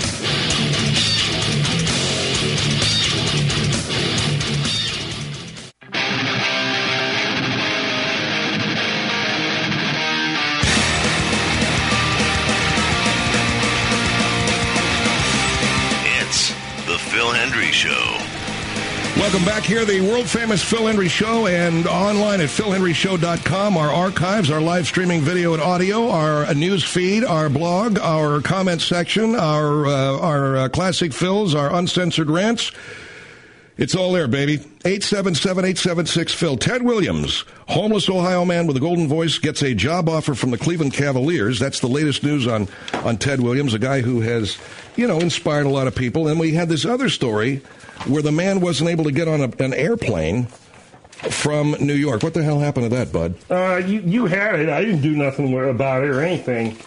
Speaker 1: Phil Hendry Show.
Speaker 2: Welcome back here, the world-famous Phil Hendry Show, and online at phil hendry show dot com, our archives, our live streaming video and audio, our news feed, our blog, our comment section, our uh, our uh, classic Phils, our uncensored rants. It's all there, baby. eight seven seven, eight seven six, Phil. Ted Williams, homeless Ohio man with a golden voice, gets a job offer from the Cleveland Cavaliers. That's the latest news on, on Ted Williams, a guy who has, you know, inspired a lot of people. And we had this other story where the man wasn't able to get on a, an airplane from New York. What the hell happened to that, bud?
Speaker 18: Uh, you, you had it. I didn't do nothing about it or anything.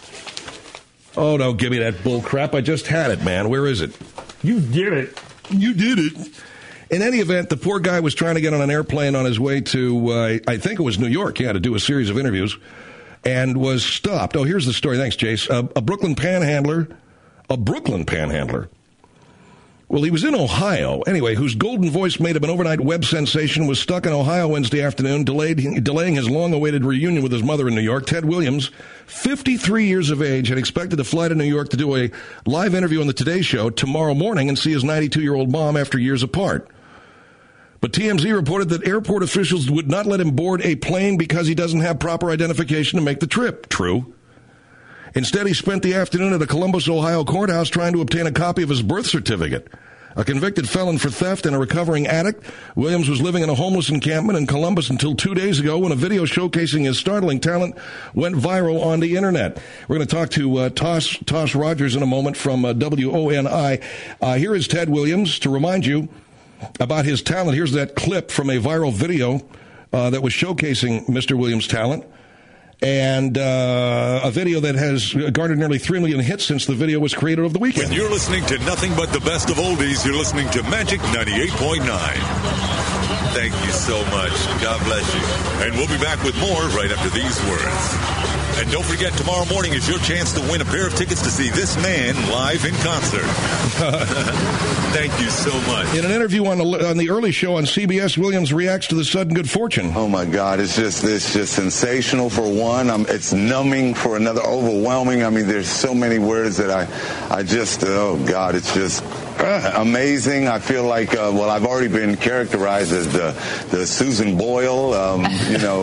Speaker 2: Oh, no, give me that bull crap. I just had it, man. Where is it?
Speaker 18: You did it.
Speaker 2: You did it. In any event, the poor guy was trying to get on an airplane on his way to, uh, I think it was New York, yeah, to do a series of interviews, and was stopped. Oh, here's the story. Thanks, Jace. Uh, a Brooklyn panhandler, a Brooklyn panhandler. Well, he was in Ohio, anyway, whose golden voice made him an overnight web sensation, was stuck in Ohio Wednesday afternoon, delayed, delaying his long-awaited reunion with his mother in New York. Ted Williams, fifty-three years of age, had expected to fly to New York to do a live interview on the Today Show tomorrow morning and see his ninety-two-year-old mom after years apart. But T M Z reported that airport officials would not let him board a plane because he doesn't have proper identification to make the trip. True. Instead, he spent the afternoon at a Columbus, Ohio courthouse trying to obtain a copy of his birth certificate. A convicted felon for theft and a recovering addict, Williams was living in a homeless encampment in Columbus until two days ago when a video showcasing his startling talent went viral on the internet. We're going to talk to uh, Toss, Toss Rogers in a moment from uh, W O N I. Uh, here is Ted Williams to remind you about his talent. Here's that clip from a viral video uh, that was showcasing Mister Williams' talent. And uh, a video that has garnered nearly three million hits since the video was created over the weekend.
Speaker 9: When you're listening to nothing but the best of oldies, you're listening to Magic ninety-eight point nine. Thank you so much. God bless you. And we'll be back with more right after these words. And don't forget, tomorrow morning is your chance to win a pair of tickets to see this man live in concert. Thank you so much.
Speaker 2: In an interview on the, on the early show on C B S, Williams reacts to the sudden good fortune.
Speaker 6: Oh, my God. It's just it's just sensational for one. Um, it's numbing for another, overwhelming. I mean, there's so many words that I, I just, oh, God, it's just Uh, amazing. I feel like, uh, well, I've already been characterized as the, the Susan Boyle. Um, you know,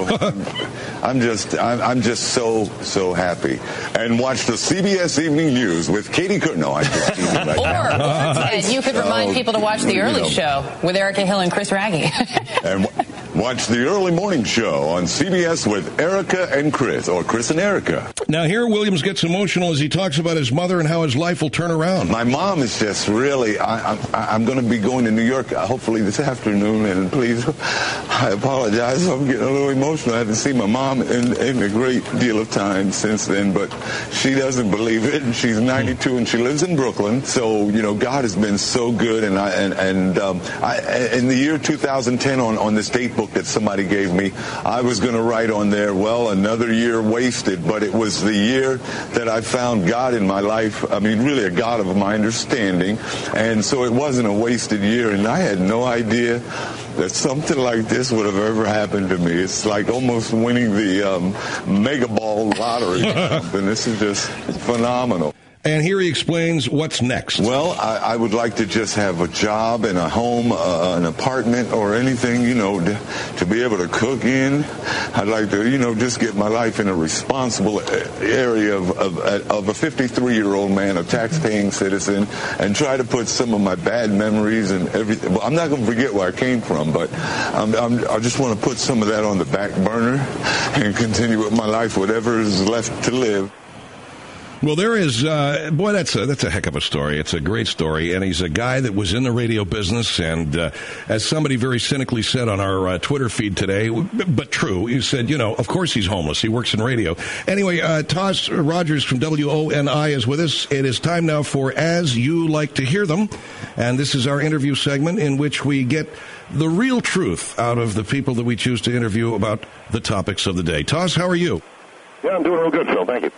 Speaker 6: I'm just, I'm, I'm just so, so happy. And watch the C B S Evening News with Katie Couric. No, I just teasing right
Speaker 5: Or
Speaker 6: now.
Speaker 5: and you could remind
Speaker 6: Oh,
Speaker 5: people to watch the early
Speaker 6: you know.
Speaker 5: show with Erica Hill and Chris Raggy.
Speaker 6: And w- watch the early morning show on C B S with Erica and Chris, or Chris and Erica.
Speaker 2: Now, here Williams gets emotional as he talks about his mother and how his life will turn around.
Speaker 6: My mom is just really, I, I, I'm going to be going to New York uh, hopefully this afternoon, and please, I apologize. I'm getting a little emotional. I haven't seen my mom in, in a great deal of time since then, but she doesn't believe it, and she's ninety-two, and she lives in Brooklyn. So, you know, God has been so good, and I, and, and um, I, in the year two thousand ten, on, on this date book that somebody gave me, I was going to write on there, well, another year wasted, but it was the year that I found God in my life. I mean, really a God of my understanding, and so it wasn't a wasted year, and I had no idea that something like this would have ever happened to me. It's like almost winning the um, Mega Ball lottery or something. This is just phenomenal.
Speaker 2: And here he explains what's next.
Speaker 6: Well, I, I would like to just have a job and a home, uh, an apartment, or anything, you know, to, to be able to cook in. I'd like to, you know, just get my life in a responsible area of, of, of a fifty-three-year-old man, a tax-paying citizen, and try to put some of my bad memories and everything. Well, I'm not going to forget where I came from, but I'm, I'm, I just want to put some of that on the back burner and continue with my life, whatever is left to live.
Speaker 2: Well, there is, uh, boy, that's a, that's a heck of a story. It's a great story, and he's a guy that was in the radio business, and uh, as somebody very cynically said on our uh, Twitter feed today, but true, he said, you know, of course he's homeless. He works in radio. Anyway, uh, Toz Rogers from W O N I is with us. It is time now for As You Like to Hear Them, and this is our interview segment in which we get the real truth out of the people that we choose to interview about the topics of the day. Toz, how are you?
Speaker 17: Yeah, I'm doing real good, Phil. Thank you.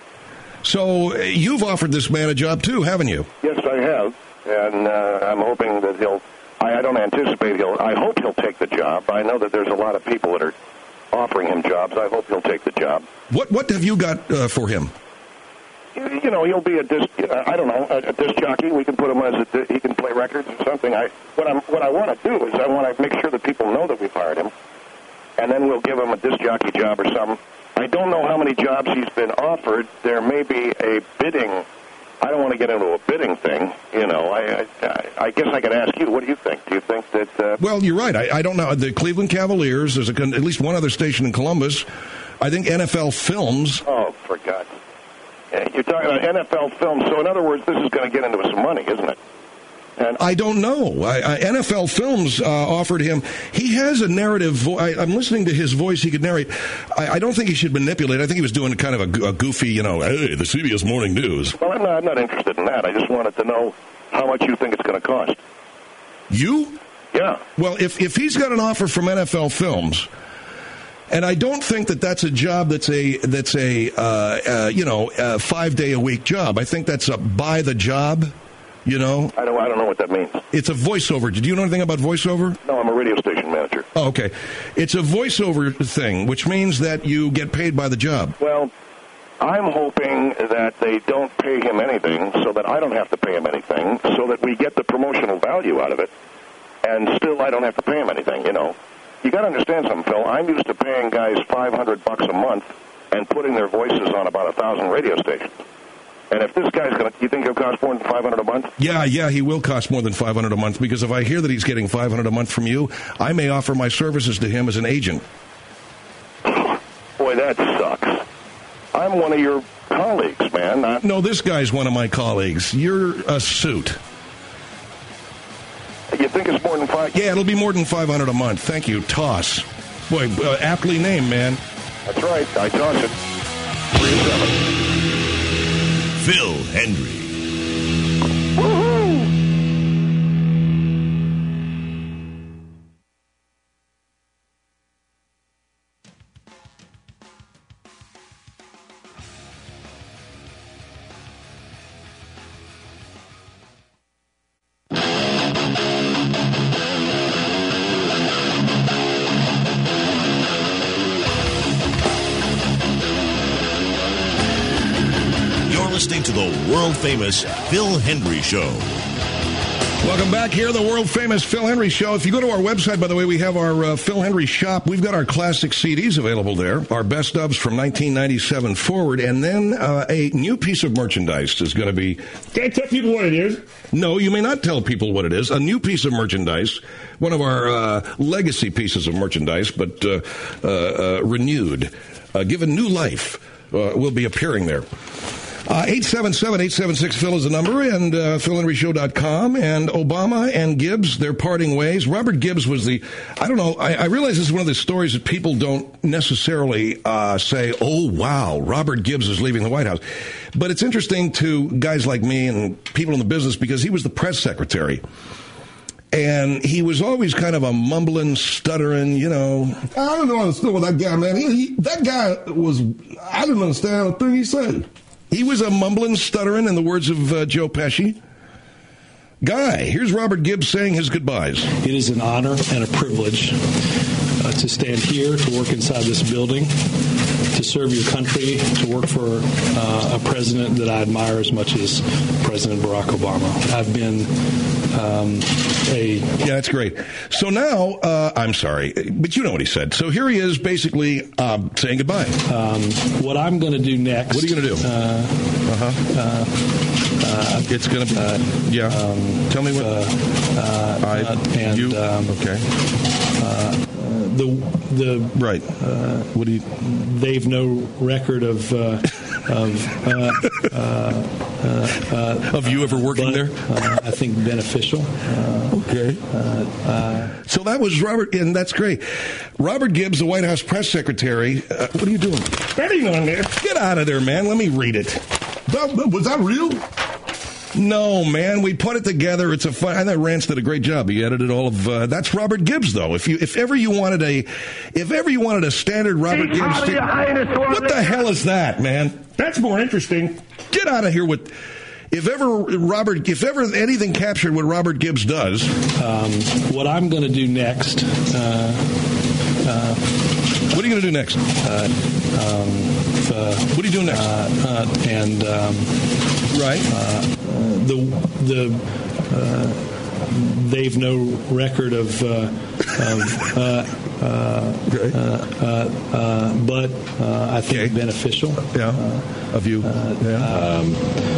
Speaker 2: So uh, you've offered this man a job too, haven't you?
Speaker 17: Yes, I have, and uh, I'm hoping that he'll. I, I don't anticipate he'll. I hope he'll take the job. I know that there's a lot of people that are offering him jobs. I hope he'll take the job.
Speaker 2: What What have you got uh, for him?
Speaker 17: You, you know, he'll be a disc. Uh, I don't know, a, a disc jockey. We can put him as a. He can play records or something. I what I'm what I want to do is I want to make sure that people know that we've hired him, and then we'll give him a disc jockey job or something. I don't know how many jobs he's been offered. There may be a bidding. I don't want to get into a bidding thing. You know, I I, I guess I could ask you. What do you think? Do you think that? Uh,
Speaker 2: well, you're right. I, I don't know. The Cleveland Cavaliers. There's a, at least one other station in Columbus. I think N F L Films.
Speaker 17: Oh, for God's sake! You're talking about N F L Films. So in other words, this is going to get into some money, isn't it?
Speaker 2: And I don't know. I, I, N F L Films uh, offered him. He has a narrative. Vo- I, I'm listening to his voice. He could narrate. I, I don't think he should manipulate. I think he was doing kind of a, a goofy, you know, hey, the C B S Morning News.
Speaker 17: Well, I'm not, I'm not interested in that. I just wanted to know how much you think it's going to cost.
Speaker 2: You?
Speaker 17: Yeah.
Speaker 2: Well, if if he's got an offer from N F L Films. And I don't think that that's a job that's a that's a uh, uh, you know a five day a week job. I think that's a by the job. You know,
Speaker 17: I don't. I don't know what that means.
Speaker 2: It's a voiceover. Did you know anything about voiceover?
Speaker 17: No, I'm a radio station manager.
Speaker 2: Oh, okay. It's a voiceover thing, which means that you get paid by the job.
Speaker 17: Well, I'm hoping that they don't pay him anything, so that I don't have to pay him anything, so that we get the promotional value out of it, and still I don't have to pay him anything. You know, you got to understand something, Phil. I'm used to paying guys five hundred bucks a month and putting their voices on about a thousand radio stations. And if this guy's going to, you think he'll cost more than five hundred a month?
Speaker 2: Yeah, yeah, he will cost more than five hundred a month, because if I hear that he's getting five hundred a month from you, I may offer my services to him as an agent.
Speaker 17: Boy, that sucks. I'm one of your colleagues, man. I...
Speaker 2: No, this guy's one of my colleagues. You're a suit.
Speaker 17: You think it's more than five?
Speaker 2: Yeah, it'll be more than five hundred a month. Thank you, Toss. Boy, uh, aptly named, man.
Speaker 17: That's right. I toss it. Three seven.
Speaker 1: Phil Hendrie.
Speaker 17: Woohoo!
Speaker 1: Listening to the world-famous Phil Hendrie Show.
Speaker 2: Welcome back here, the world-famous Phil Henry Show. If you go to our website, by the way, we have our uh, Phil Henry shop. We've got our classic C Ds available there, our best ofs from nineteen ninety-seven forward, and then uh, a new piece of merchandise is going to be...
Speaker 18: Can I tell people what it is?
Speaker 2: No, you may not tell people what it is. A new piece of merchandise, one of our uh, legacy pieces of merchandise, but uh, uh, uh, renewed, uh, given new life, uh, will be appearing there. Uh, eight seven seven, eight seven six, Phil is the number, and uh, phil henry show dot com. And Obama and Gibbs, they're parting ways. Robert Gibbs was the, I don't know, I, I realize this is one of the stories that people don't necessarily uh, say, oh, wow, Robert Gibbs is leaving the White House. But it's interesting to guys like me and people in the business because he was the press secretary. And he was always kind of a mumbling, stuttering, you know.
Speaker 10: I don't understand what that guy, man. He, he, that guy was, I didn't understand a thing he said.
Speaker 2: He was a mumbling, stuttering, in the words of uh, Joe Pesci, guy. Here's Robert Gibbs saying his goodbyes.
Speaker 3: It is an honor and a privilege uh, to stand here, to work inside this building, to serve your country, to work for uh, a president that I admire as much as President Barack Obama. I've been um, a...
Speaker 2: Yeah, that's great. So now, uh, I'm sorry, but you know what he said. So here he is basically um, saying goodbye.
Speaker 3: Um, what I'm going to do next...
Speaker 2: What are you going to do?
Speaker 3: Uh,
Speaker 2: uh-huh.
Speaker 3: Uh, uh,
Speaker 2: it's going to be...
Speaker 3: Uh,
Speaker 2: yeah.
Speaker 3: Um,
Speaker 2: Tell me what...
Speaker 3: Uh, uh,
Speaker 2: I...
Speaker 3: uh, and,
Speaker 2: you...
Speaker 3: Um,
Speaker 2: okay.
Speaker 3: Uh, the the
Speaker 2: right.
Speaker 3: Uh,
Speaker 2: what do you?
Speaker 3: They've no record of uh, of uh, uh, uh,
Speaker 2: of you ever working
Speaker 3: but,
Speaker 2: there.
Speaker 3: Uh, I think beneficial. Uh,
Speaker 2: okay.
Speaker 3: Uh, uh,
Speaker 2: so that was Robert, and that's great. Robert Gibbs, the White House press secretary. Uh, what are you doing?
Speaker 18: Betting on there.
Speaker 2: Get out of there, man. Let me read it.
Speaker 10: That, was that real?
Speaker 2: No, man, we put it together. It's a fun. I thought Rance did a great job. He edited all of. Uh, that's Robert Gibbs, though. If you, if ever you wanted a, if ever you wanted a standard Robert Gibbs, st- what the hell is that, man?
Speaker 18: That's more interesting.
Speaker 2: Get out of here with. If ever Robert, if ever anything captured what Robert Gibbs does,
Speaker 3: um, what I'm going to do next. Uh, uh,
Speaker 2: what are you going to do next?
Speaker 3: Uh, um, uh,
Speaker 2: what are you doing next?
Speaker 3: Uh, uh, and. Um,
Speaker 2: Right.
Speaker 3: Uh, the the uh, they've no record of uh, of uh, uh,
Speaker 2: okay.
Speaker 3: uh, uh, uh, but uh, I think
Speaker 2: okay.
Speaker 3: beneficial.
Speaker 2: Yeah.
Speaker 3: Uh,
Speaker 2: of you.
Speaker 3: Uh,
Speaker 2: yeah.
Speaker 3: Um,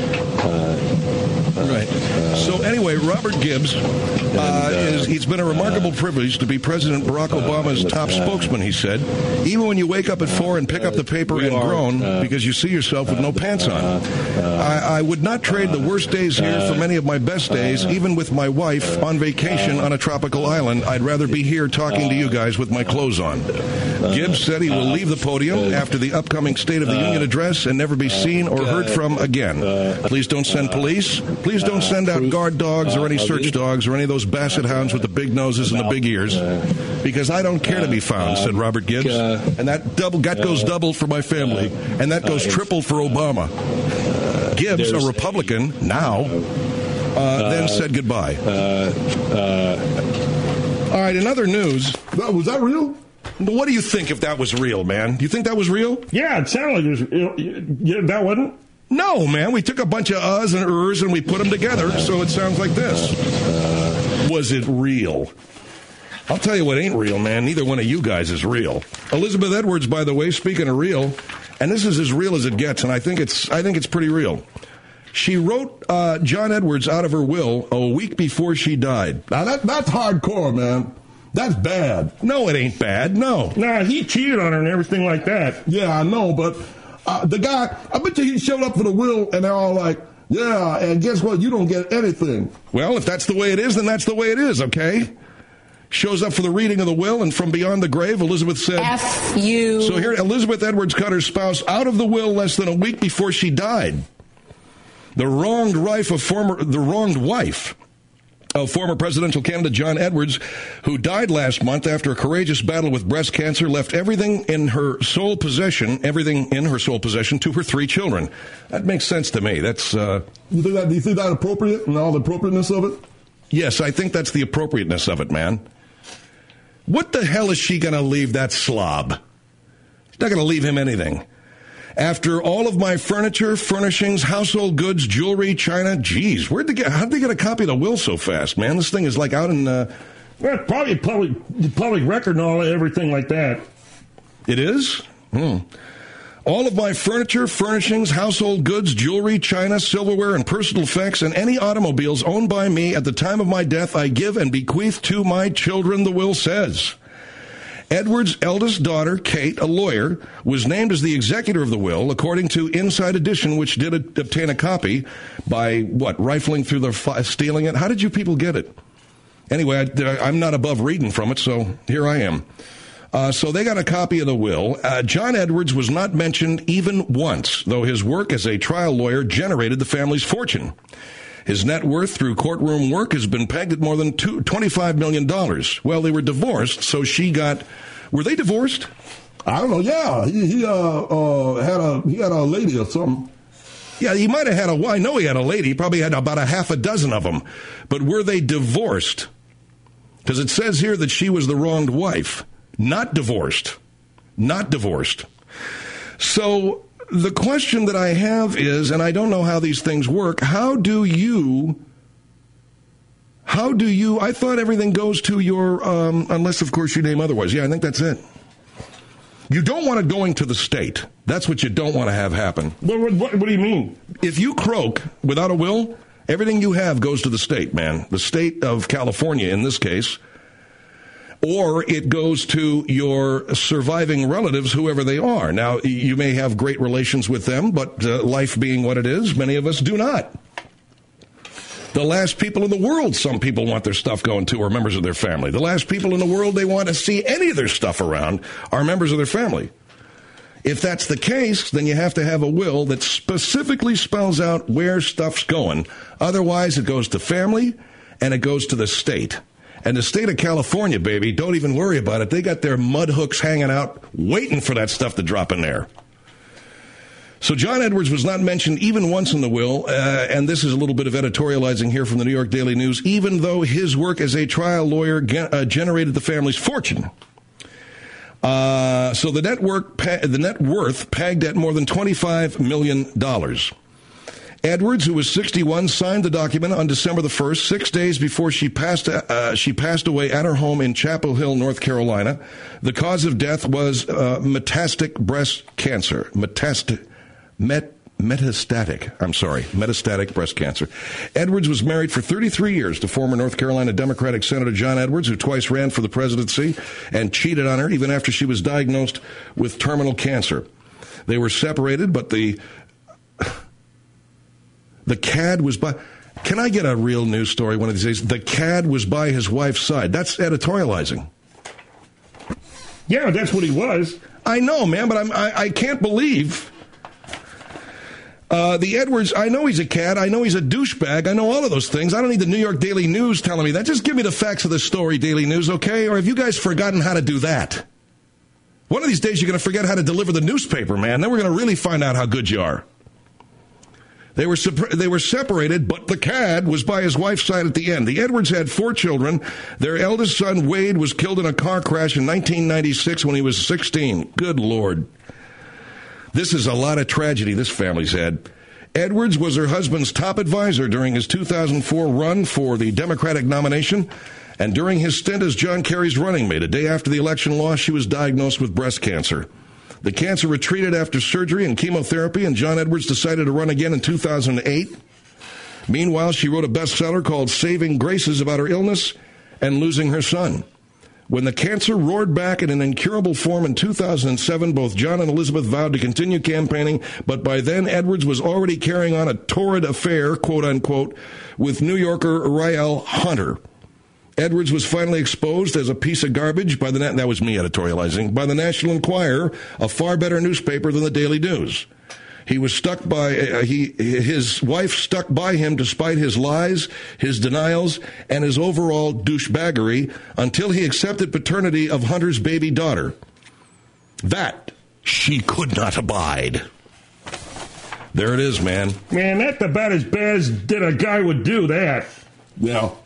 Speaker 3: uh,
Speaker 2: right. Uh, so anyway, Robert Gibbs, uh, and, uh, is, it's been a remarkable uh, privilege to be President Barack Obama's uh, top uh, spokesman, he said. Even when you wake up at four and pick up the paper and are, groan uh, because you see yourself with no pants on. Uh, I, I would not trade the worst days here for many of my best days, even with my wife on vacation on a tropical island. I'd rather be here talking to you guys with my clothes on. Gibbs said he will leave the podium after the upcoming State of the Union address and never be seen or heard from again. Please don't send police. Please don't send out guard dogs or any search dogs or any of those basset hounds with the big noses and the big ears, because I don't care to be found, said Robert Gibbs. And that double that goes double for my family, and that goes triple for Obama. Gibbs, a Republican now, uh, then said goodbye. All right, in other news,
Speaker 10: was that real?
Speaker 2: What do you think if that was real, man? Do you think that was real?
Speaker 18: Yeah, it sounded like it was real. Yeah, that wasn't?
Speaker 2: No, man. We took a bunch of uhs and ers and we put them together, so it sounds like this. Was it real? I'll tell you what ain't real, man. Neither one of you guys is real. Elizabeth Edwards, by the way, speaking of real, and this is as real as it gets, and I think it's I think it's pretty real. She wrote uh, John Edwards out of her will a week before she died.
Speaker 10: Now, that, that's hardcore, man. That's bad.
Speaker 2: No, it ain't bad. No.
Speaker 18: Nah, he cheated on her and everything like that.
Speaker 10: Yeah, I know, but uh, the guy, I bet you he showed up for the will, and they're all like, yeah, and guess what? You don't get anything.
Speaker 2: Well, if that's the way it is, then that's the way it is, okay? Shows up for the reading of the will, and from beyond the grave, Elizabeth said...
Speaker 5: F you.
Speaker 2: So here, Elizabeth Edwards cut her spouse out of the will less than a week before she died. The wronged wife of former, the wronged wife of former presidential candidate John Edwards, who died last month after a courageous battle with breast cancer, left everything in her sole possession, everything in her sole possession to her three children. That makes sense to me. That's, uh...
Speaker 10: You think that, do you think that appropriate and all the appropriateness of it?
Speaker 2: Yes, I think that's the appropriateness of it, man. What the hell is she going to leave that slob? She's not going to leave him anything. After all of my furniture, furnishings, household goods, jewelry, china, geez, where'd they get, how'd they get a copy of the will so fast, man? This thing is like out in, uh...
Speaker 18: Well, probably public, public record and all, everything like that.
Speaker 2: It is? Hmm. All of my furniture, furnishings, household goods, jewelry, china, silverware, and personal effects, and any automobiles owned by me at the time of my death, I give and bequeath to my children, the will says. Edward's eldest daughter, Kate, a lawyer, was named as the executor of the will, according to Inside Edition, which did a, obtain a copy by, what, rifling through the, fi- stealing it? How did you people get it? Anyway, I, I'm not above reading from it, so here I am. Uh, so they got a copy of the will. Uh, John Edwards was not mentioned even once, though his work as a trial lawyer generated the family's fortune. His net worth through courtroom work has been pegged at more than two, twenty-five million dollars. Well, they were divorced, so she got... Were they divorced?
Speaker 10: I don't know. Yeah, he, he uh, uh, had a he had a lady or something.
Speaker 2: Yeah, he might have had a... I know he had a lady. He probably had about a half a dozen of them. But were they divorced? Because it says here that she was the wronged wife. Not divorced. Not divorced. So the question that I have is, and I don't know how these things work, how do you, how do you, I thought everything goes to your, um, unless of course you name otherwise. Yeah, I think that's it. You don't want it going to the state. That's what you don't want to have happen.
Speaker 18: What, what, what do you mean?
Speaker 2: If you croak without a will, everything you have goes to the state, man. The state of California in this case. Or it goes to your surviving relatives, whoever they are. Now, you may have great relations with them, but uh, life being what it is, many of us do not. The last people in the world some people want their stuff going to are members of their family. The last people in the world they want to see any of their stuff around are members of their family. If that's the case, then you have to have a will that specifically spells out where stuff's going. Otherwise, it goes to family and it goes to the state. And the state of California, baby, don't even worry about it. They got their mud hooks hanging out, waiting for that stuff to drop in there. So John Edwards was not mentioned even once in the will, uh, and this is a little bit of editorializing here from the New York Daily News, even though his work as a trial lawyer ge- uh, generated the family's fortune. Uh, so the net, work pe- the net worth pegged at more than twenty-five million dollars. Edwards, who was sixty-one, signed the document on December the first, six days before she passed uh, she passed away at her home in Chapel Hill, North Carolina. The cause of death was uh, metastatic breast cancer. Metast- met- metastatic, I'm sorry, metastatic breast cancer. Edwards was married for thirty-three years to former North Carolina Democratic Senator John Edwards, who twice ran for the presidency and cheated on her even after she was diagnosed with terminal cancer. They were separated, but the... The C A D was by... Can I get a real news story one of these days? The C A D was by his wife's side. That's editorializing.
Speaker 18: Yeah, that's what he was.
Speaker 2: I know, man, but I'm, I, I can't believe... Uh, the Edwards, I know he's a cad. I know he's a douchebag. I know all of those things. I don't need the New York Daily News telling me that. Just give me the facts of the story, Daily News, okay? Or have you guys forgotten how to do that? One of these days you're going to forget how to deliver the newspaper, man. Then we're going to really find out how good you are. They were they were separated, but the C A D was by his wife's side at the end. The Edwards had four children. Their eldest son, Wade, was killed in a car crash in nineteen ninety-six when he was sixteen. Good Lord. This is a lot of tragedy this family's had. Edwards was her husband's top advisor during his two thousand four run for the Democratic nomination, and during his stint as John Kerry's running mate. A day after the election loss, she was diagnosed with breast cancer. The cancer retreated after surgery and chemotherapy, and John Edwards decided to run again in two thousand eight. Meanwhile, she wrote a bestseller called Saving Graces about her illness and losing her son. When the cancer roared back in an incurable form in two thousand seven, both John and Elizabeth vowed to continue campaigning, but by then Edwards was already carrying on a torrid affair, quote-unquote, with New Yorker Rael Hunter. Edwards was finally exposed as a piece of garbage by the, that was me editorializing, by the National Enquirer, a far better newspaper than the Daily News. He was stuck by, uh, he, his wife stuck by him despite his lies, his denials, and his overall douchebaggery until he accepted paternity of Hunter's baby daughter. That she could not abide. There it is, man.
Speaker 18: Man, that's about as bad as that a guy would do that.
Speaker 10: Yeah.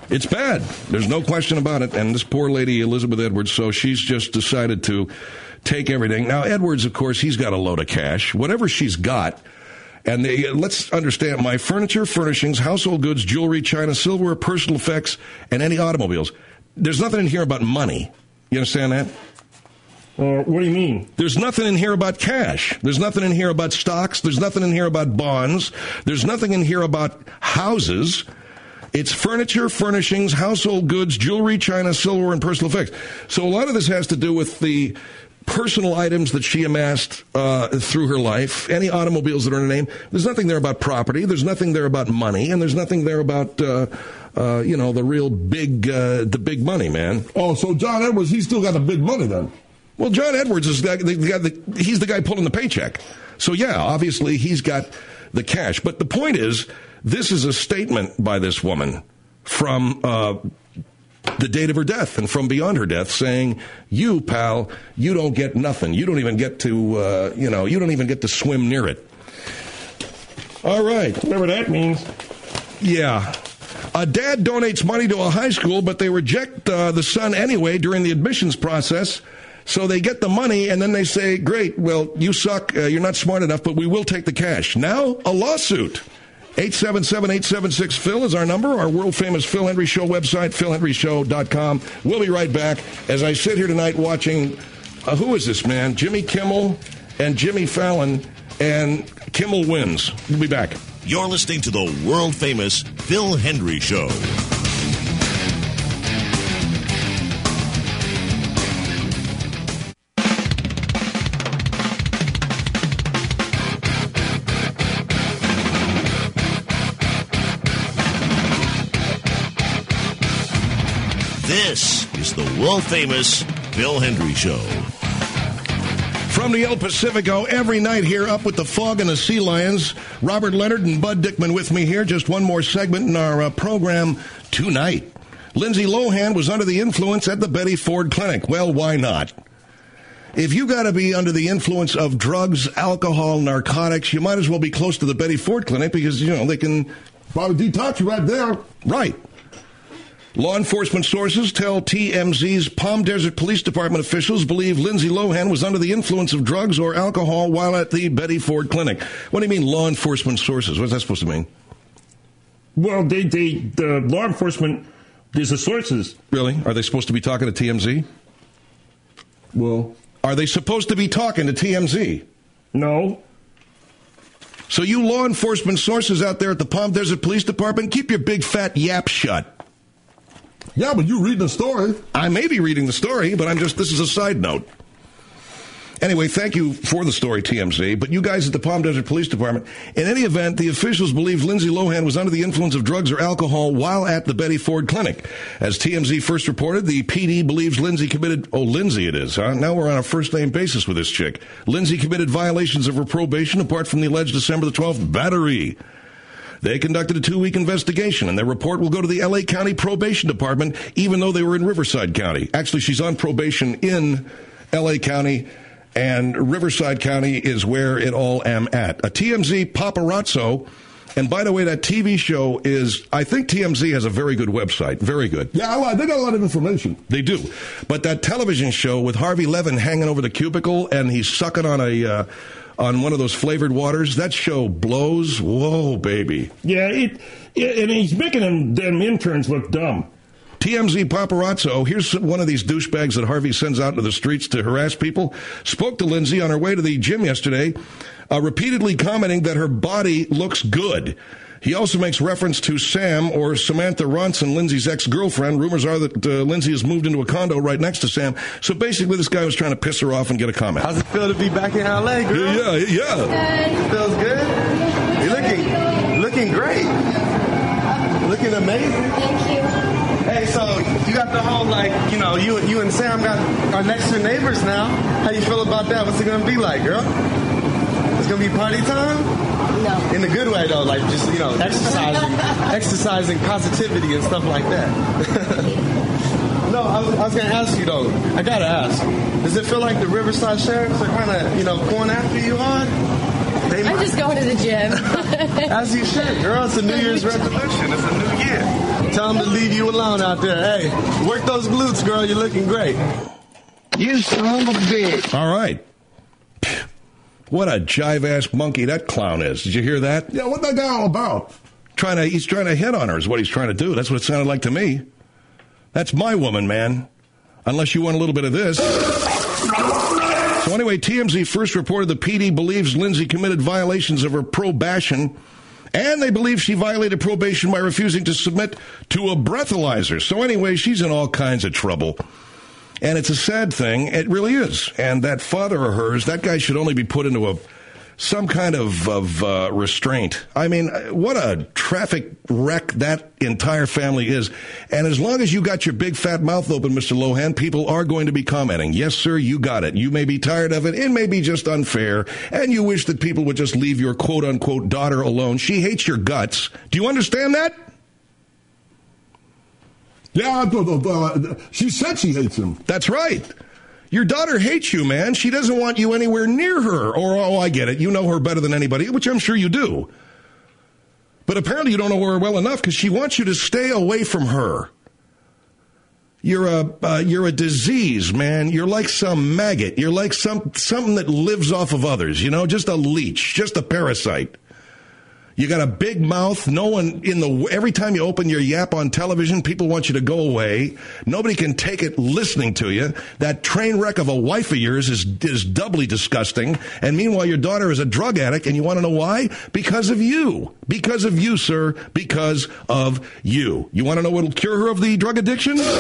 Speaker 2: It's bad. There's no question about it. And this poor lady, Elizabeth Edwards, so she's just decided to take everything. Now, Edwards, of course, he's got a load of cash. Whatever she's got, and they, let's understand, my furniture, furnishings, household goods, jewelry, china, silverware, personal effects, and any automobiles. There's nothing in here about money. You understand that?
Speaker 18: Uh, what do you mean?
Speaker 2: There's nothing in here about cash. There's nothing in here about stocks. There's nothing in here about bonds. There's nothing in here about houses. It's furniture, furnishings, household goods, jewelry, china, silverware, and personal effects. So a lot of this has to do with the personal items that she amassed uh, through her life, any automobiles that are in her name. There's nothing there about property. There's nothing there about money. And there's nothing there about, uh, uh, you know, the real big, uh, the big money, man.
Speaker 10: Oh, so John Edwards, he's still got the big money then?
Speaker 2: Well, John Edwards is the, the guy that, he's the guy pulling the paycheck. So, yeah, obviously he's got the cash. But the point is, this is a statement by this woman from uh, the date of her death and from beyond her death saying, you, pal, you don't get nothing. You don't even get to, uh, you know, you don't even get to swim near it. All right.
Speaker 18: Whatever that means.
Speaker 2: Yeah. A dad donates money to a high school, but they reject uh, the son anyway during the admissions process. So they get the money, and then they say, great, well, you suck, uh, you're not smart enough, but we will take the cash. Now, a lawsuit. eight seven seven, eight seven six, Phil is our number, our world-famous Phil Hendrie Show website, phil hendrie show dot com. We'll be right back as I sit here tonight watching, uh, who is this man? Jimmy Kimmel and Jimmy Fallon, and Kimmel wins. We'll be back.
Speaker 1: You're listening to the world-famous Phil Hendrie Show. This is the world-famous Phil Hendrie Show.
Speaker 2: From the El Pacifico, every night here, up with the fog and the sea lions. Robert Leonard and Bud Dickman with me here. Just one more segment in our uh, program tonight. Lindsay Lohan was under the influence at the Betty Ford Clinic. Well, why not? If you got to be under the influence of drugs, alcohol, narcotics, you might as well be close to the Betty Ford Clinic because, you know, they can
Speaker 10: probably detox you right there.
Speaker 2: Right. Law enforcement sources tell T M Z's Palm Desert Police Department officials believe Lindsay Lohan was under the influence of drugs or alcohol while at the Betty Ford Clinic. What do you mean, law enforcement sources? What's that supposed to mean?
Speaker 18: Well, they, they, the law enforcement, there's the sources.
Speaker 2: Really? Are they supposed to be talking to T M Z?
Speaker 10: Well,
Speaker 2: are they supposed to be talking to T M Z?
Speaker 18: No.
Speaker 2: So you law enforcement sources out there at the Palm Desert Police Department, keep your big fat yap shut.
Speaker 10: Yeah, but you read the story.
Speaker 2: I may be reading the story, but I'm just, this is a side note. Anyway, thank you for the story, T M Z. But you guys at the Palm Desert Police Department, in any event, the officials believe Lindsay Lohan was under the influence of drugs or alcohol while at the Betty Ford Clinic. As T M Z first reported, the P D believes Lindsay committed, oh, Lindsay it is, huh? Now we're on a first-name basis with this chick. Lindsay committed violations of her probation apart from the alleged December the twelfth battery. They conducted a two-week investigation, and their report will go to the L A County Probation Department, even though they were in Riverside County. Actually, she's on probation in L A County, and Riverside County is where it all am at. A T M Z paparazzo, and by the way, that T V show is, I think T M Z has a very good website, very good.
Speaker 10: Yeah, I, they got a lot of information.
Speaker 2: They do. But that television show with Harvey Levin hanging over the cubicle, and he's sucking on a... Uh, on one of those flavored waters, that show blows. Whoa, baby.
Speaker 18: Yeah, it, it and he's making them, them interns look dumb.
Speaker 2: T M Z paparazzo, here's one of these douchebags that Harvey sends out into the streets to harass people, spoke to Lindsay on her way to the gym yesterday, uh, repeatedly commenting that her body looks good. He also makes reference to Sam, or Samantha Ronson, Lindsay's ex-girlfriend. Rumors are that uh, Lindsay has moved into a condo right next to Sam. So basically, this guy was trying to piss her off and get a comment.
Speaker 7: How's it feel to be back in L A, girl?
Speaker 2: Yeah, yeah, yeah.
Speaker 7: Feels good? You're looking, looking great. Looking amazing.
Speaker 22: Thank you.
Speaker 7: Hey, so you got the whole, like, you know, you, you and Sam got our next door neighbors now. How you feel about that? What's it going to be like, girl? It's going to be party time?
Speaker 22: No.
Speaker 7: In a good way, though, like just, you know, exercising, exercising positivity and stuff like that. No, I was, I was going to ask you, though. I got to ask. Does it feel like the Riverside Sheriffs are kind of, you know, going after you hard? They
Speaker 20: I'm just going to the gym.
Speaker 7: As you should, girl. It's a New Year's resolution. It's a new year. tell him to leave you alone out there. Hey, work those glutes, girl. You're looking great.
Speaker 10: You son of a bitch. All right. What a jive-ass monkey that clown is. Did you hear that? Yeah, what's that guy all about? Trying to, he's trying to hit on her is what he's trying to do. That's what it sounded like to me. That's my woman, man. Unless you want a little bit of this. So anyway, T M Z first reported the P D believes Lindsay committed violations of her probation, and they believe she violated probation by refusing to submit to a breathalyzer. So anyway, she's in all kinds of trouble. And it's a sad thing. It really is. And that father of hers, that guy should only be put into a some kind of, of uh, restraint. I mean, what a traffic wreck that entire family is. And as long as you got your big fat mouth open, Mister Lohan, people are going to be commenting. Yes, sir, you got it. You may be tired of it. It may be just unfair. And you wish that people would just leave your quote-unquote daughter alone. She hates your guts. Do you understand that? Yeah, uh, she said she hates him. That's right. Your daughter hates you, man. She doesn't want you anywhere near her. Or, oh, I get it. You know her better than anybody, which I'm sure you do. But apparently you don't know her well enough because she wants you to stay away from her. You're a uh, you're a disease, man. You're like some maggot. You're like some something that lives off of others, you know, just a leech, just a parasite. You got a big mouth. No one in the, every time you open your yap on television, people want you to go away. Nobody can take it listening to you. That train wreck of a wife of yours is, is doubly disgusting. And meanwhile, your daughter is a drug addict. And you want to know why? Because of you. Because of you, sir. Because of you. You want to know what will cure her of the drug addiction? And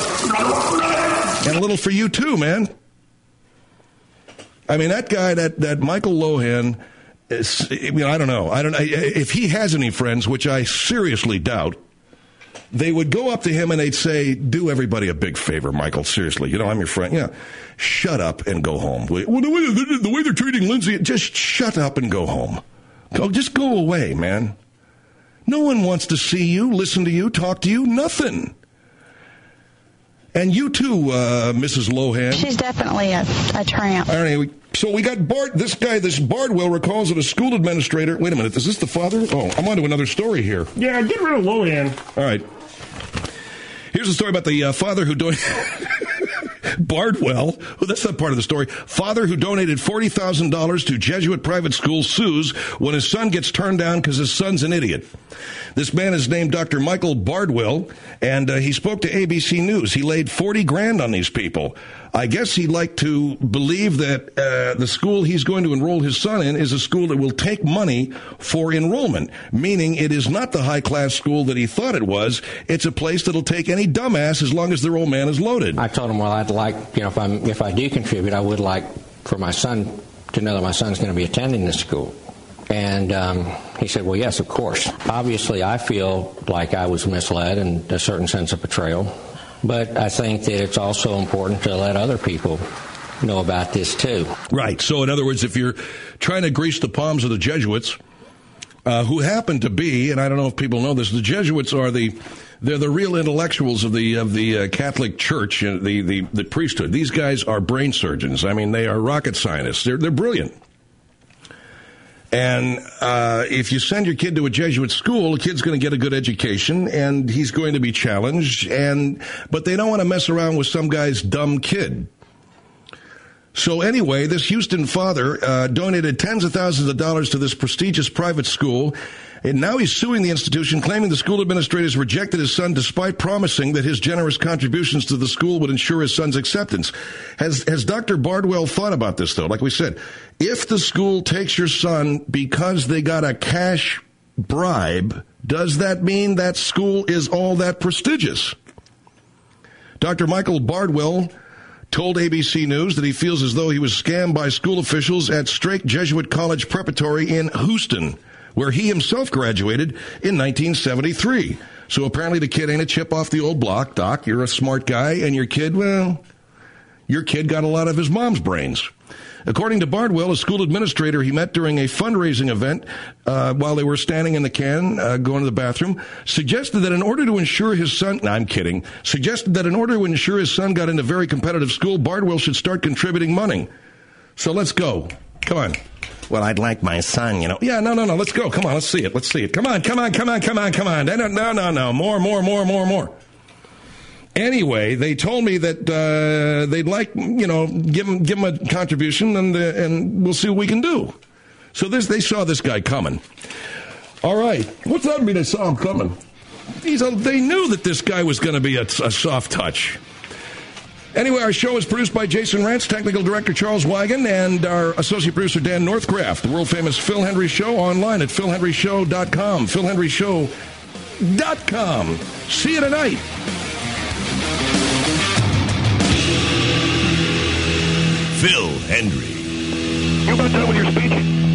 Speaker 10: a little for you too, man. I mean, that guy, that, that Michael Lohan, I mean, I don't know. I don't know if he has any friends, which I seriously doubt. They would go up to him and they'd say, "Do everybody a big favor, Michael. Seriously, you know, I'm your friend. Yeah, shut up and go home. Well, the way they're, the way they're treating Lindsay, just shut up and go home. Go, just go away, man. No one wants to see you, listen to you, talk to you. Nothing." And you too, uh, Missus Lohan.
Speaker 13: She's definitely a, a tramp.
Speaker 10: All right, so we got Bart. This guy, this Bardwell, recalls that a school administrator. Wait a minute, is this the father? Oh, I'm on to another story here.
Speaker 18: Yeah, get rid of Lohan.
Speaker 10: All right. Here's a story about the uh, father who donated. Bardwell, well, that's not part of the story. Father who donated forty thousand dollars to Jesuit private school sues when his son gets turned down because his son's an idiot. This man is named Doctor Michael Bardwell, and uh, he spoke to A B C News. He laid forty grand on these people. I guess he'd like to believe that uh, the school he's going to enroll his son in is a school that will take money for enrollment, meaning it is not the high-class school that he thought it was. It's a place that'll take any dumbass as long as their old man is loaded.
Speaker 11: I told him, well, I'd like, you know, if I'm if I do contribute, I would like for my son to know that my son's going to be attending this school. And um, he said, well, yes, of course. Obviously, I feel like I was misled and a certain sense of betrayal. But I think that it's also important to let other people know about this, too.
Speaker 10: Right. So, in other words, if you're trying to grease the palms of the Jesuits, uh, who happen to be, and I don't know if people know this, the Jesuits are the they're the real intellectuals of the of the uh, Catholic Church, uh, the, the, the priesthood. These guys are brain surgeons. I mean, they are rocket scientists. They're they're brilliant. And uh, if you send your kid to a Jesuit school, the kid's going to get a good education, and he's going to be challenged. And but they don't want to mess around with some guy's dumb kid. So anyway, this Houston father uh, donated tens of thousands of dollars to this prestigious private school, and now he's suing the institution, claiming the school administrators rejected his son despite promising that his generous contributions to the school would ensure his son's acceptance. Has has Doctor Bardwell thought about this, though? Like we said, if the school takes your son because they got a cash bribe, does that mean that school is all that prestigious? Doctor Michael Bardwell told A B C News that he feels as though he was scammed by school officials at Strake Jesuit College Preparatory in Houston, where he himself graduated in nineteen seventy-three. So apparently the kid ain't a chip off the old block. Doc, you're a smart guy, and your kid, well, your kid got a lot of his mom's brains. According to Bardwell, a school administrator he met during a fundraising event uh, while they were standing in the can, uh, going to the bathroom, suggested that in order to ensure his son, no, I'm kidding, suggested that in order to ensure his son got into very competitive school, Bardwell should start contributing money. So let's go. Come on. well, I'd like my son, you know. Yeah, no, no, no. Let's go. Come on. Let's see it. Let's see it. Come on, come on, come on, come on, come on. No, no, no, no. More, more, more, more, more. Anyway, they told me that uh, they'd like, you know, give him, give him a contribution, and uh, and we'll see what we can do. So this, they saw this guy coming. All right. What's that mean they saw him coming? He's a, they knew that this guy was going to be a, a soft touch. Anyway, our show is produced by Jason Rantz, technical director Charles Wigan, and our associate producer Dan Northcraft. The world-famous Phil Hendry Show online at phil hendry show dot com. phil hendry show dot com. See you tonight.
Speaker 1: Phil Hendry.
Speaker 2: You about done with your speech?